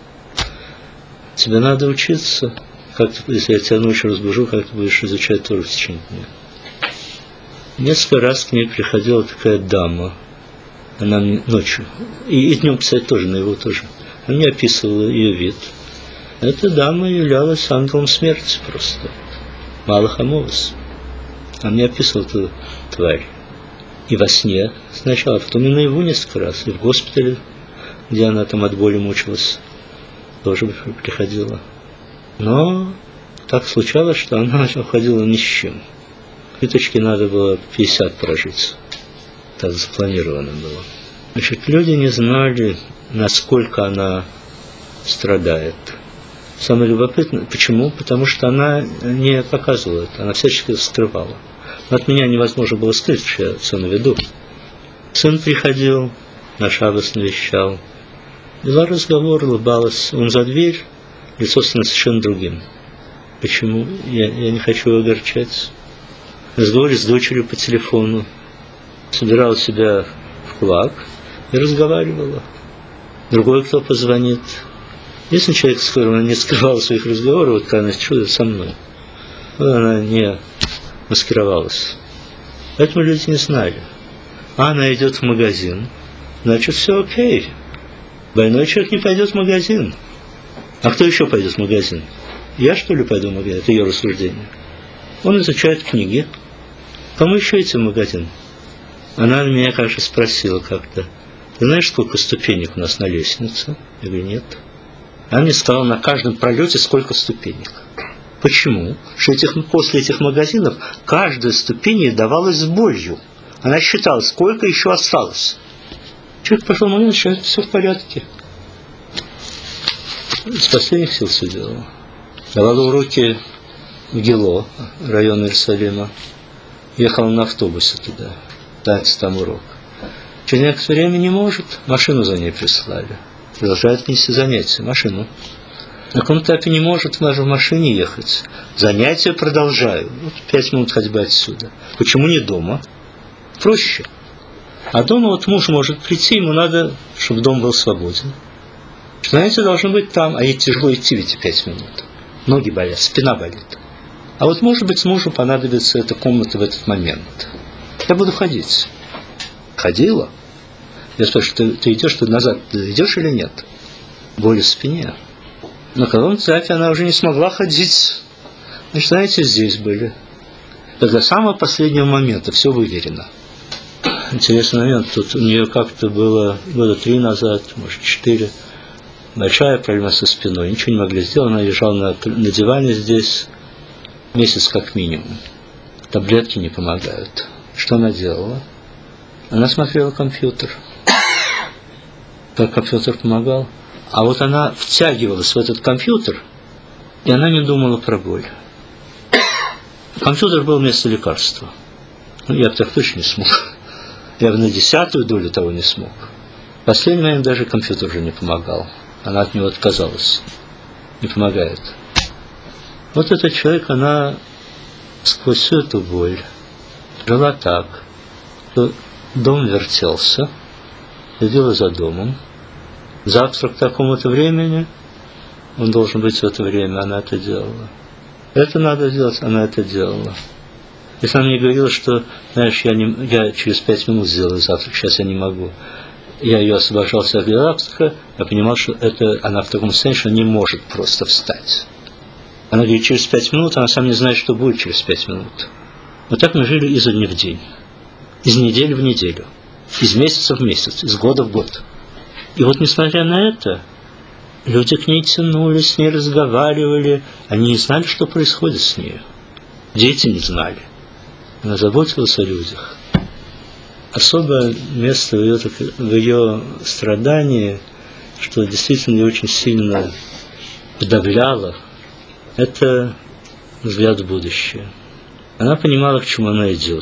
Тебе надо учиться. Как ты, если я тебя ночью разбужу, как ты будешь изучать Тору в течение дня. Несколько раз к ней приходила такая дама. Она мне ночью. И, и днем, кстати, тоже, на его тоже. Она мне описывала ее вид. Эта дама являлась ангелом смерти просто. Малах Амовас. Она мне описывала эту тварь. И во сне сначала, а потом и наяву несколько раз. И в госпитале, где она там от боли мучилась, тоже приходила. Но так случалось, что она уходила ни с чем. Виточке надо было пятьдесят прожить. Так запланировано было. Значит, люди не знали, насколько она страдает. Самое любопытное, почему? Потому что она не показывала это, она всячески скрывала. Но от меня невозможно было скрыть, что я все на виду. Сын приходил, на шаббат навещал. Вела разговор, улыбалась. Он за дверь, лицо становится совершенно другим. Почему? Я, я не хочу его огорчать. Разговор с дочерью по телефону. Собирала себя в кулак и разговаривала. Другой кто позвонит. Если человек, с которым она не скрывала своих разговоров, вот когда она чудо со мной, вот она не маскировалась. Поэтому люди не знали. А она идет в магазин, значит, все окей. Больной человек не пойдет в магазин. А кто еще пойдет в магазин? Я, что ли, пойду в магазин? Это ее рассуждение. Он изучает книги. Кому еще идти в магазин? Она меня, конечно, спросила как-то: ты знаешь, сколько ступенек у нас на лестнице? Я говорю, нет. Она мне сказала на каждом пролете, сколько ступенек. Почему? Что этих, после этих магазинов каждая ступень давалась с болью. Она считала, сколько еще осталось. Человек пошел в магазин, что все в порядке. С последних сил все делала. Давала уроки в Гило, район Иерусалима. Ехала на автобусе туда, дать там урок. Через некоторое время не может, машину за ней прислали. Продолжает нести занятия, машину. На каком этапе не может даже в машине ехать. Занятия продолжаю. Вот пять минут ходьбы отсюда. Почему не дома? Проще. А дома вот муж может прийти, ему надо, чтобы дом был свободен. Занятия должны быть там, а ей тяжело идти в эти пять минут. Ноги болят, спина болит. А вот, может быть, мужу понадобится эта комната в этот момент. Я буду ходить. Ходила? Я спрашиваю, ты, ты идешь, ты назад ты идешь или нет? Боли в спине. На каком-то этапе она уже не смогла ходить. Значит, знаете, здесь были. До самого последнего момента все выверено. Интересный момент. Тут у нее как-то было года три назад, может, четыре. Большая проблема со спиной. Ничего не могли сделать. Она лежала на, на диване здесь месяц как минимум. Таблетки не помогают. Что она делала? Она смотрела компьютер. Как компьютер помогал. А вот она втягивалась в этот компьютер, и она не думала про боль. Компьютер был вместо лекарства. Ну, я бы так точно не смог. Я бы на десятую долю того не смог. В последний момент даже компьютер уже не помогал. Она от него отказалась. Не помогает. Вот этот человек, она сквозь всю эту боль жила так, что дом вертелся, следила за домом. Завтрак к такому-то времени, он должен быть в это время, она это делала. Это надо делать, она это делала. Если она мне говорила, что, знаешь, я, не, я через пять минут сделаю завтрак, сейчас я не могу. Я ее освобождался от завтрака, я понимал, что это, она в таком состоянии, что не может просто встать. Она говорит, через пять минут, она сама не знает, что будет через пять минут. Вот так мы жили изо дня в день, из недели в неделю, из месяца в месяц, из года в год. И вот, несмотря на это, люди к ней тянулись, с ней разговаривали, они не знали, что происходит с ней. Дети не знали. Она заботилась о людях. Особое место в ее, в ее страдании, что действительно ее очень сильно подавляло, это взгляд в будущее. Она понимала, к чему она идет.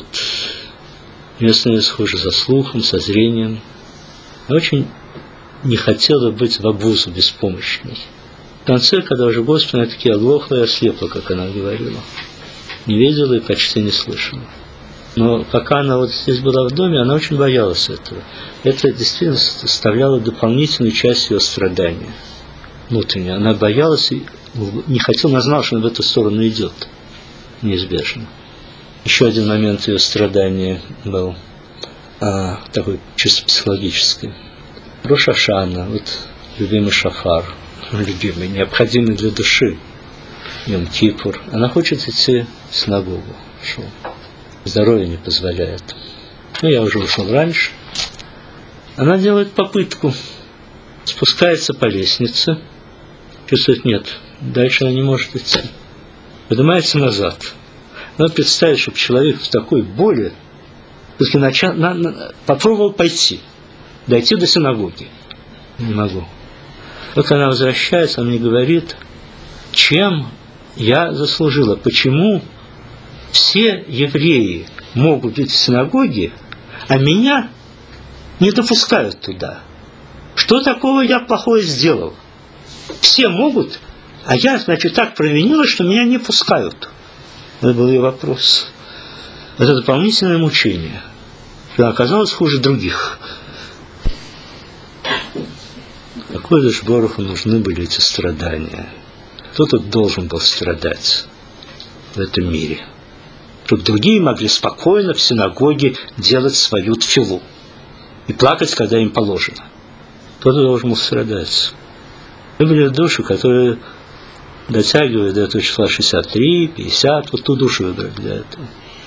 У нее становилось хуже со слухом, со зрением. Она очень не хотела быть в обузу беспомощной. В конце, когда уже Господи, она таки оглохла и ослепла, как она говорила. Не видела и почти не слышала. Но пока она вот здесь была в доме, она очень боялась этого. Это действительно составляло дополнительную часть ее страдания внутренней. Она боялась и не хотела, она знала, что она в эту сторону идет. Неизбежно. Еще один момент ее страдания был а, такой чисто психологический. Рош ха-Шана, вот любимый шафар, любимый, необходимый для души, Йом-Кипур. Она хочет идти в синагогу. Шо? Здоровье не позволяет. ну, я уже ушел раньше. Она делает попытку, спускается по лестнице, чувствует, нет, дальше она не может идти. Поднимается назад. Надо представить, чтобы человек в такой боли после начала, на, на, попробовал пойти, дойти до синагоги. Не могу. Вот она возвращается, она мне говорит, чем я заслужила, почему все евреи могут быть в синагоге, а меня не допускают туда. Что такого я плохое сделал? Все могут, а я, значит, так провинилась, что меня не пускают. Это был ее вопрос. Это дополнительное мучение. Она оказалась хуже других. Какой же Бороху нужны были эти страдания? Кто тут должен был страдать в этом мире? Чтобы другие могли спокойно в синагоге делать свою тфилу и плакать, когда им положено. Кто-то должен был страдать. Мы были души, которые дотягивают до этого числа шестьдесят три, пятьдесят, вот ту душу выбрали для этого.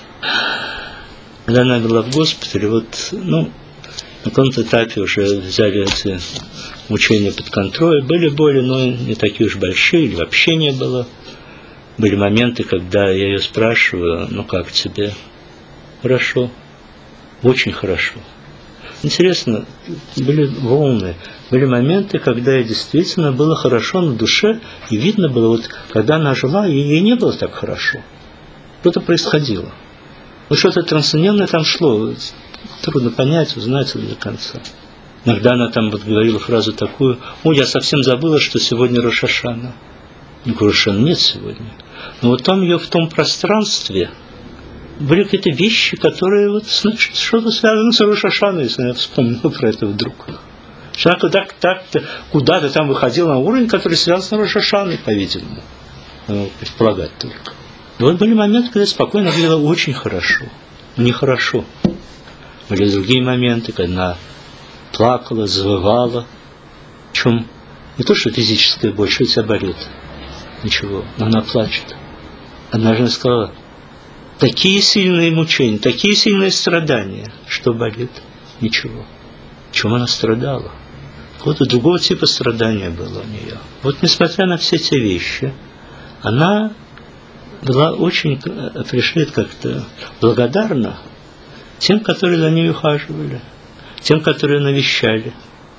Когда она была в госпитале, вот, ну, на каком-то этапе уже взяли эти мучения под контроль. Были боли, но не такие уж большие, или вообще не было. Были моменты, когда я ее спрашиваю, ну как тебе? Хорошо, очень хорошо. Интересно, были волны, были моменты, когда ей действительно было хорошо на душе, и видно было, вот, когда она жила, ей не было так хорошо. Что-то происходило. Ну, что-то трансцендентное там шло, трудно понять, узнать до конца. Иногда она там вот говорила фразу такую, ой, я совсем забыла, что сегодня Рош ха-Шана. Я говорю, Рош ха-Шана нет сегодня. Но вот там ее в том пространстве были какие-то вещи, которые, вот, значит, что-то связано с Рош ха-Шаной, если я вспомнила про это вдруг. Человек так, так-то, куда-то там выходил на уровень, который связан с Рош ха-Шаной, по-видимому. Надо предполагать только. И вот были моменты, когда я спокойно говорила очень хорошо, нехорошо. Были другие моменты, когда она плакала, завывала. В чем не то, что физическая боль, что у тебя болит. Ничего, но она плачет. Однажды она сказала, такие сильные мучения, такие сильные страдания, что болит. Ничего. В чем она страдала? Какого-то другого типа страдания было у нее. Вот несмотря на все те вещи, она была очень, пришли как-то благодарна тем, которые за ней ухаживали, тем, которые навещали.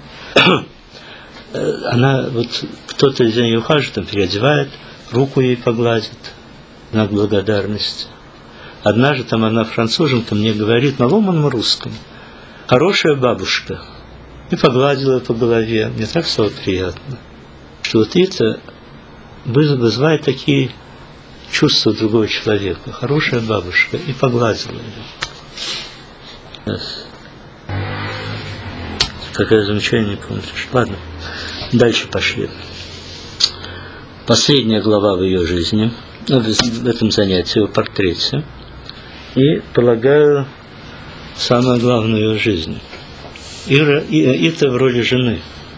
Она, вот кто-то за ней ухаживает, там, переодевает, руку ей погладит, знак благодарности. Однажды там она француженка мне говорит на ломаном русском, хорошая бабушка, и погладила по голове. Мне так стало приятно, что вот это вызывает такие чувства другого человека. Хорошая бабушка, и погладила ее. Какое замечание, не помню. Ладно, дальше пошли. Последняя глава в ее жизни, в этом занятии, в портрете. И, полагаю, самое главное в ее жизни. Ира, и, это в роли жены.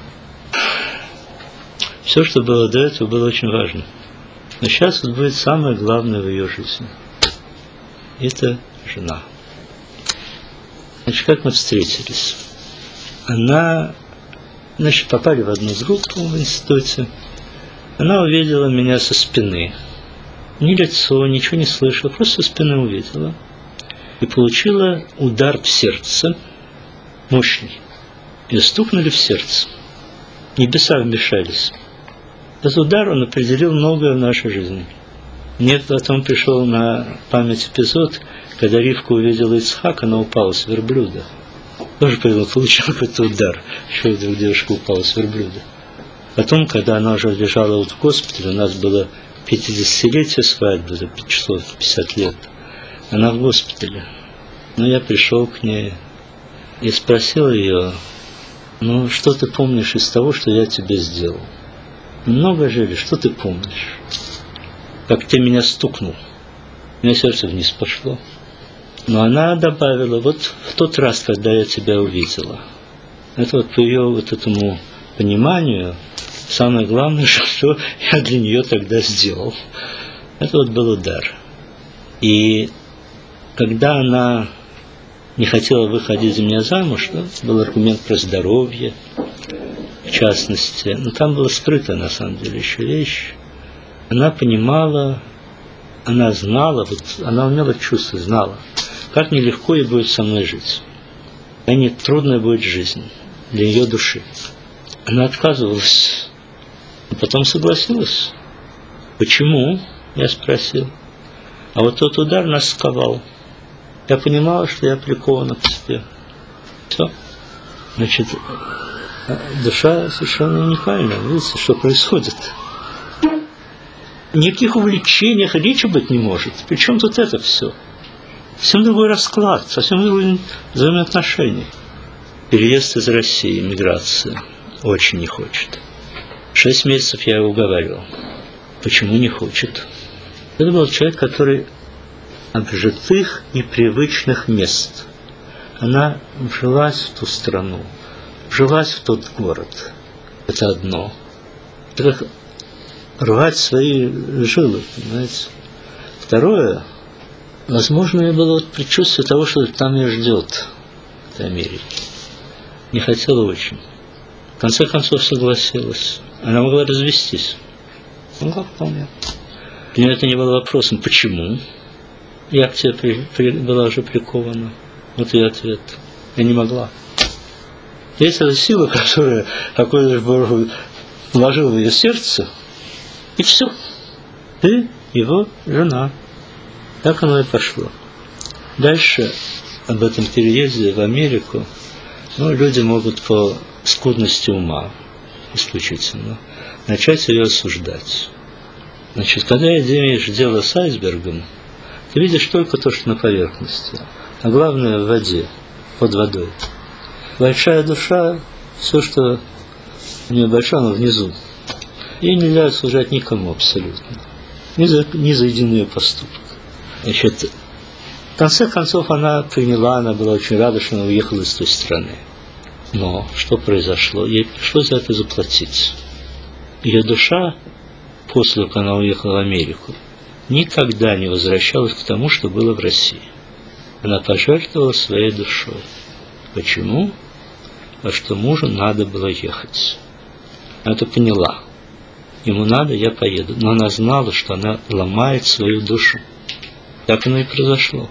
Все, что было до этого, было очень важно. Но сейчас вот будет самое главное в ее жизни. Это жена. Значит, как мы встретились? Она, значит, попали в одну группу в институте. Она увидела меня со спины. Ни лицо, ничего не слышала, просто со спины увидела. И получила удар в сердце, мощный. Ее стукнули в сердце. Небеса вмешались. Этот удар, он определил многое в нашей жизни. Мне потом пришел на память эпизод, когда Ривка увидела Ицхака, она упала с верблюда. Тоже получила какой-то удар. Еще вдруг девушка упала с верблюда. Потом, когда она уже лежала вот в госпитале, у нас было пятидесятилетие свадьбы, за число пятьдесят лет. Она в госпитале. Ну, я пришел к ней и спросил ее, ну, что ты помнишь из того, что я тебе сделал? Много жили, что ты помнишь? Как ты меня стукнул. У меня сердце вниз пошло. Но она добавила, вот в тот раз, когда я тебя увидела. Это вот по ее вот этому пониманию, самое главное, что я для нее тогда сделал. Это вот был удар. И когда она не хотела выходить за меня замуж, да? Был аргумент про здоровье, в частности. Но там была скрытая, на самом деле, еще вещь. Она понимала, она знала, вот, она умела чувствовать, знала, как нелегко ей будет со мной жить. Как не трудная будет жизнь для ее души. Она отказывалась, а потом согласилась. Почему? Я спросил. А вот тот удар нас сковал. Я понимала, что я прикована к себе. Все. Значит, душа совершенно уникальна. Видите, что происходит? Никаких увлечениях речи быть не может. Причем тут это все? Совсем другой расклад, совсем другой взаимоотношения. Переезд из России, миграция. Очень не хочет. Шесть месяцев я его уговаривал. Почему не хочет? Это был человек, который обжитых и привычных мест. Она вжилась в ту страну, вжилась в тот город. Это одно. Это как рвать свои жилы, понимаете. Второе, возможно, у меня было вот предчувствие того, что там меня ждет в Америке. Не хотела очень. В конце концов согласилась. Она могла развестись. Могла вполне. Для меня это не было вопросом, почему. Я к тебе при, при, была уже прикована. Вот и ответ. Я не могла. Есть эта сила, которая, какой Бог вложил в ее сердце, и все. Ты его жена. Так оно и пошло. Дальше об этом переезде в Америку, ну, люди могут по скудности ума исключительно начать ее осуждать. Значит, когда имеешь дело с айсбергом, ты видишь только то, что на поверхности, а главное в воде, под водой. Большая душа, все, что у нее большое, оно внизу. Ей нельзя осуждать никому абсолютно. Ни за, ни за один ее поступок. Значит, в конце концов она приняла, она была очень рада, что она уехала из той страны. Но что произошло? Ей пришлось за это заплатить. Ее душа, после как она уехала в Америку, никогда не возвращалась к тому, что было в России. Она пожертвовала своей душой. Почему? Потому что мужу надо было ехать. Она это поняла. Ему надо, я поеду. Но она знала, что она ломает свою душу. Так оно и произошло.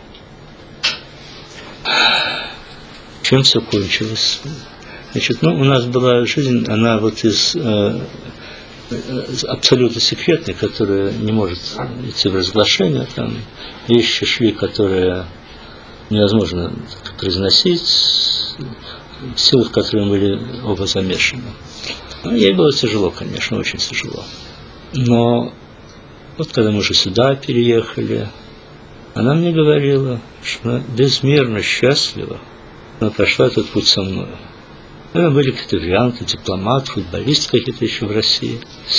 Чем все кончилось? Значит, ну, у нас была жизнь, она вот из э, абсолютно секретной, которая не может идти в разглашение, там вещи шли, которые невозможно произносить, силы, в которые мы были оба замешаны. Ну, ей было тяжело, конечно, очень тяжело. Но вот когда мы уже сюда переехали, она мне говорила, что она безмерно счастлива, она прошла этот путь со мной. Наверное, были какие-то варианты, дипломат, футболист какие-то еще в России.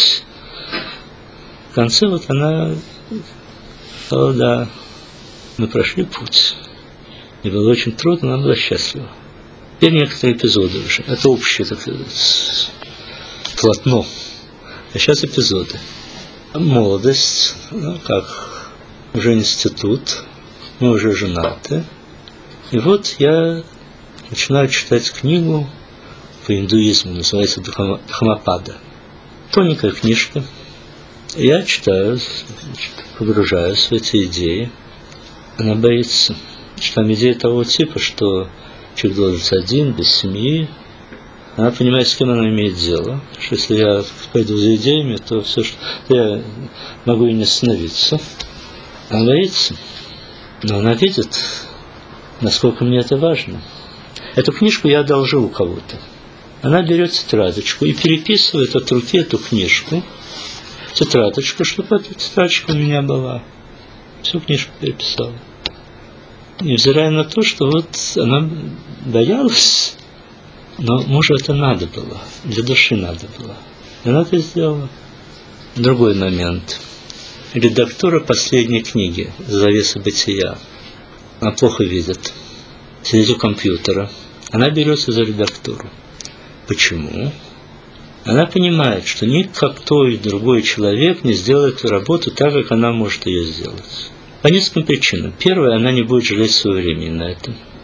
В конце вот она сказала, да, мы прошли путь. И было очень трудно, она была счастлива. Теперь некоторые эпизоды уже. Это общее такое полотно. А сейчас эпизоды. Молодость, ну как, уже институт, мы уже женаты. И вот я начинаю читать книгу по индуизму, называется Дхаммапада. Тоненькая книжка. Я читаю, погружаюсь в эти идеи. Она боится. Что там идея того типа, что человек должен быть один, без семьи. Она понимает, с кем она имеет дело. Что если я пойду за идеями, то все, что я могу и не остановиться. Она боится. Но она видит, насколько мне это важно. Эту книжку я одолжил у кого-то. Она берет тетрадочку и переписывает от руки эту книжку. Тетрадочку, чтобы эта тетрадочка у меня была. Всю книжку переписала. Невзирая на то, что вот она боялась, но мужу это надо было, для души надо было. И она это сделала. Другой момент. Редактора последней книги «Завеса бытия». Она плохо видит. Сидит у компьютера. Она берется за редактуру. Почему? Она понимает, что никакой другой человек не сделает эту работу так, как она может ее сделать. По нескольким причинам. Первое, она не будет жалеть своего времени на этом.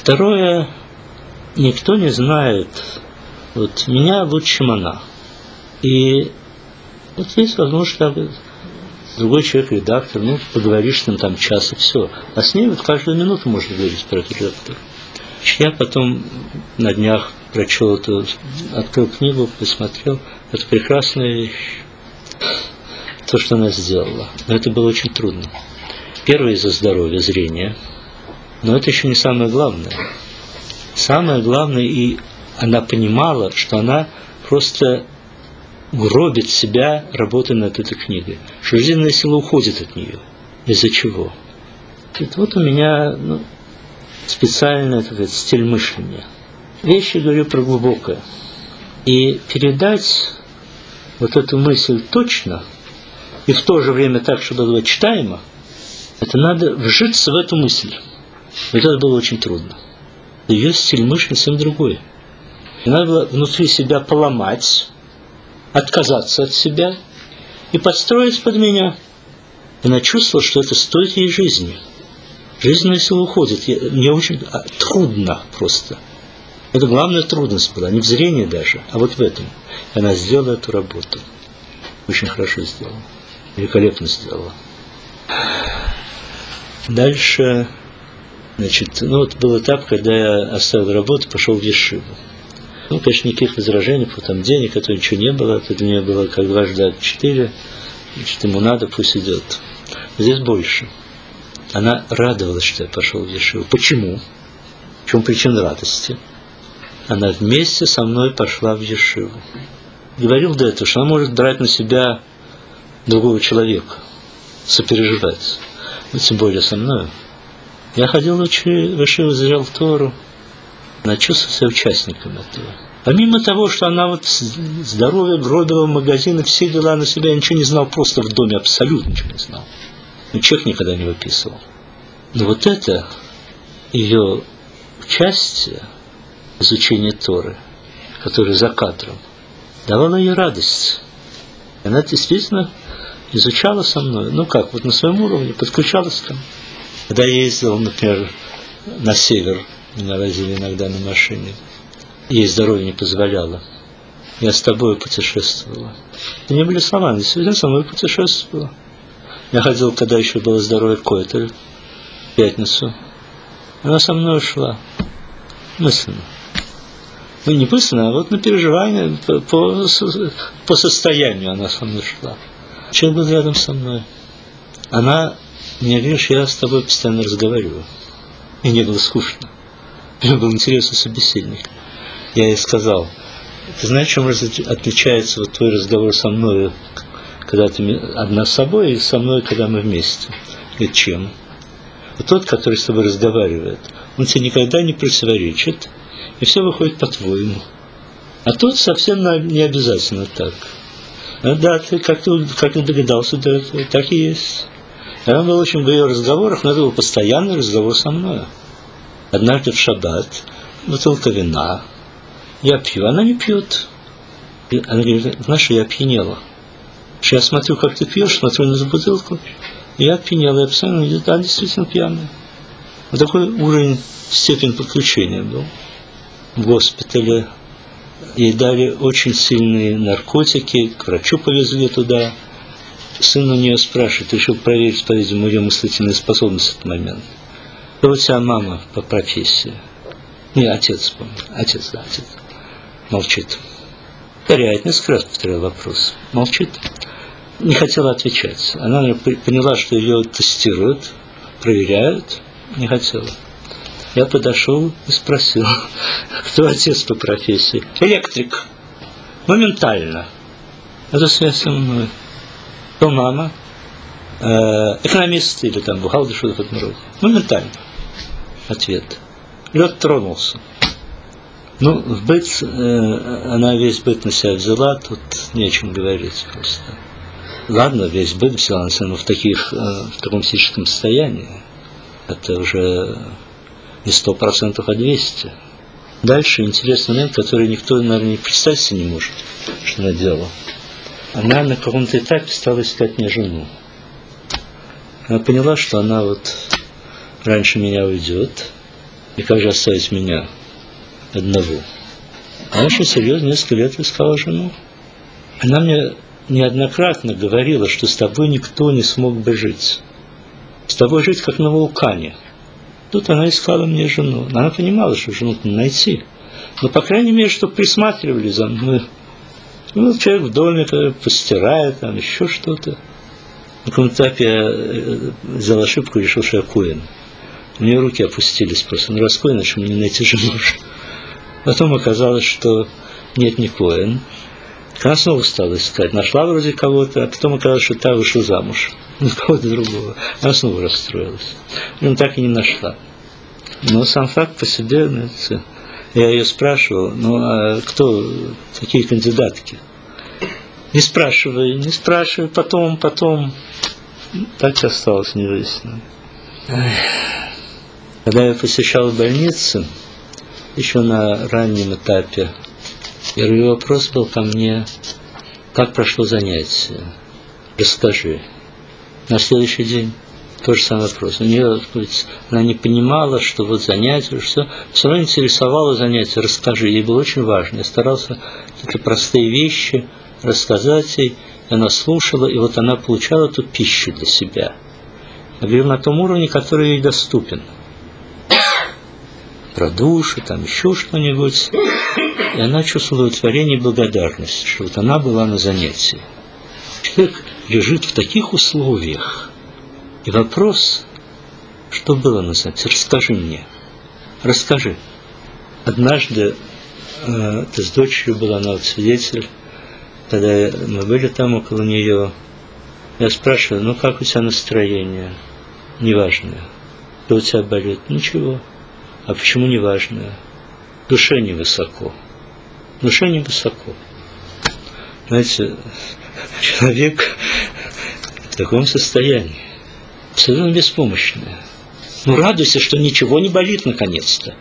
Второе, никто не знает вот меня лучше, чем она. И вот есть возможность, как другой человек, редактор, ну, поговоришь с ним там час и все. А с ней вот каждую минуту можно говорить про этот редактор. Я потом на днях прочел эту, открыл книгу, посмотрел. Это прекрасная вещь. То, что она сделала. Но это было очень трудно. Первое из-за здоровья, зрения. Но это еще не самое главное. Самое главное, и она понимала, что она просто гробит себя, работая над этой книгой. Что жизненная сила уходит от нее. Из-за чего? Говорит, вот у меня ну, специальный так сказать, стиль мышления. Вещи говорю про глубокое. И передать вот эту мысль точно, и в то же время так, чтобы было читаемо, это надо вжиться в эту мысль. Вот это было очень трудно. Ее стиль мышления совсем другой. И надо было внутри себя поломать, отказаться от себя и подстроить под меня. Она чувствовала, что это стоит ей жизни. Жизненная сила уходит. Мне очень трудно просто. Это главная трудность была, не в зрении даже, а вот в этом. И она сделала эту работу. Очень хорошо сделала. Великолепно сделала. Дальше, значит, ну вот был этап, когда я оставил работу, пошел в ешиву. Ну, конечно, никаких возражений, потому там денег, это ничего не было, это для нее было как дважды четыре, значит, ему надо, пусть идет. Здесь больше. Она радовалась, что я пошел в ешиву. Почему? В чем причина радости? Она вместе со мной пошла в ешиву. Говорил до этого, что она может брать на себя другого человека, сопереживать. Но тем более со мной. Я ходил в ешиву, изучал Тору. Она чувствовала себя участником этого. Помимо того, что она вот здоровье гробила в магазины, все дела на себя, я ничего не знал просто в доме, абсолютно ничего не знал. Но чек никогда не выписывал. Но вот это ее участие в изучении Торы, которое за кадром, давало ей радость. Она действительно изучала со мной, ну как, вот на своем уровне, подключалась там. Когда я ездил, например, на север, меня возили иногда на машине, ей здоровье не позволяло. Я с тобой путешествовала. Это не были слова, она действительно со мной путешествовала. Я ходил, когда еще было здоровье, в Койтель, в пятницу. Она со мной шла. Мысленно. Ну, не мысленно, а вот на переживание, по, по, по состоянию она со мной шла. Человек был рядом со мной. Она, мне говоришь, я с тобой постоянно разговариваю. И не было скучно. Мне был интересный собеседник. Я ей сказал, ты знаешь, чем отличается вот твой разговор со мной, когда ты одна с собой, и со мной, когда мы вместе? Говорит, чем? Вот тот, который с тобой разговаривает, он тебе никогда не противоречит, и все выходит по-твоему. А тот совсем не обязательно так. А да, ты как-то как догадался до этого, так и есть. Я был очень в ее разговорах, но это был постоянный разговор со мной. Однажды в шаббат, бутылка вина, я пью, она не пьет. И она говорит, знаешь, я опьянела. Что я смотрю, как ты пьешь, смотрю на эту бутылку, и я опьянела, я постоянно говорю, да, действительно пьяная. Вот такой уровень, степень подключения был. В госпитале ей дали очень сильные наркотики, к врачу повезли туда. Сын у нее спрашивает, решил проверить, по-видимому, ее мыслительные способности в этот момент. Кто у тебя мама по профессии? Не, отец, помню. Отец, да, отец. Молчит. Повторяет, несколько раз повторял вопрос. Молчит. Не хотела отвечать. Она наверное, поняла, что ее тестируют, проверяют. Не хотела. Я подошел и спросил, кто отец по профессии? Электрик. Моментально. Это связь со мной. Кто мама? Э, экономист или там бухгалтер, что-то в этом роде. Моментально. Ответ. Лед тронулся. Ну, в быт, э, она весь быт на себя взяла, тут не о чем говорить просто. Ладно, весь быт взяла на себя, но в, таких, э, в таком психическом состоянии. Это уже не сто процентов, а двести. Дальше интересный момент, который никто, наверное, не представить себе не может, что она делала. Она на каком-то этапе стала искать мне жену. Она поняла, что она вот раньше меня уйдет, И как же оставить меня одного? А он очень серьезно несколько лет искал жену. Она мне неоднократно говорила, что с тобой никто не смог бы жить. С тобой жить, как на вулкане. Тут она искала мне жену. Она понимала, что жену-то не найти. Но, по крайней мере, чтобы присматривали за мной. Ну, человек в доме, постирает, там еще что-то. На каком-то этапе я взял ошибку и решил, что я коэн. У нее руки опустились просто. Ну, раз коэн, значит, мне не найти жену. Потом оказалось, что нет, не коэн. Она снова стала искать. Нашла вроде кого-то, а потом оказалось, что та вышла замуж. Ну, кого-то другого. Она снова расстроилась. Ну, так и не нашла. Но сам факт по себе, знаете, я ее спрашивал, ну, а кто такие кандидатки? Не спрашивай, не спрашивай, потом, потом. Так и осталось невыясненным. Когда я посещал больницу, еще на раннем этапе, первый вопрос был ко мне: как прошло занятие? Расскажи. На следующий день тот же самый вопрос. У нее, она не понимала, что вот занятие, что все равно интересовало занятие. Расскажи. Ей было очень важно. Я старался какие-то простые вещи рассказать ей. И она слушала, и вот она получала эту пищу для себя. Я говорил на том уровне, который ей доступен. Про душу, там еще что-нибудь. И она чувствовала удовлетворение и благодарность, что вот она была на занятии. Человек лежит в таких условиях. И вопрос, что было на занятии? Расскажи мне. Расскажи. Однажды э, ты с дочерью была, она вот свидетель, когда мы были там около нее, я спрашиваю: ну как у тебя настроение? Неважное. Что у тебя болит? Ничего. А почему неважное? В душе невысоко. В душе невысоко. Знаете, человек в таком состоянии, абсолютно беспомощный. Ну радуйся, что ничего не болит наконец-то.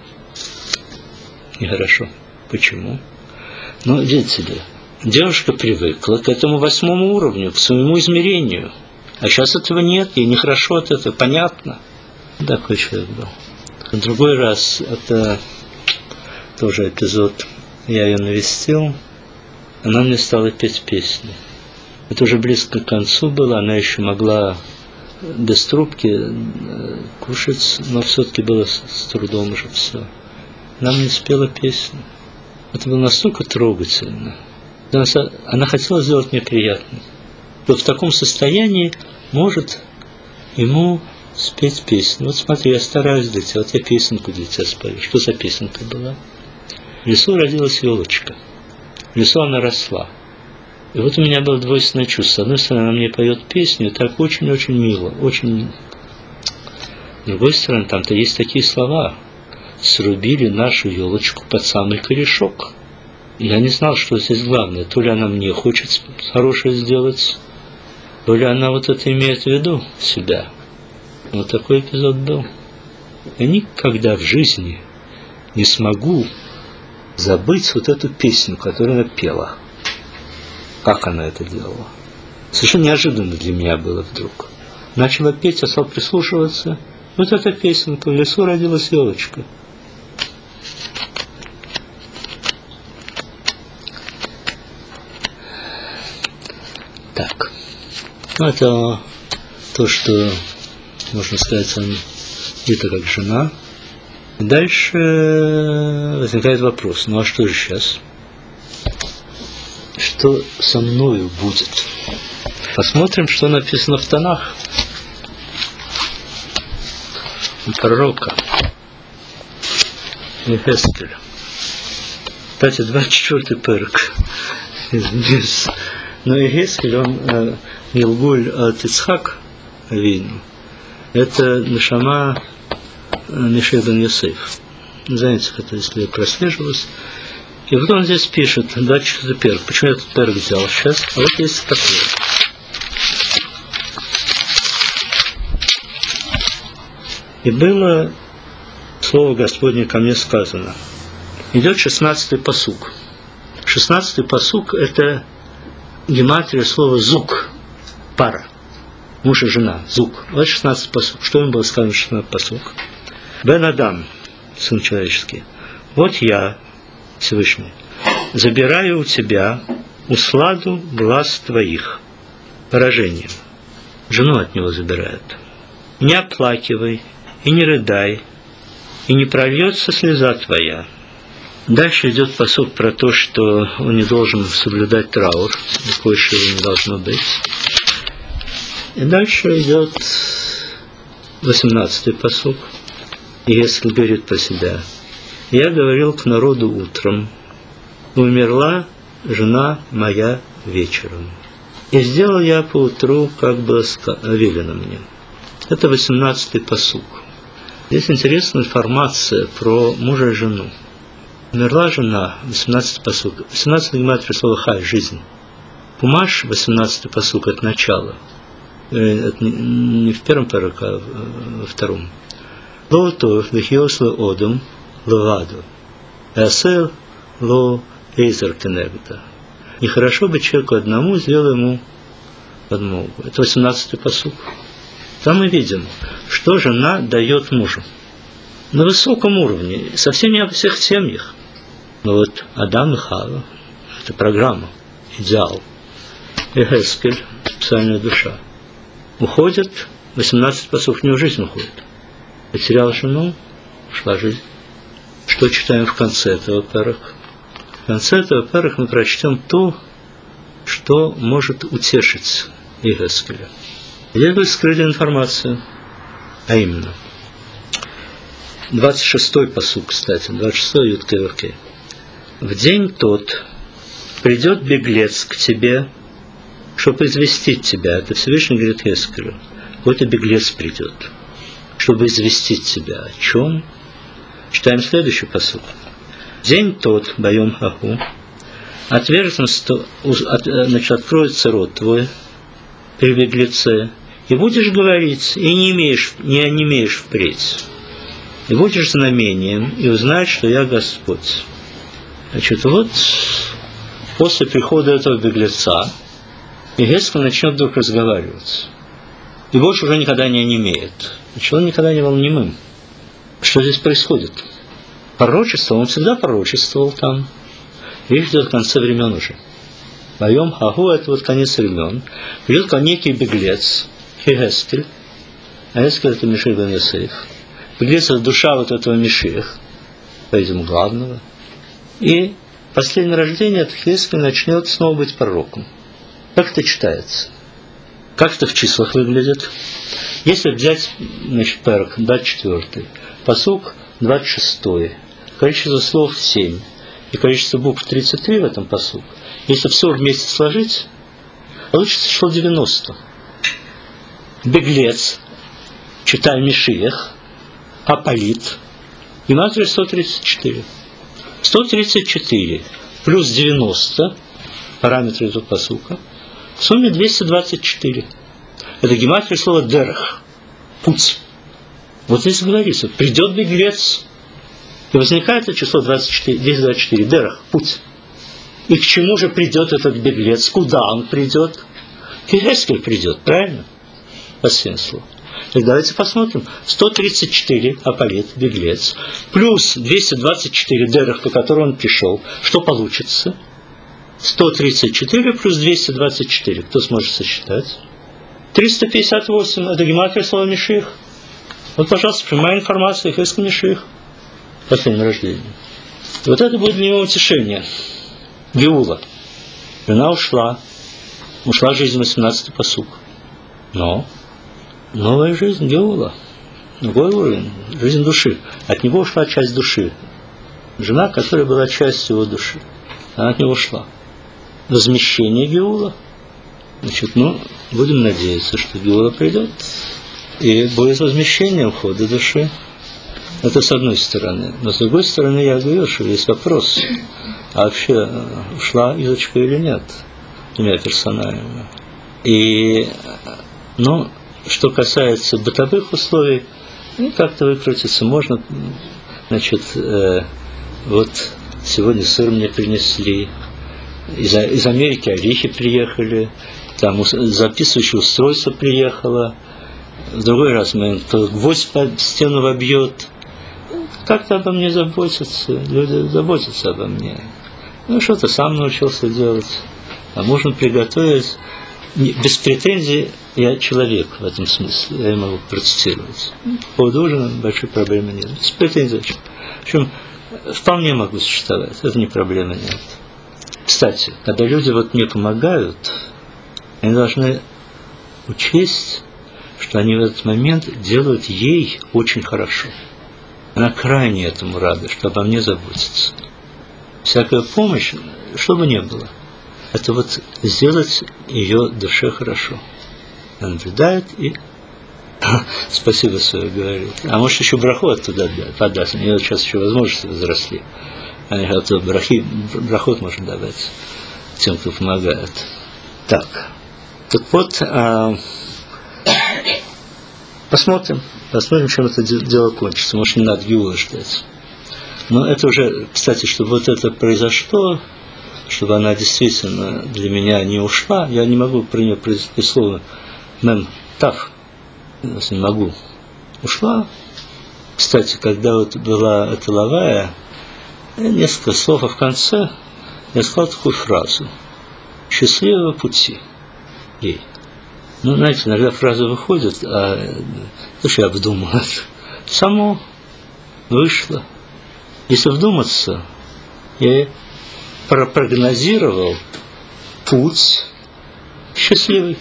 Нехорошо. Почему? Ну, видите ли, девушка привыкла к этому восьмому уровню, к своему измерению. А сейчас этого нет, ей нехорошо от этого, понятно. Такой человек был. В другой раз, это тоже эпизод, я ее навестил, она мне стала петь песни. Это уже близко к концу было, она еще могла без трубки кушать, но все-таки было с трудом уже все. Она мне спела песню. Это было настолько трогательно. Она хотела сделать мне приятно. Вот в таком состоянии может ему спеть песню. Вот смотри, я стараюсь для тебя, вот я песенку для тебя спою. Что за песенка была? В лесу родилась елочка. В лесу она росла. И вот у меня было двойственное чувство. С одной стороны, она мне поет песню, и так очень-очень мило, очень... С другой стороны, там-то есть такие слова. Срубили нашу елочку под самый корешок. Я не знал, что здесь главное. То ли она мне хочет хорошее сделать, то ли она вот это имеет в виду себя. Вот такой эпизод был. Я никогда в жизни не смогу забыть вот эту песню, которую она пела. Как она это делала? Совершенно неожиданно для меня было вдруг. Начала петь, я стал прислушиваться. Вот эта песенка: в лесу родилась елочка. Так. Ну, это то, что, можно сказать, он где-то как жена. И дальше возникает вопрос: ну а что же сейчас? Что со мною будет? Посмотрим, что написано в Танах у пророка Ехескеля. Кстати, двадцать четвёртый перек. Но Ехескель, он Гилгуль от Ицхак Авину. Это нешама Мише бен Йосеф. Знаете, это если я прослеживалось. И вот он здесь пишет, двадцать четвёртый перек. Почему я этот перек взял сейчас? А вот есть такое. И было слово Господне ко мне сказано. Идет шестнадцатый пасук. Шестнадцатый пасук – это гематрия слова «зук», пара, муж и жена, «зук». Вот шестнадцатый пасук. Что им было сказано в шестнадцатый пасук? «Бен Адам, Сын Человеческий, вот я, Всевышний, забираю у тебя усладу глаз твоих, поражением. Жену от него забирают. Не оплакивай и не рыдай, и не прольется слеза твоя. Дальше идет пасук про то, что он не должен соблюдать траур, больше его не должно быть. И дальше идет восемнадцатый пасук. Егескель говорит про себя. Я говорил к народу утром, умерла жена моя вечером. И сделал я поутру, как было велено мне. Это восемнадцатый пасук. Здесь интересная информация про мужа и жену. Умерла жена, восемнадцатый пасук. восемнадцатый гематрия слова хай, жизнь. Пумаш, восемнадцатый пасук, это начало. Это не в первом параке, а во втором. Лоутов, вихиосло одум, ловаду. Эсел, ло, эйзер кенегда. Нехорошо быть человеку одному, сделай ему подмогу. Это восемнадцатый пасук. Там мы видим, что жена дает мужу. На высоком уровне, совсем не во всех семьях. Но вот Адам и Хава – это программа, идеал. Егескель, специальная душа. Уходит, восемнадцать пасук, в него жизнь уходит. Потерял жену, ушла жизнь. Что читаем в конце этого парака? В конце этого парака мы прочтем то, что может утешить Егескеля. Здесь будет скрыта информация, а именно двадцать шестой пасук, кстати, двадцать шестой Ют-Кей-Вав-Кей. В день тот придет беглец к тебе, чтобы известить тебя. Это Всевышний говорит Егескелю. Вот и беглец придет, чтобы известить тебя. О чем? Читаем следующий пасук. День тот, боем хаху, отверженство, значит, откроется рот твой при беглеце, и будешь говорить, и не имеешь, не онемеешь впредь. И будешь знамением, и узнаешь, что я Господь. Значит, вот после прихода этого беглеца Егескель начнет вдруг разговаривать. И больше уже никогда не онемеет. Значит, он никогда не был немым. Что здесь происходит? Пророчество, он всегда пророчествовал там. И ждет конца времен уже. Боем хаху, это вот конец времен. Придет ко некий беглец, Егескель. А Егескель это Мешиах бен Йосеф. Беглец это душа вот этого Мешиаха, по-видимому, главного. И последнее рождение от Егескеля начнет снова быть пророком. Как это читается? Как это в числах выглядит? Если взять, значит, парак, двадцать четвёртый, пасук двадцать шестой, количество слов семь, и количество букв тридцать три в этом пасук, если все вместе сложить, получится число девяносто. Беглец, читай Мешиах, Аполит, гематрия сто тридцать четыре. сто тридцать четыре плюс девяносто, параметры этого пасука, в сумме двести двадцать четыре. Это гематрия слова «дерех», путь. Вот здесь говорится, придет беглец, и возникает это число двадцать четыре, двести двадцать четыре, «дерех», путь. И к чему же придет этот беглец? Куда он придет? К Егескелю придет, правильно? По смыслу. Так давайте посмотрим. сто тридцать четыре Аполит, беглец, плюс двести двадцать четыре Дерех, по которому он пришел. Что получится? сто тридцать четыре плюс двести двадцать четыре. Кто сможет сосчитать? триста пятьдесят восемь. Это гематрия слова Мешиах. Вот, пожалуйста, прямая информация Егескель Мешиах. Последнее рождение. И вот это будет для него утешение. Геула. Жена ушла. Ушла жизнь, восемнадцатый пасук. Но новая жизнь Геула. Другой уровень. Жизнь души. От него ушла часть души. Жена, которая была частью его души. Она от него ушла. Возмещение Геула. Значит, ну, будем надеяться, что Геула придет. И будет возмещение ухода души. Это с одной стороны. Но с другой стороны, я говорю, что есть вопрос. А вообще, ушла Изочка или нет? У меня персонально. И, ну, что касается бытовых условий, ну, как-то выкрутиться можно. Значит, э, вот сегодня сыр мне принесли. Из, из Америки орехи приехали. Там записывающее устройство приехало. В другой раз мы кто гвоздь по стену вобьет. как-то обо мне заботятся, люди заботятся обо мне. Ну, что-то сам научился делать, а можно приготовить. Без претензий я человек в этом смысле, я могу процитировать. По поводу ужина большой проблемы нет. Без претензий. В общем, вполне могу существовать, это не проблемы нет. Кстати, когда люди вот мне помогают, они должны учесть, что они в этот момент делают ей очень хорошо. Она крайне этому рада, что обо мне заботится. Всякая помощь, что бы ни было, это вот сделать ее душе хорошо. Она наблюдает и спасибо свое говорит. А может еще браху оттуда подаст. У нее сейчас еще возможности возросли. Они оттуда брахи, брахот можно давать тем, кто помогает. Так. Так вот, а, посмотрим. Посмотрим, чем это дело кончится. Может, не надо Геула ждать. Но это уже, кстати, чтобы вот это произошло, чтобы она действительно для меня не ушла, я не могу про нее произнести слово «мем тав», не могу. Ушла. Кстати, когда вот была эта лавая, несколько слов, а в конце я сказал такую фразу: «Счастливого пути ей». Ну, знаете, иногда фраза выходит, а то, что я обдумал, само вышло. Если вдуматься, я прогнозировал путь счастливый.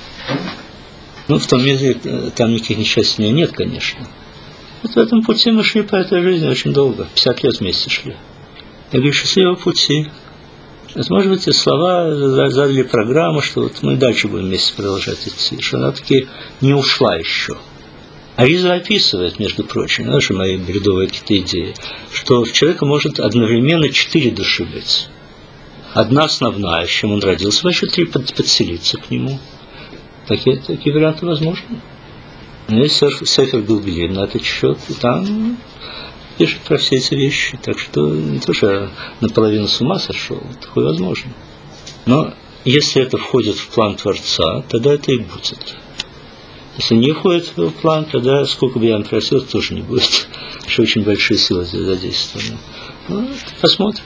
Ну, в том мире там никаких несчастий нет, конечно. Вот в этом пути мы шли по этой жизни очень долго, пятьдесят лет вместе шли. Я говорю, счастливого пути. Это, может быть, и слова задали программу, что вот мы дальше будем вместе продолжать идти, что она таки не ушла еще. А Риза описывает, между прочим, наши мои бредовые какие-то идеи, что в человека может одновременно четыре души быть. Одна основная, с чем он родился, а еще три подселиться к нему. Такие, такие варианты возможны. Есть Сефер Гилгулим на этот счет, и там пишет про все эти вещи. Так что не то, что я наполовину с ума сошел, такое возможно. Но если это входит в план Творца, тогда это и будет. Если не входит в план, тогда сколько бы я ни просил, тоже не будет. Еще очень большие силы задействованы. Ну, посмотрим.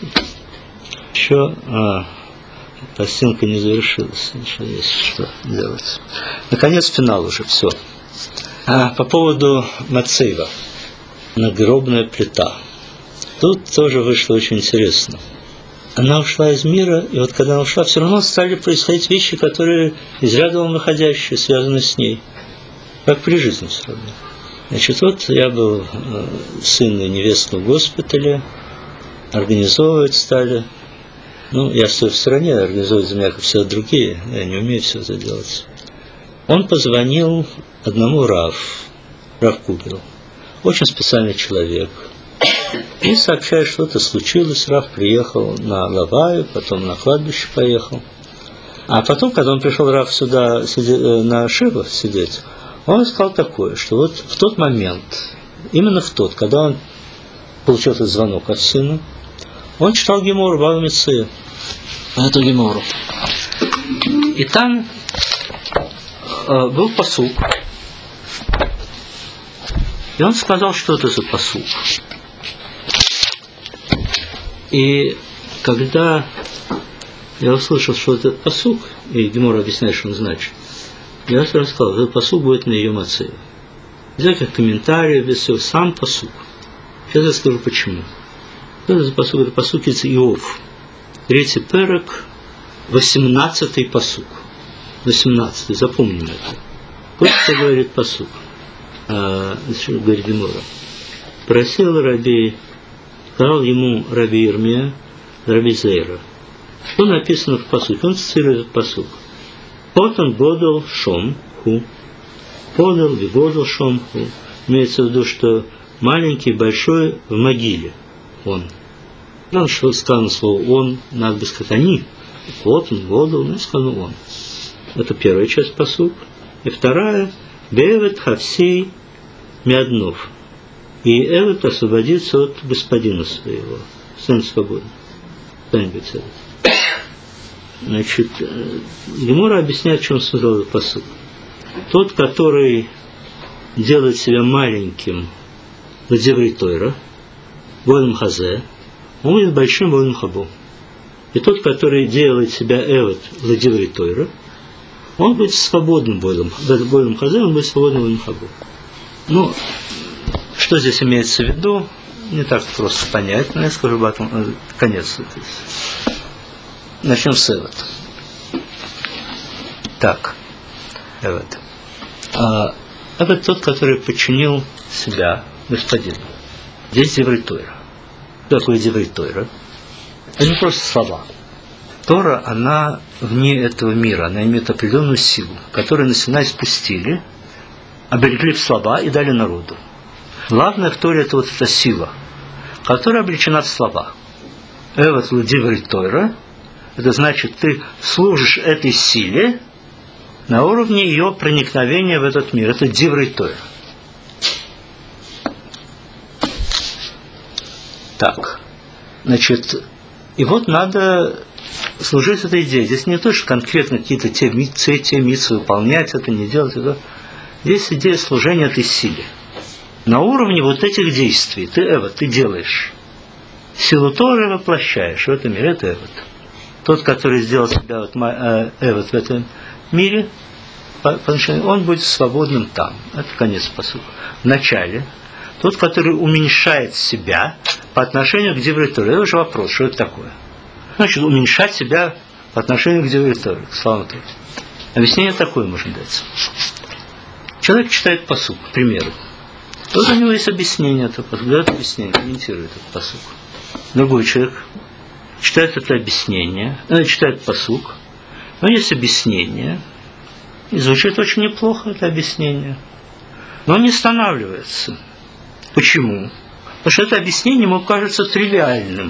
Еще а, пластинка не завершилась, еще есть что делать. Наконец, финал уже, все. А, по поводу Мацейва, надгробная плита. Тут тоже вышло очень интересно. Она ушла из мира, и вот когда она ушла, все равно стали происходить вещи, которые из ряда вон выходящие, связаны с ней. Как при жизни все равно. Значит, вот я был э, сын и невеста в госпитале, организовывать стали. Ну, я стою в стороне, организовывать за меня, как все другие, я не умею все это делать. Он позвонил одному Рав, Рав Кугел, очень специальный человек, и сообщает, что это случилось. Рав приехал на Лаваю, потом на кладбище поехал. А потом, когда он пришел, Рав, сюда сидеть, на Шиву сидеть, он сказал такое, что вот в тот момент, именно в тот, когда он получил этот звонок от сына, он читал Гемору Бава Меция, эту Гемору. И там э, был пасук. И он сказал, что это за пасук. И когда я услышал, что это пасук, и Гемора объясняет, что он значит, я сразу сказал, этот пасук будет на ее Мацея. Без всяких комментариев, без всего, сам пасук. Сейчас я скажу, почему. Это за пасук, это пасук из Иов. Третий перек, восемнадцатый пасук. Восемнадцатый, запомним это. Вот что говорит пасук. А, говорит Гемора. Просил Раби, сказал ему Раби Ирмия, Раби Зейра. Что написано в пасуке? Он цитирует пасук. Потом годал шом ху. Подал и годал шом ху. Имеется в виду, что маленький, большой в могиле. Он. Ну, что сказано слово он, надо бы сказать они. Вот он, годал, ну, сказано он. Это первая часть пасук. И вторая. Бевет хавсей мяднов. И Эвет освободится от господина своего. Станет свободным. Станет это. Значит, Гемора объясняет, в чем смысл этот пасук. Тот, который делает себя маленьким в Деврей Тойра, Войлом Хазе, он будет большим Войлом Хабо. И тот, который делает себя Эвот Ладиври Тойра, он будет свободным Войлом, Войлом Хазе, он будет свободным Войлом Хабо. Ну, что здесь имеется в виду, не так просто понять, но я скажу об этом конец. Начнем с Эвот. Так, Эвот. А, Эвот тот, который подчинил себя господину. Здесь Деврей Тойра. Что такое Деврей Тойра? Это не просто слова. Тора, она вне этого мира, она имеет определенную силу, которую на Синай спустили, обрекли в слова и дали народу. Главное в Торе это вот эта сила, которая облечена в слова. Эвот Деврей Тойра, это значит, ты служишь этой силе на уровне ее проникновения в этот мир. Это Деврей Тойра. Так, значит, и вот надо служить этой идее. Здесь не то, что конкретно какие-то те митцы, те митцы выполнять, это не делать. Это... Здесь идея служения этой силе. На уровне вот этих действий ты, Эвот, ты делаешь. Силу Торы воплощаешь в этом мире, это Эвот. Тот, который сделал себя вот, Эвот в этом мире, он будет свободным там. Это конец посука. В начале тот, который уменьшает себя по отношению к Деврей Торе. Это уже вопрос, что это такое. Значит, уменьшать себя по отношению к Деврей Торе, к словам Торе. Объяснение такое можно дать. Человек читает пасук, к примеру. Вот у него есть объяснение этого пасука, дает объяснение, комментирует этот пасук. Другой человек читает это объяснение, ну, читает пасук, но есть объяснение, и звучит очень неплохо это объяснение, но он не останавливается. Почему? Потому что это объяснение ему кажется тривиальным.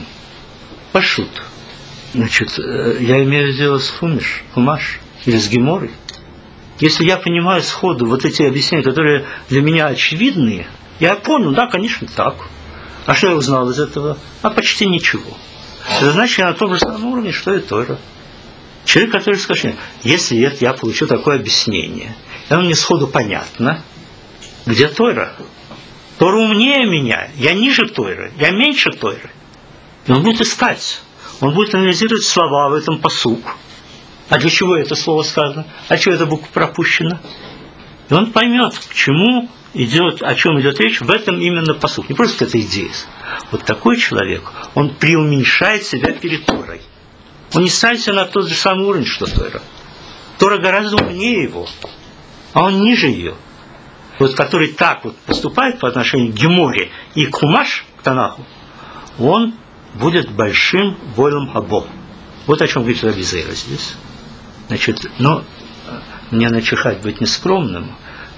Пашут. Значит, я имею дело с Хумиш, Хумаш или с Геморой. Если я понимаю сходу вот эти объяснения, которые для меня очевидные, я понял, да, конечно, так. А что я узнал из этого? А почти ничего. Это значит, я на том же самом уровне, что и Тора. Человек, который скажет, если я получу такое объяснение, и оно мне сходу понятно, где Тора? Тора умнее меня, я ниже Торы, я меньше Торы. И он будет искать, он будет анализировать слова в этом пасук. А для чего это слово сказано? А чего эта буква пропущена? И он поймет, к чему идет, о чем идет речь в этом именно пасук. Не просто это идея. Вот такой человек, он преуменьшает себя перед Торой. Он не ставит себя на тот же самый уровень, что Тора. Тора гораздо умнее его, а он ниже ее. Вот который так вот поступает по отношению к Геморе и к Хумаш, к Танаху, он будет большим Войлом Хабо. Вот о чем говорит Раби Зейра здесь. Значит, но мне начихать быть нескромным,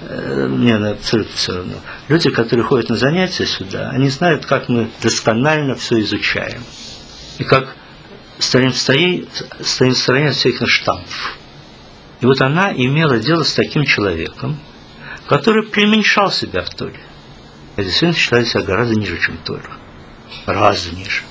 мне абсолютно все равно. Люди, которые ходят на занятия сюда, они знают, как мы досконально все изучаем. И как стоим в стороне, стоим в стороне от всяких штампов. И вот она имела дело с таким человеком, который преуменьшал себя в Торе. Я действительно считаю себя гораздо ниже, чем Тора. Гораздо ниже.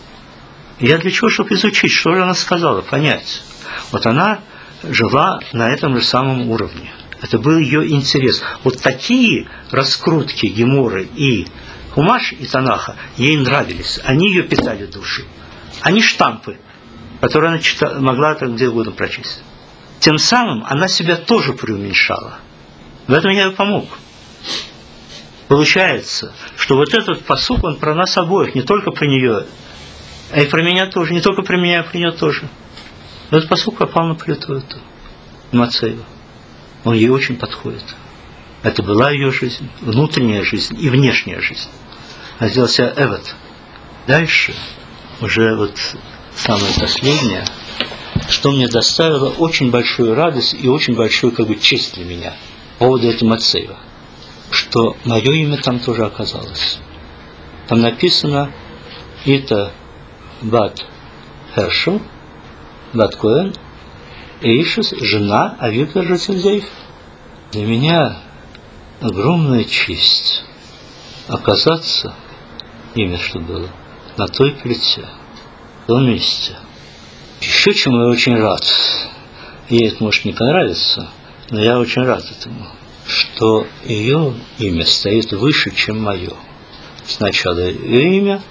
И я для чего? Чтобы изучить, что же она сказала, понять. Вот она жила на этом же самом уровне. Это был ее интерес. Вот такие раскрутки Геморы и Хумаш и Танаха ей нравились. Они ее питали души. Они штампы, которые она читала, могла там где угодно прочесть. Тем самым она себя тоже преуменьшала. В этом я ей помог. Получается, что вот этот пасук, он про нас обоих, не только про нее, а и про меня тоже, не только про меня, а про нее тоже. Но этот пасук попал на плиту эту, Мацеева. Он ей очень подходит. Это была ее жизнь, внутренняя жизнь и внешняя жизнь. Она сделала себя Эвот. Дальше, уже вот самое последнее, что мне доставило очень большую радость и очень большую как бы честь для меня по поводу этого Мацеева, что мое имя там тоже оказалось. Там написано Ита Бат Хершел, Бат Коэн, Эйшес, жена Авигдаль Рацельзеев. Для меня огромная честь оказаться, имя что было, на той плите, в том месте. Еще чему я очень рад, ей это может не понравиться, но я очень рад этому, что ее имя стоит выше, чем мое. Сначала ее имя,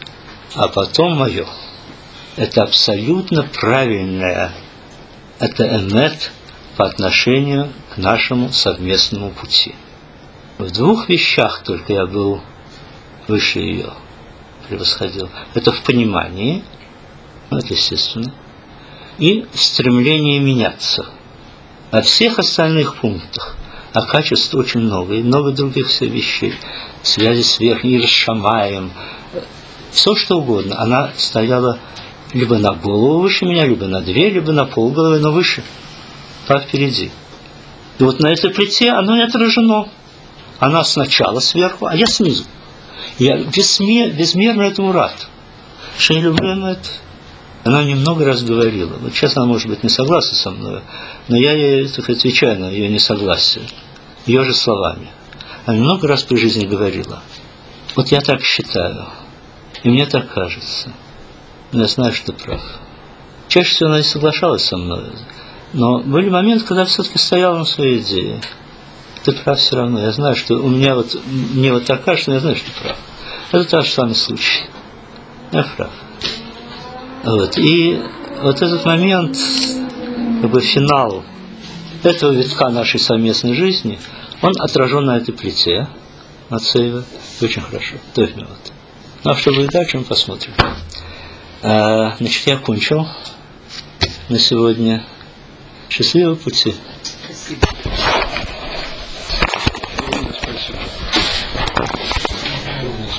а потом мое. Это абсолютно правильное, это эмет по отношению к нашему совместному пути. В двух вещах только я был выше ее, превосходил. Это в понимании, ну, это естественно, и в стремлении меняться. Во всех остальных пунктах, а качеств очень много, и много других всех вещей, связи с верхним, и с Шамаем, все что угодно, она стояла либо на голову выше меня, либо на две, либо на полголовы, но выше, так впереди. И вот на этой плите оно и отражено. Она сначала сверху, а я снизу. Я безмер, безмерно этому рад. Что я люблю на это. Она мне много раз говорила. Вот сейчас она, может быть, не согласна со мной, но я ей так отвечаю на ее несогласие. Ее же словами. Она много раз при жизни говорила. Вот я так считаю. И мне так кажется. Но я знаю, что прав. Чаще всего она не соглашалась со мной. Но были моменты, когда все-таки стояла на своей идее. Ты прав все равно. Я знаю, что у меня вот, мне вот так кажется, но я знаю, что прав. Это тот же самый случай. Я прав. Вот. И вот этот момент, как бы финал этого витка нашей совместной жизни, он отражен на этой плите Мацеева. Очень хорошо. То есть, вот. Ну а что будет дальше, мы посмотрим. А, значит, я кончил на сегодня. Счастливого пути. Спасибо.